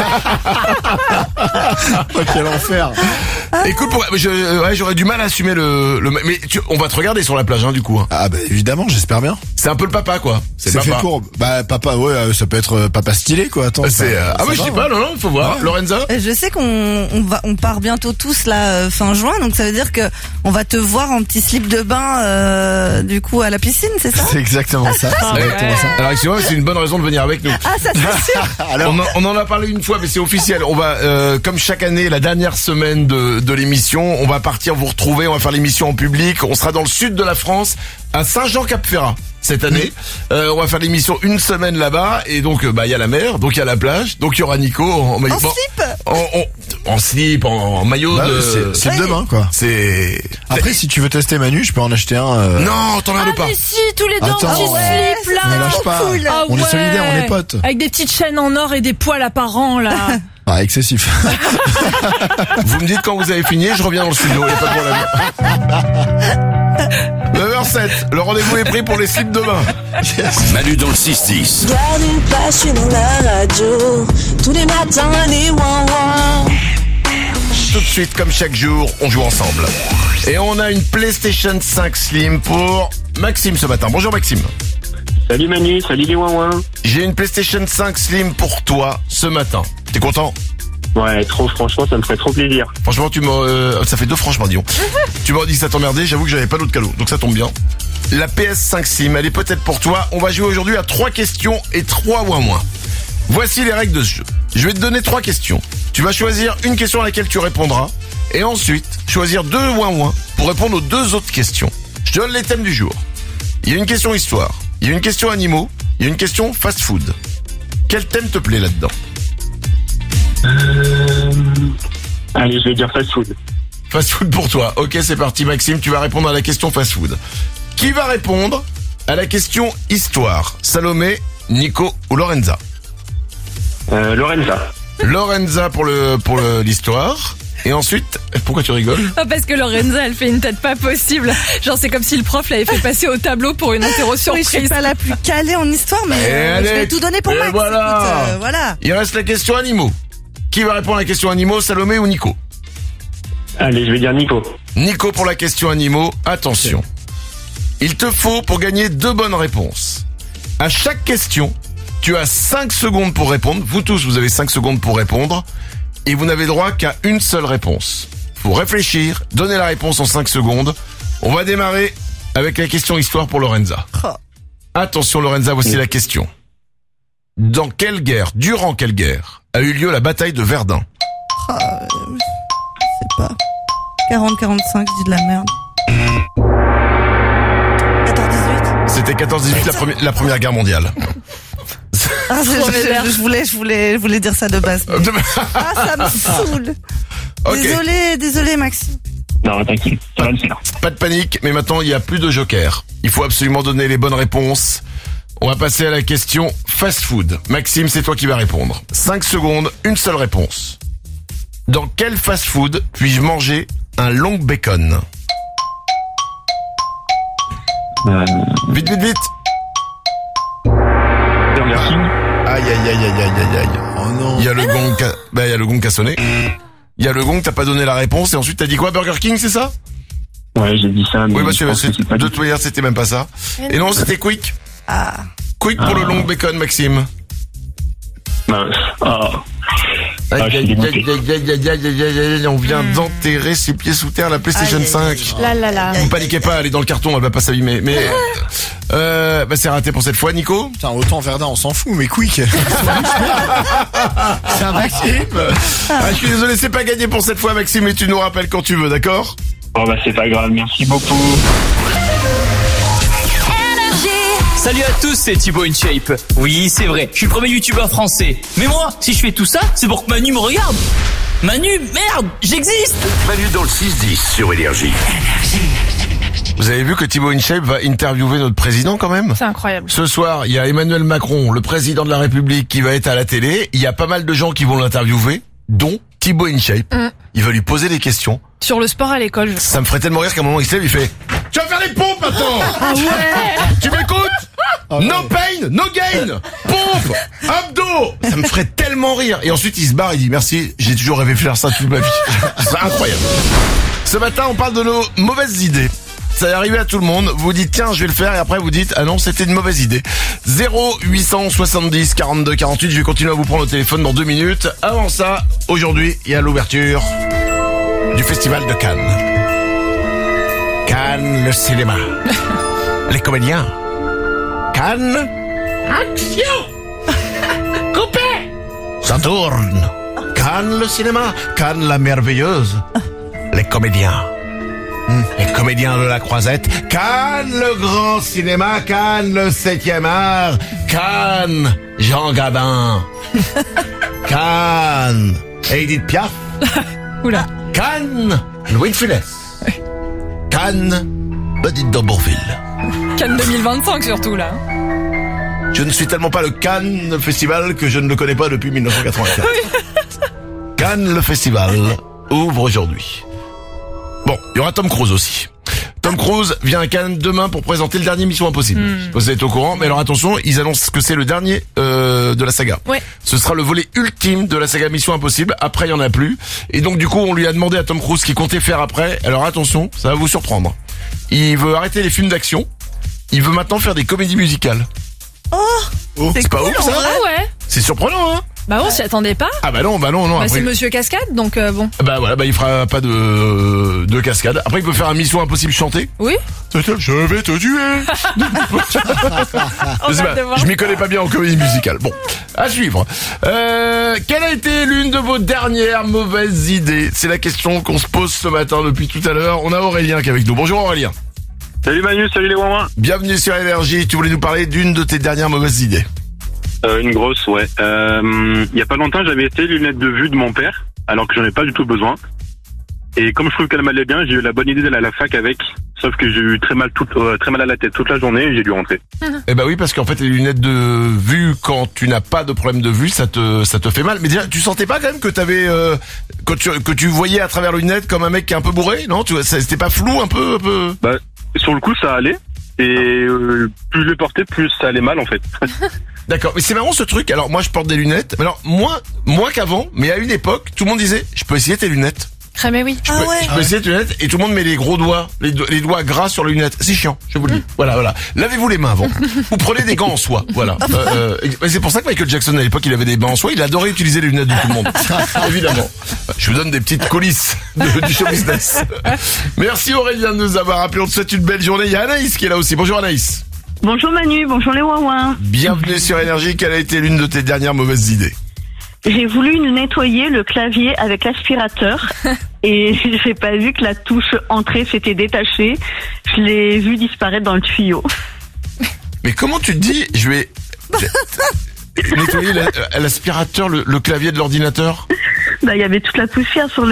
Quel enfer. Écoute, j'aurais du mal à assumer mais on va te regarder sur la plage, hein, du coup. Hein. Ah bah évidemment, j'espère bien. C'est un peu le papa, quoi. C'est fait courbe. Bah papa, ouais, ça peut être papa stylé, quoi. Attends. Je sais pas, non, faut voir. Ouais. Lorenza. Je sais on part bientôt tous là fin juin, donc ça veut dire que on va te voir en petit slip de bain, du coup à la piscine, c'est ça? C'est exactement ça. Alors excusez-moi, c'est une bonne raison de venir avec nous. Ah, ça c'est sûr. Alors, on en a parlé une fois, mais c'est officiel. On va, comme chaque année, la dernière semaine de l'émission, on va partir vous retrouver. On va faire l'émission en public. On sera dans le sud de la France, à Saint-Jean-Cap-Ferrat cette année. On va faire l'émission une semaine là-bas, et donc il y a la mer, donc il y a la plage, donc il y aura Nico en maillot. En slip, en maillot de slip de bain, quoi. C'est. Après, si tu veux tester Manu, je peux en acheter un. Non, t'en as pas. Mais si, tous les deux en petit slip là. Ne lâche pas. Cool. On est solidaires, on est potes. Avec des petites chaînes en or et des poils apparents là. Ah, excessif. Vous me dites quand vous avez fini, je reviens dans le studio, y a pas de problème. 9h07, le rendez-vous est pris pour les slips de bain. Yes. Manu dans le 6-10. Garde une place, je suis dans la radio. Tous les matins, les ouin-ouin. Tout de suite, comme chaque jour, on joue ensemble. Et on a une PlayStation 5 Slim pour Maxime ce matin. Bonjour Maxime. Salut Manu, salut les ouin-ouin. J'ai une PlayStation 5 Slim pour toi ce matin. T'es content? Ouais, franchement, ça me ferait trop plaisir. Franchement, ça fait 2 franchement, disons. Tu m'as dit que ça t'emmerdait, j'avoue que j'avais pas d'autre cadeau, donc ça tombe bien. La PS5 Slim, elle est peut-être pour toi. On va jouer aujourd'hui à 3 questions et 3 ouin-ouin. Voici les règles de ce jeu. Je vais te donner 3 questions. Tu vas choisir une question à laquelle tu répondras, et ensuite choisir 2 ouin-ouin pour répondre aux 2 autres questions. Je te donne les thèmes du jour. Il y a une question histoire, il y a une question animaux, il y a une question fast-food. Quel thème te plaît là-dedans? Allez, je vais dire fast-food. Fast-food pour toi. Ok, c'est parti Maxime, tu vas répondre à la question fast-food. Qui va répondre à la question histoire? Salomé, Nico ou Lorenza? Lorenza. Lorenza pour l'histoire. Et ensuite, pourquoi tu rigoles? Parce que Lorenza, elle fait une tête pas possible. Genre, c'est comme si le prof l'avait fait passer au tableau pour une interro surprise. Oui, je suis pas la plus calée en histoire, mais je vais tout donner pour Max. Voilà. Écoute, voilà. Il reste la question animaux. Qui va répondre à la question animaux, Salomé ou Nico? Allez, je vais dire Nico. Nico pour la question animaux. Attention. Il te faut, pour gagner 2 bonnes réponses, à chaque question, tu as 5 secondes pour répondre. Vous tous, vous avez 5 secondes pour répondre. Et vous n'avez droit qu'à une seule réponse. Faut réfléchir, donner la réponse en 5 secondes. On va démarrer avec la question histoire pour Lorenza. Attention Lorenza, voici la question. Durant quelle guerre a eu lieu la bataille de Verdun? Je sais pas. 40-45, je dis de la merde. 14-18. C'était 14-18, la première guerre mondiale. Je voulais dire ça de base. Ça me saoule. Okay. Désolé Maxime. Non, t'inquiète, ça va le faire. Pas de panique, mais maintenant il n'y a plus de joker. Il faut absolument donner les bonnes réponses. On va passer à la question fast-food. Maxime, c'est toi qui vas répondre. 5 secondes, une seule réponse. Dans quel fast-food puis-je manger un long bacon? Vite. Burger King. Aïe. Oh non. Il y a le gong qui a sonné. Il y a le gong, t'as pas donné la réponse, et ensuite t'as dit quoi? Burger King, c'est ça? Ouais, j'ai dit ça, mais oui, de toute manière, c'était même pas ça. Et non, c'était Quick. Quick pour le long bacon, Maxime. On vient d'enterrer ses pieds sous terre la PlayStation 5. Vous paniquez pas, elle est dans le carton, elle va pas s'abîmer. Mais c'est raté pour cette fois, Nico. Putain, autant Verdun, on s'en fout, mais Quick. C'est un Maxime. Je suis désolé, c'est pas gagné pour cette fois, Maxime, mais tu nous rappelles quand tu veux, d'accord? Oh c'est pas grave, merci beaucoup. Salut Salut à tous, c'est Thibaut InShape. Oui, c'est vrai, je suis le premier youtubeur français. Mais moi, si je fais tout ça, c'est pour que Manu me regarde. Manu, merde, j'existe. Manu dans le 6-10 sur Énergie. Vous avez vu que Thibaut InShape va interviewer notre président quand même ? C'est incroyable. Ce soir, il y a Emmanuel Macron, le président de la République, qui va être à la télé. Il y a pas mal de gens qui vont l'interviewer, dont Thibaut InShape. Il va lui poser des questions. Sur le sport à l'école, Ça me ferait tellement rire qu'à un moment il se lève, il fait « Tu vas faire les pompes maintenant !» Ah ouais. Tu m'écoutes ? No pain, no gain. Pompe, abdos. Ça me ferait tellement rire. Et ensuite il se barre, il dit merci, j'ai toujours rêvé de faire ça toute ma vie. C'est incroyable. Ce matin on parle de nos mauvaises idées. Ça est arrivé à tout le monde. Vous dites tiens je vais le faire et après vous dites ah non c'était une mauvaise idée. 0870 42 48. Je vais continuer à vous prendre au téléphone dans 2 minutes. Avant ça, aujourd'hui il y a l'ouverture du festival de Cannes. Cannes le cinéma. Les comédiens. Cannes. Action. Coupé. Ça tourne. Cannes le cinéma. Cannes la merveilleuse. Les comédiens. Les comédiens de la Croisette. Cannes le grand cinéma. Cannes le 7e art. Cannes Jean Gabin. Cannes Edith Piaf. Oula. Cannes Louis de Funès. Cannes Edith de Bourville. Cannes 2025 surtout là. Je ne suis tellement pas le Cannes festival que je ne le connais pas depuis 1984. Cannes le festival ouvre aujourd'hui. Bon, il y aura Tom Cruise aussi. Tom Cruise vient à Cannes demain pour présenter le dernier Mission Impossible. Je sais pas si vous êtes au courant, mais alors attention, ils annoncent que c'est le dernier de la saga. Ouais. Ce sera le volet ultime de la saga Mission Impossible. Après, il y en a plus. Et donc du coup, on lui a demandé à Tom Cruise ce qu'il comptait faire après. Alors attention, ça va vous surprendre. Il veut arrêter les films d'action. Il veut maintenant faire des comédies musicales. Oh, c'est pas cool, ouf ça ? Ah ouais. C'est surprenant, hein ? Bah on s'y attendait pas. Ah bah non. Bah après... c'est Monsieur Cascade, donc bon. Bah voilà, il fera pas de cascade. Après il peut faire un Mission Impossible chanté. Oui. Je vais te tuer. Je sais pas, je m'y connais pas bien en comédie musicale. Bon, à suivre. Quelle a été l'une de vos dernières mauvaises idées ? C'est la question qu'on se pose ce matin depuis tout à l'heure. On a Aurélien qui est avec nous. Bonjour Aurélien. Salut Manu, salut les Wouin. Bienvenue sur Énergie. Tu voulais nous parler d'une de tes dernières mauvaises idées ? Une grosse, ouais. Il y a pas longtemps, j'avais essayé les lunettes de vue de mon père, alors que j'en ai pas du tout besoin. Et comme je trouve qu'elle m'allait bien, j'ai eu la bonne idée d'aller à la fac avec. Sauf que j'ai eu très mal à la tête toute la journée et j'ai dû rentrer. Eh bah oui, parce qu'en fait, les lunettes de vue, quand tu n'as pas de problème de vue, ça te fait mal. Mais déjà, tu sentais pas quand même que t'avais, que tu voyais à travers les lunettes comme un mec qui est un peu bourré, non? C'était pas flou un peu? Bah, sur le coup, ça allait. Et plus je les portais, plus ça allait mal en fait. D'accord, mais c'est marrant ce truc. Alors moi je porte des lunettes. Alors moins qu'avant, mais à une époque, tout le monde disait je peux essayer tes lunettes. Mais oui. Je peux essayer tes lunettes et tout le monde met les gros doigts, les doigts gras sur les lunettes. C'est chiant, je vous le dis. Voilà. Lavez-vous les mains avant. Ou prenez des gants en soie. Voilà. C'est pour ça que Michael Jackson à l'époque il avait des gants en soie. Il adorait utiliser les lunettes de tout le monde. Évidemment. Je vous donne des petites coulisses du show business. Merci Aurélien de nous avoir appelé. On te souhaite une belle journée. Il y a Anaïs qui est là aussi. Bonjour Anaïs. Bonjour Manu, bonjour les Wouin. Bienvenue sur Énergie. Quelle a été l'une de tes dernières mauvaises idées ? J'ai voulu nettoyer le clavier avec l'aspirateur et j'ai pas vu que la touche entrée s'était détachée. Je l'ai vu disparaître dans le tuyau. Mais comment tu te dis, je vais nettoyer l'aspirateur, le clavier de l'ordinateur ? Bah, il y avait toute la poussière entre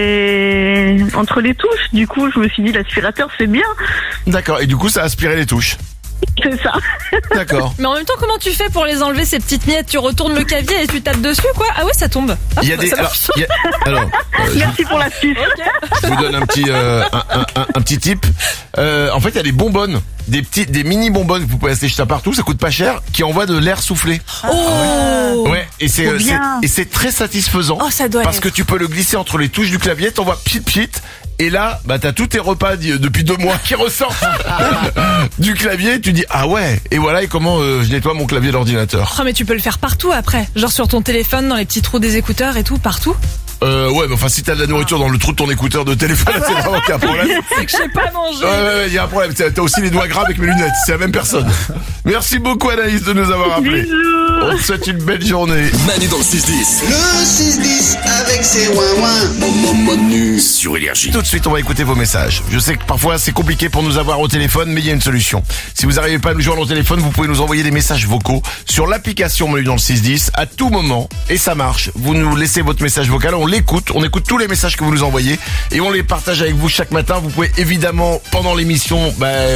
les touches. Du coup, je me suis dit, l'aspirateur, c'est bien. D'accord. Et du coup, ça a aspiré les touches. C'est ça. D'accord. Mais en même temps, comment tu fais pour les enlever ces petites miettes ? Tu retournes le clavier et tu tapes dessus, quoi ? Ah ouais, ça tombe. Il y a des. Merci pour l'astuce. Je vous donne un petit tip. En fait, il y a des bonbonnes, des mini bonbonnes que vous pouvez acheter partout. Ça coûte pas cher, qui envoient de l'air soufflé. Oh. Ouais. Et c'est très satisfaisant. Oh, ça doit parce que tu peux le glisser entre les touches du clavier. T'envoies pit. Et là, t'as tous tes repas depuis 2 mois qui ressortent du clavier. Tu dis ah ouais. Et voilà. Et comment je nettoie mon clavier d'ordinateur. Oh mais tu peux le faire partout après. Genre sur ton téléphone, dans les petits trous des écouteurs et tout, partout. Ouais, mais enfin si t'as de la nourriture dans le trou de ton écouteur de téléphone, c'est vraiment qu'il y a un problème. C'est que je sais pas manger. Ouais, il y a un problème. T'as aussi les doigts gras avec mes lunettes. C'est la même personne. Merci beaucoup Anaïs de nous avoir appelés. Bisous. On te souhaite une belle journée. Manu dans le 6-10. Le 6-10 avec ses ouin-ouin. Manu sur Énergie. Tout de suite, on va écouter vos messages. Je sais que parfois c'est compliqué pour nous avoir au téléphone, mais il y a une solution. Si vous n'arrivez pas à nous joindre au téléphone, vous pouvez nous envoyer des messages vocaux sur l'application Manu dans le 6-10 à tout moment. Et ça marche. Vous nous laissez votre message vocal, on l'écoute. On écoute tous les messages que vous nous envoyez et on les partage avec vous chaque matin. Vous pouvez évidemment, pendant l'émission,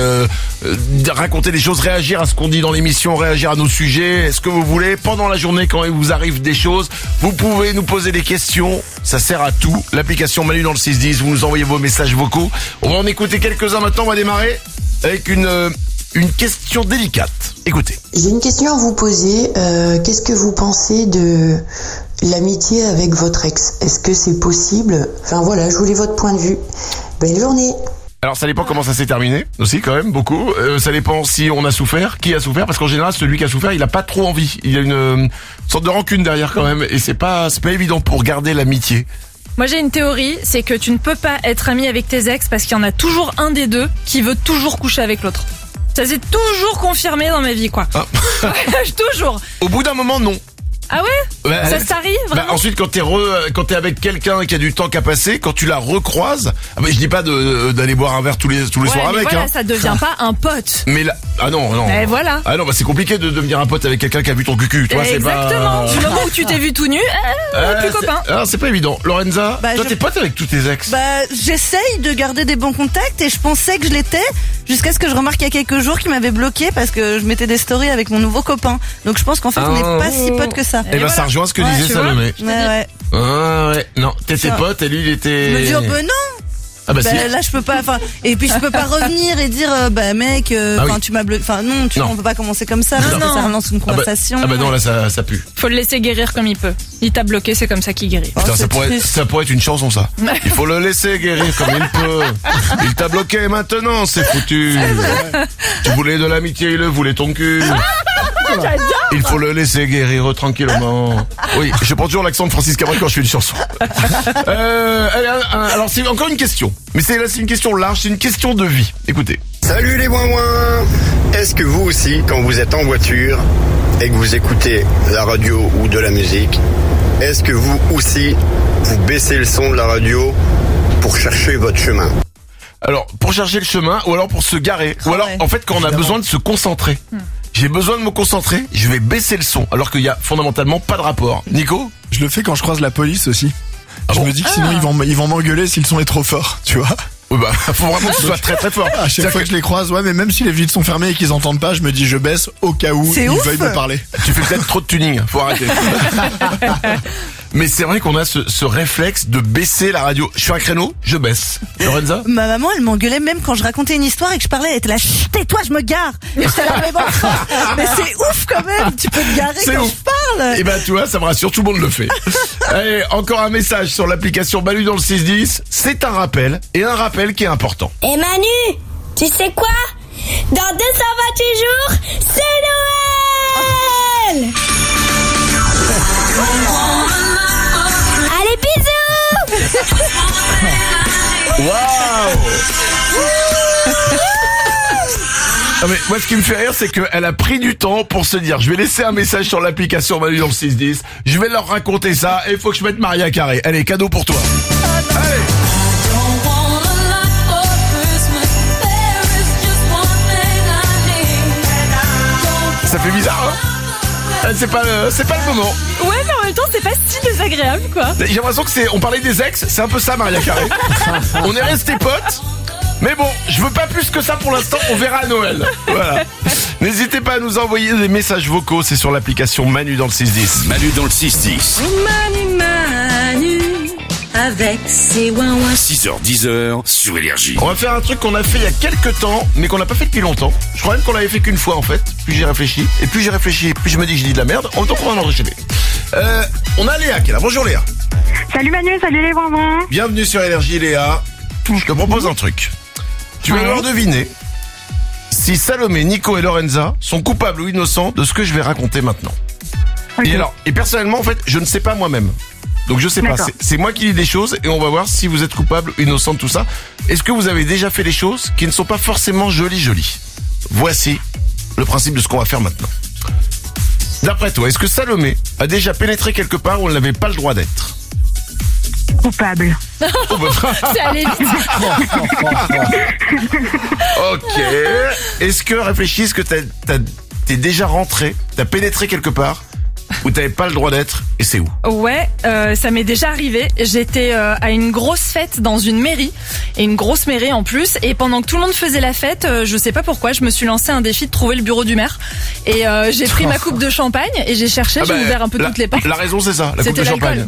raconter des choses, réagir à ce qu'on dit dans l'émission, réagir à nos sujets, est-ce que vous voulez. Pendant la journée, quand il vous arrive des choses, vous pouvez nous poser des questions. Ça sert à tout. L'application Manu dans le 6-10, vous nous envoyez vos messages vocaux. On va en écouter quelques-uns maintenant. On va démarrer avec une question délicate. Écoutez. J'ai une question à vous poser. Qu'est-ce que vous pensez de l'amitié avec votre ex? Est-ce que c'est possible? Enfin voilà, je voulais votre point de vue. Belle journée. Alors ça dépend comment ça s'est terminé aussi quand même beaucoup. Ça dépend si on a souffert, qui a souffert, parce qu'en général celui qui a souffert il a pas trop envie. Il y a une sorte de rancune derrière quand même et c'est pas évident pour garder l'amitié. Moi j'ai une théorie, c'est que tu ne peux pas être ami avec tes ex parce qu'il y en a toujours un des deux qui veut toujours coucher avec l'autre. Ça s'est toujours confirmé dans ma vie quoi. Ah. Toujours. Au bout d'un moment non. Ah ouais? Ça t'arrive vraiment? Ensuite quand t'es avec quelqu'un qui a du temps qu'à passer, quand tu la recroises, je dis pas d'aller boire un verre tous les soirs avec. Voilà, ça devient pas un pote. Mais là, non. Et voilà. Ah non, c'est compliqué de devenir un pote avec quelqu'un qui a vu ton cucu. Toi, exactement. Du moment où tu t'es vu tout nu, plus copain. Ah, c'est pas évident. Lorenza, toi t'es pote avec tous tes ex? J'essaye de garder des bons contacts et je pensais que je l'étais jusqu'à ce que je remarque il y a quelques jours qu'il m'avait bloqué parce que je mettais des stories avec mon nouveau copain. Donc je pense qu'en fait on n'est pas si potes que ça. Et voilà. Ça rejoint ce que disait Salomé. Ouais. Ah ouais. Non, t'étais pote et lui il était... Je me dis, non. Ah si. Là je peux pas, et puis je peux pas revenir et dire mec, tu m'as bloqué, on peut pas commencer comme ça parce que ça relance une conversation. Non, là ça pue. Faut le laisser guérir comme il peut. Il t'a bloqué, c'est comme ça qu'il guérit. Putain, ça pourrait être une chanson ça. Il faut le laisser guérir comme il peut. Il t'a bloqué maintenant, c'est foutu. Tu voulais de l'amitié, il voulait ton cul. Il faut le laisser guérir tranquillement. Oui, je prends toujours l'accent de Francis Cabrel quand je fais une chanson. Alors c'est encore une question. Mais c'est une question large, c'est une question de vie. Écoutez. Salut les ouin-ouin. Est-ce que vous aussi, quand vous êtes en voiture et que vous écoutez la radio ou de la musique, est-ce que vous aussi, vous baissez le son de la radio pour chercher votre chemin? Alors, pour chercher le chemin, ou alors pour se garer, ou alors en fait quand on a besoin de se concentrer. J'ai besoin de me concentrer, je vais baisser le son, alors qu'il y a fondamentalement pas de rapport. Nico? Je le fais quand je croise la police aussi. Je me dis que sinon ils vont m'engueuler si le son est trop fort, tu vois. Oui faut vraiment que ce soit très très fort. À chaque fois que je les croise, mais même si les vitres sont fermées et qu'ils entendent pas, je me dis je baisse au cas où ils veuillent me parler. Tu fais peut-être trop de tuning, faut arrêter. Mais c'est vrai qu'on a ce réflexe de baisser la radio. Je suis un créneau, je baisse. Lorenza? Ma maman, elle m'engueulait même quand je racontais une histoire et que je parlais. Elle était là, tais-toi, je me gare. Et j'étais là, mais c'est ouf quand même. Tu peux te garer quand je parle. Et tu vois, ça me rassure, tout le monde le fait. Allez, encore un message sur l'application Manu dans le 6-10. C'est un rappel, et un rappel qui est important. Et Manu, tu sais quoi? Dans 228 jours, c'est Noël! Allez, bisous! Waouh! Mais moi ce qui me fait rire c'est qu'elle a pris du temps pour se dire je vais laisser un message sur l'application Manu dans le 6-10, je vais leur raconter ça et il faut que je mette Maria Carré. Allez, cadeau pour toi. Allez. Ça fait bizarre hein? C'est pas le moment. Ouais, mais en même temps c'est pas si désagréable quoi. J'ai l'impression que on parlait des ex, c'est un peu ça Maria Carré. On est restés potes. Mais bon, je veux pas plus que ça pour l'instant, on verra à Noël. Voilà. N'hésitez pas à nous envoyer des messages vocaux, c'est sur l'application Manu dans le 6-10. Manu dans le 6-10. Manu, avec ses ouin-ouin. 6h-10h sur Énergie. On va faire un truc qu'on a fait il y a quelques temps, mais qu'on n'a pas fait depuis longtemps. Je crois même qu'on l'avait fait qu'une fois en fait. Puis j'ai réfléchi, et plus j'ai réfléchi, plus je me dis que je dis de la merde. En même temps qu'on va en enregistrer. On a Léa qui est là. Bonjour Léa. Salut Manu, salut les ouin-ouin. Bienvenue sur Énergie Léa. Je te propose un truc. Tu vas devoir deviner si Salomé, Nico et Lorenza sont coupables ou innocents de ce que je vais raconter maintenant. Okay. Et personnellement, en fait, je ne sais pas moi-même. Donc je sais pas, c'est moi qui dis des choses et on va voir si vous êtes coupable ou innocent de tout ça. Est-ce que vous avez déjà fait des choses qui ne sont pas forcément jolies? Voici le principe de ce qu'on va faire maintenant. D'après toi, est-ce que Salomé a déjà pénétré quelque part où elle n'avait pas le droit d'être? Coupable. C'est allé vite. Ok. Est-ce que, réfléchis, est-ce que t'es déjà rentré, t'as pénétré quelque part où t'avais pas le droit d'être, et c'est où? Ouais, ça m'est déjà arrivé. J'étais à une grosse fête dans une mairie, et une grosse mairie en plus, et pendant que tout le monde faisait la fête, je sais pas pourquoi, je me suis lancé un défi de trouver le bureau du maire, et j'ai pris ma coupe de champagne, et j'ai cherché, j'ai ouvert un peu toutes les portes. La raison c'est ça, la coupe de C'était champagne.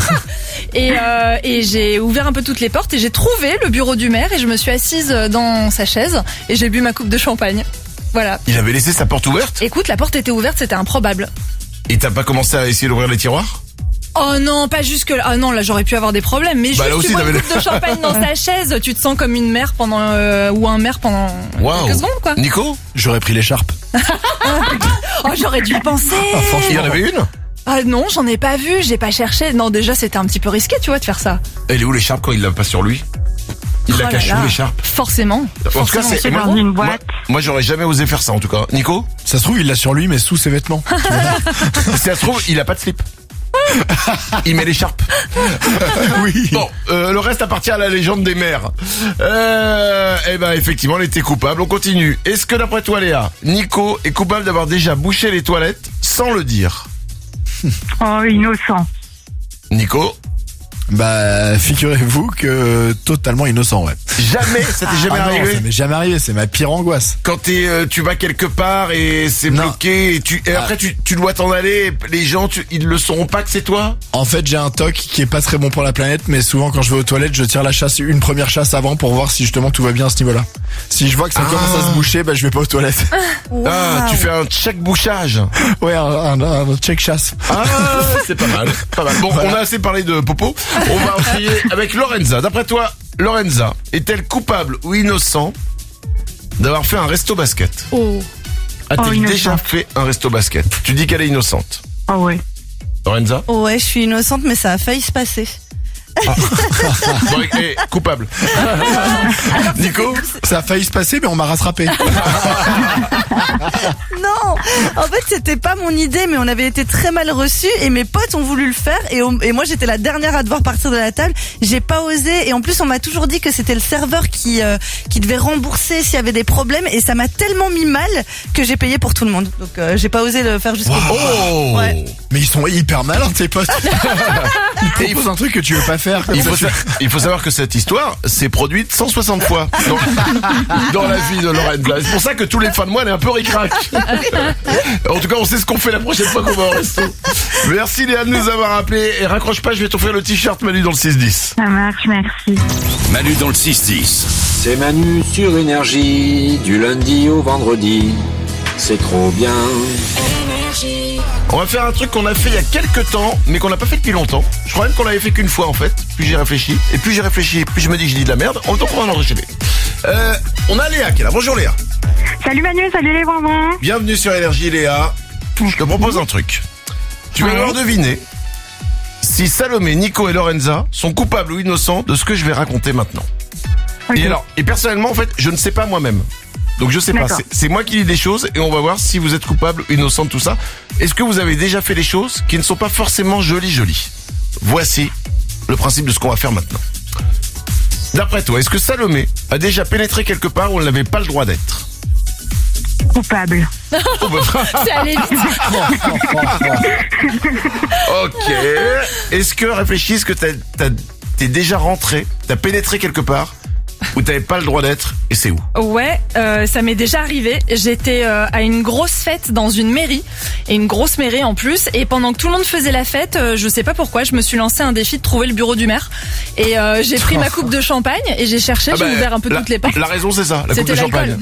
Et j'ai ouvert un peu toutes les portes, et j'ai trouvé le bureau du maire, et je me suis assise dans sa chaise, et j'ai bu ma coupe de champagne. Voilà. Il avait laissé sa porte ouverte? Écoute, la porte était ouverte, c'était improbable. Et t'as pas commencé à essayer d'ouvrir les tiroirs? Oh non, pas jusque là. Ah non, là j'aurais pu avoir des problèmes. Mais juste tu bois une coupe de champagne dans sa chaise, tu te sens comme une mère pendant ou un maire pendant quelques secondes quoi. Nico, j'aurais pris l'écharpe. Oh, j'aurais dû y penser. Il y en avait une? Ah non, j'en ai pas vu, j'ai pas cherché. Non, déjà c'était un petit peu risqué, tu vois, de faire ça. Elle est où l'écharpe quand il l'a pas sur lui? Il l'a caché où l'écharpe? Forcément. En tout cas, c'est dans une boîte. Moi, j'aurais jamais osé faire ça en tout cas. Nico? Ça se trouve, il l'a sur lui, mais sous ses vêtements. Si ça se trouve, il a pas de slip. Il met l'écharpe. Oui. Bon, le reste appartient à la légende des mères. Eh ben, effectivement, elle était coupable. On continue. Est-ce que d'après toi, Léa, Nico est coupable d'avoir déjà bouché les toilettes sans le dire? Oh, innocent. Nico? Bah, figurez-vous que totalement innocent, ouais. Jamais, ça t'est jamais arrivé? Non, ça m'est jamais arrivé, c'est ma pire angoisse. Quand tu vas quelque part et c'est bloqué et après tu dois t'en aller, les gens ils le sauront pas que c'est toi? En fait, j'ai un toc qui est pas très bon pour la planète, mais souvent quand je vais aux toilettes, je tire la chasse, une première chasse avant pour voir si justement tout va bien à ce niveau-là. Si je vois que ça commence à se boucher, bah je vais pas aux toilettes. Wow. Ah, tu fais un check bouchage. Ouais, un check chasse. Ah, c'est pas mal, pas mal. Bon, on a assez parlé de popo. On va enchaîner avec Lorenza. D'après toi, Lorenza est-elle coupable ou innocent d'avoir fait un resto basket? A-t-elle déjà fait un resto basket? Tu dis qu'elle est innocente. Ah ouais. Lorenza? Ouais, je suis innocente, mais ça a failli se passer. Bon, et coupable. Nico? Ça a failli se passer, mais on m'a rattrapé. Non, en fait c'était pas mon idée, mais on avait été très mal reçus et mes potes ont voulu le faire et moi j'étais la dernière à devoir partir de la table. J'ai pas osé et en plus on m'a toujours dit que c'était le serveur qui devait rembourser s'il y avait des problèmes et ça m'a tellement mis mal que j'ai payé pour tout le monde. Donc j'ai pas osé le faire jusqu'au bout. Oh ouais. Mais ils sont hyper malins tes potes. Ils proposent un truc que tu veux pas faire. Il faut savoir que cette histoire s'est produite 160 fois dans la vie de Lorenza. C'est pour ça que tous les fins de mois elle est un peu ric-rac. En tout cas, on sait ce qu'on fait la prochaine fois qu'on va au resto. Merci Léa de nous avoir appelé et raccroche pas, je vais t'offrir le t-shirt Manu dans le 6-10. Ça marche, merci. Manu dans le 6-10. C'est Manu sur Énergie, du lundi au vendredi. C'est trop bien. On va faire un truc qu'on a fait il y a quelques temps, mais qu'on n'a pas fait depuis longtemps. Je crois même qu'on l'avait fait qu'une fois en fait. Puis j'ai réfléchi, et plus j'ai réfléchi, plus je me dis que je dis de la merde. Donc on va en enchaîner. On a Léa qui est là. Bonjour Léa. Salut Manu, salut les bonbons. Bienvenue sur Énergie Léa. Je te propose un truc. Tu vas devoir deviner si Salomé, Nico et Lorenza sont coupables ou innocents de ce que je vais raconter maintenant. Okay. Et personnellement en fait, je ne sais pas moi-même. Donc je sais pas, c'est moi qui dis des choses et on va voir si vous êtes coupable ou innocent de tout ça. Est-ce que vous avez déjà fait des choses qui ne sont pas forcément jolies? Voici le principe de ce qu'on va faire maintenant. D'après toi, est-ce que Salomé a déjà pénétré quelque part où elle n'avait pas le droit d'être? Coupable. C'est allé vite. Ok. Est-ce que, réfléchis, est-ce que t'es déjà rentré, t'as pénétré quelque part où t'avais pas le droit d'être et c'est où? Ouais, ça m'est déjà arrivé. J'étais à une grosse fête dans une mairie, et une grosse mairie en plus, et pendant que tout le monde faisait la fête, je sais pas pourquoi, je me suis lancé un défi de trouver le bureau du maire, et j'ai pris ma coupe de champagne et j'ai cherché, j'ai ouvert un peu toutes les portes. La raison c'est ça, la coupe de champagne.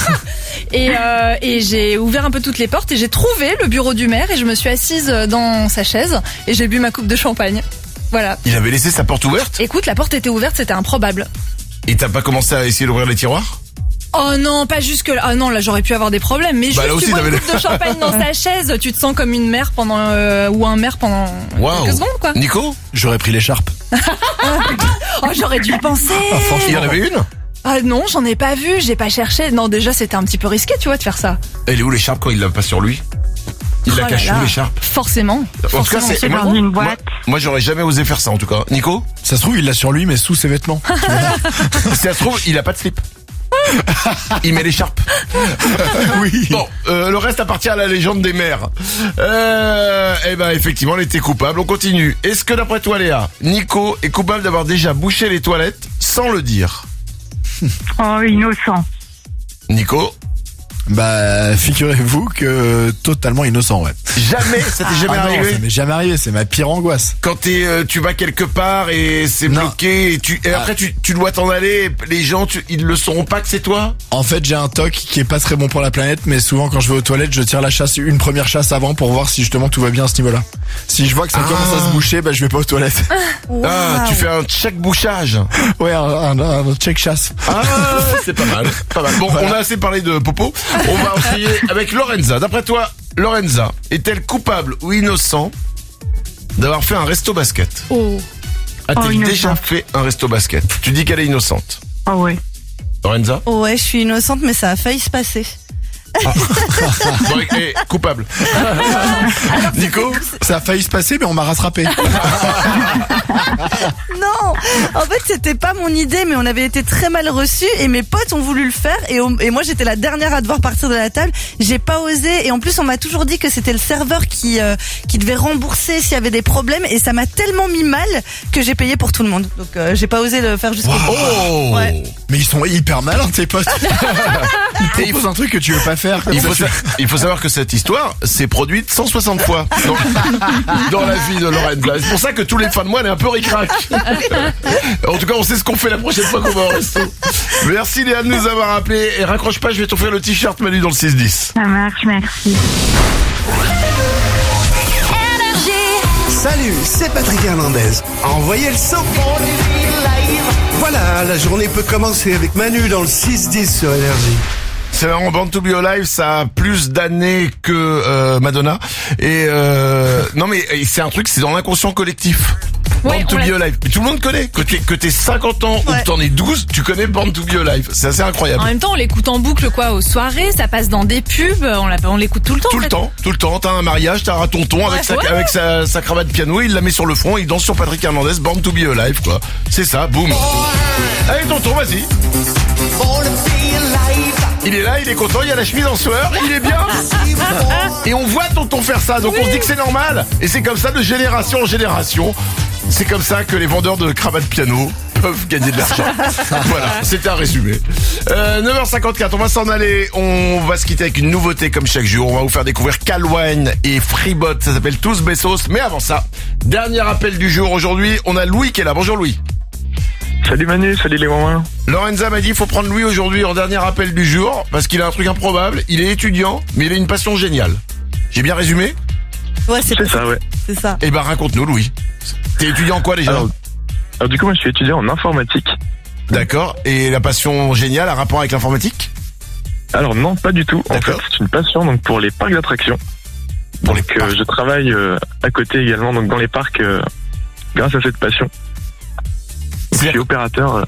Et j'ai ouvert un peu toutes les portes et j'ai trouvé le bureau du maire et je me suis assise dans sa chaise et j'ai bu ma coupe de champagne. Voilà. Il avait laissé sa porte ouverte? Écoute, la porte était ouverte, c'était improbable. Et t'as pas commencé à essayer d'ouvrir les tiroirs? Oh non, pas jusque là. Ah non, là j'aurais pu avoir des problèmes. Mais juste tu bois une coupe de champagne dans sa chaise, tu te sens comme une mère pendant ou un maire pendant quelques secondes quoi. Nico, j'aurais pris l'écharpe. Oh, j'aurais dû y penser. Il y en avait une? Ah non, j'en ai pas vu, j'ai pas cherché. Non, déjà c'était un petit peu risqué, tu vois, de faire ça. Elle est où l'écharpe quand il l'a pas sur lui? Il l'a caché où, l'écharpe? Forcément. En tout cas, c'est dans une boîte. Moi, j'aurais jamais osé faire ça, en tout cas. Nico? Ça se trouve, il l'a sur lui, mais sous ses vêtements. Si ça se trouve, il a pas de slip. Il met l'écharpe. Oui. Bon, le reste appartient à la légende des mères. Eh ben, effectivement, elle était coupable. On continue. Est-ce que d'après toi, Léa, Nico est coupable d'avoir déjà bouché les toilettes sans le dire? Oh, innocent. Nico? Bah, figurez-vous que totalement innocent, ouais. Jamais, ça t'est jamais arrivé? Non, ça m'est jamais arrivé, c'est ma pire angoisse. Quand tu vas quelque part et c'est bloqué et après tu dois t'en aller, les gens ils le sauront pas que c'est toi? En fait, j'ai un toc qui est pas très bon pour la planète, mais souvent quand je vais aux toilettes, je tire la chasse, une première chasse avant pour voir si justement tout va bien à ce niveau-là. Si je vois que ça commence à se boucher, bah je vais pas aux toilettes. Wow. Ah, tu fais un check bouchage. Ouais, un check chasse. Ah, c'est pas mal, pas mal. Bon, voilà. On a assez parlé de popo. On va essayer avec Lorenza. D'après toi, Lorenza est-elle coupable ou innocent d'avoir fait un resto basket? A-t-elle déjà fait un resto basket? Tu dis qu'elle est innocente. Ah ouais. Lorenza? Ouais, je suis innocente, mais ça a failli se passer. Bon, coupable. Nico? Ça a failli se passer, mais on m'a rattrapé. Non, en fait c'était pas mon idée, mais on avait été très mal reçus et mes potes ont voulu le faire et moi j'étais la dernière à devoir partir de la table. J'ai pas osé et en plus on m'a toujours dit que c'était le serveur qui devait rembourser s'il y avait des problèmes et ça m'a tellement mis mal que j'ai payé pour tout le monde. Donc j'ai pas osé le faire jusqu'au bout. Oh ouais. Mais ils sont hyper malins tes potes. Ils proposent un truc que tu veux pas faire. Il faut savoir que cette histoire s'est produite 160 fois dans la vie de Lorenza. C'est pour ça que tous les fins de mois elle est un peu ric-rac. En tout cas, on sait ce qu'on fait la prochaine fois qu'on va au resto. Merci Léa de nous avoir appelé et raccroche pas, je vais t'offrir le t-shirt Manu dans le 6-10. Ça marche, merci. Salut, c'est Patrick Hernandez. Envoyez le son. Voilà, la journée peut commencer avec Manu dans le 6-10 sur Énergie. C'est marrant, Born to Be Alive, ça a plus d'années que Madonna. Et non mais c'est un truc, c'est dans l'inconscient collectif. Born to Be Alive. Mais tout le monde connaît. Que t'aies 50 ans ou que t'en aies 12, tu connais Born to Be Alive. C'est assez incroyable. En même temps, on l'écoute en boucle aux soirées, ça passe dans des pubs, on l'écoute tout le temps. Tout le temps. T'as un mariage, t'as un tonton avec sa cravate piano, il la met sur le front, il danse sur Patrick Hernandez, Born to Be Alive quoi. C'est ça, boum. Allez tonton, vas-y. Il est là, il est content, il y a la chemise en sueur, il est bien. Et on voit tonton faire ça, donc on se dit que c'est normal. Et c'est comme ça de génération en génération. C'est comme ça que les vendeurs de cravates piano peuvent gagner de l'argent. Voilà, c'était un résumé. 9h54, on va s'en aller. On va se quitter avec une nouveauté comme chaque jour. On va vous faire découvrir Calwine et Freebot. Ça s'appelle Tous Bessos. Mais avant ça, dernier appel du jour. Aujourd'hui, on a Louis qui est là. Bonjour Louis. Salut Manu, salut les mamans. Lorenza m'a dit il faut prendre Louis aujourd'hui en dernier appel du jour parce qu'il a un truc improbable. Il est étudiant, mais il a une passion géniale. J'ai bien résumé? Ouais, c'est ça, ouais. C'est ça. Eh ben raconte-nous Louis. T'es étudiant en quoi déjà? Alors du coup moi je suis étudiant en informatique. D'accord. Et la passion géniale a rapport avec l'informatique? Alors non, pas du tout. En fait c'est une passion donc pour les parcs d'attractions. Donc je travaille à côté également donc dans les parcs grâce à cette passion. Je suis opérateur.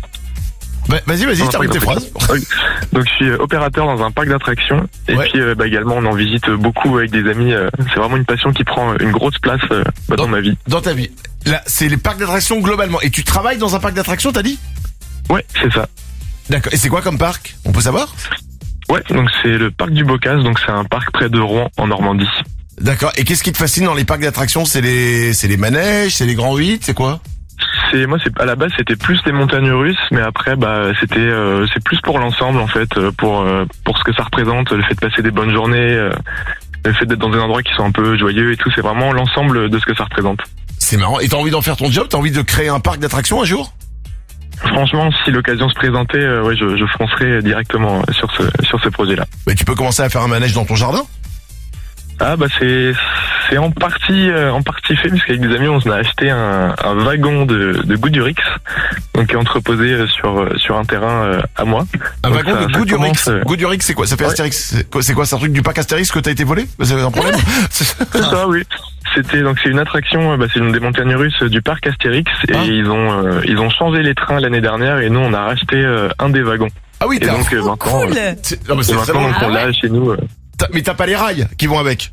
Vas-y, termine tes phrases. Donc je suis opérateur dans un parc d'attractions et puis également on en visite beaucoup avec des amis. C'est vraiment une passion qui prend une grosse place dans ma vie. Dans ta vie. Là, c'est les parcs d'attractions globalement. Et tu travailles dans un parc d'attractions, t'as dit? Ouais, c'est ça. D'accord. Et c'est quoi comme parc? On peut savoir? Ouais, donc c'est le parc du Bocage, donc c'est un parc près de Rouen en Normandie. D'accord. Et qu'est-ce qui te fascine dans les parcs d'attractions? C'est les manèges, c'est les grands 8, c'est quoi? À la base c'était plus les montagnes russes, mais après c'est plus pour l'ensemble en fait, pour ce que ça représente, le fait de passer des bonnes journées, le fait d'être dans des endroits qui sont un peu joyeux et tout, c'est vraiment l'ensemble de ce que ça représente. C'est marrant. Et t'as envie d'en faire ton job? T'as envie de créer un parc d'attractions un jour? Franchement, si l'occasion se présentait, je foncerai directement sur ce projet-là. Mais tu peux commencer à faire un manège dans ton jardin? Ah bah c'est en partie fait, puisqu'avec des amis on a acheté un wagon de Goudurix, donc entreposé sur un terrain à moi. Un donc wagon de Goudurix. Goudurix c'est quoi? Ça fait Astérix. C'est quoi? C'est un truc du parc Astérix que t'as été volé? C'est un problème? C'est ça, oui. C'est une attraction, c'est une des montagnes russes du parc Astérix et ils ont changé les trains l'année dernière et nous on a racheté un des wagons. Ah oui, et donc maintenant, cool. maintenant on l'a chez nous. Mais t'as pas les rails qui vont avec?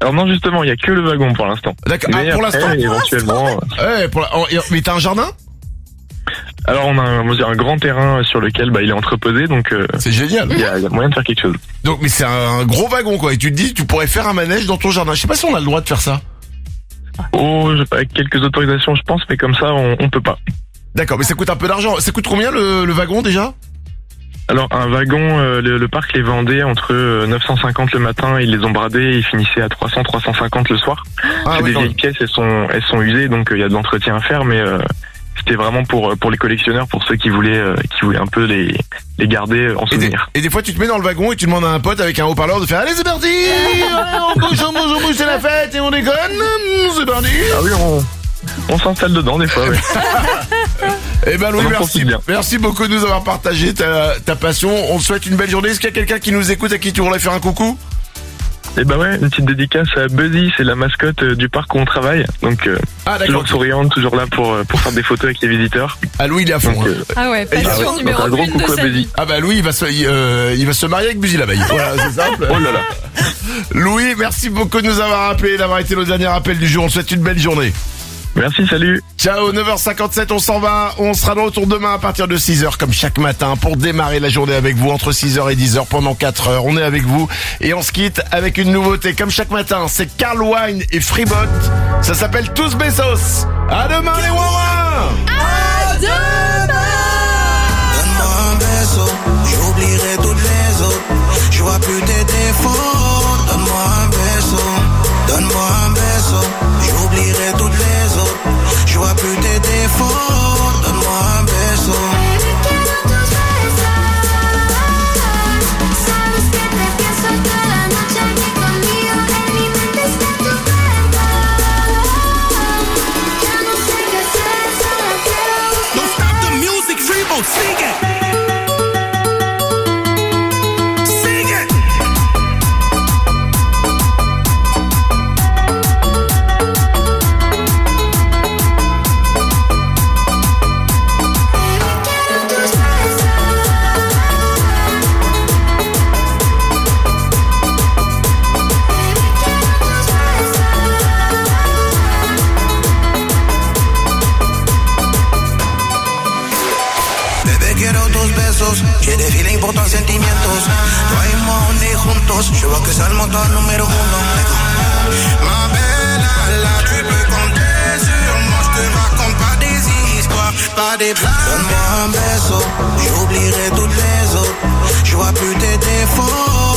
Alors non, justement, il y a que le wagon pour l'instant. D'accord. Mais pour après, l'instant. éventuellement. Mais t'as un jardin? Alors on a un grand terrain sur lequel il est entreposé, donc c'est génial. Il y a moyen de faire quelque chose. Donc mais c'est un gros wagon quoi. Et tu te dis tu pourrais faire un manège dans ton jardin. Je sais pas si on a le droit de faire ça. Oh, avec quelques autorisations je pense, mais comme ça on peut pas. D'accord, mais ça coûte un peu d'argent. Ça coûte combien le wagon déjà? Alors un wagon, le parc les vendait entre 950 le matin, ils les ont bradés et ils finissaient à 300-350 le soir. C'est des vieilles pièces, elles sont usées, donc il y a de l'entretien à faire, mais c'était vraiment pour les collectionneurs, pour ceux qui voulaient un peu les garder en souvenir. Et des fois tu te mets dans le wagon et tu demandes à un pote avec un haut-parleur de faire allez c'est parti, on bouge, c'est la fête et on déconne, c'est parti. Ah oui, on s'installe dedans des fois. Oui. Eh ben Louis, merci beaucoup de nous avoir partagé ta passion. On te souhaite une belle journée. Est-ce qu'il y a quelqu'un qui nous écoute à qui tu voudrais faire un coucou? Eh ben ouais, une petite dédicace à Buzzy, c'est la mascotte du parc où on travaille. Donc toujours souriante, toujours là pour faire des photos avec les visiteurs. Ah Louis il est à fond. Donc, ah ouais, passion numéro 1 de sa vie. Ah bah Louis il va se marier avec Buzzy là-bas. Voilà, c'est simple. Oh là là. Louis, merci beaucoup de nous avoir appelé, d'avoir été le dernier appel du jour. On te souhaite une belle journée. Merci, salut. Ciao, 9h57, on s'en va. On sera de retour demain à partir de 6h comme chaque matin pour démarrer la journée avec vous entre 6h et 10h pendant 4 heures. On est avec vous et on se quitte avec une nouveauté comme chaque matin. C'est Carl Wine et Freebot. Ça s'appelle Tous Besos. À demain les Wawa. À demain. Donne-moi un beso, j'oublierai toutes les autres. Je vois plus tes défauts. Donne-moi un beso, donne-moi un beso, j'oublierai toutes les autres. Je vois plus tes défauts. Donne-moi un beso. Sabes que te pienso toda la noche aquí conmigo. En mi mente está tu cuerpo. Ya no sé qué hacer, solo quiero. Don't stop the music, Freebo, sigue. Quiere feeling por tus sentimientos. Trae money juntos. Je vois que c'est le moteur numéro 1. Ma belle, là tu peux compter sur moi. Je te raconte pas des histoires, pas des blagues. Donne-moi un beso, j'oublierai toutes les autres. Je vois plus tes défauts.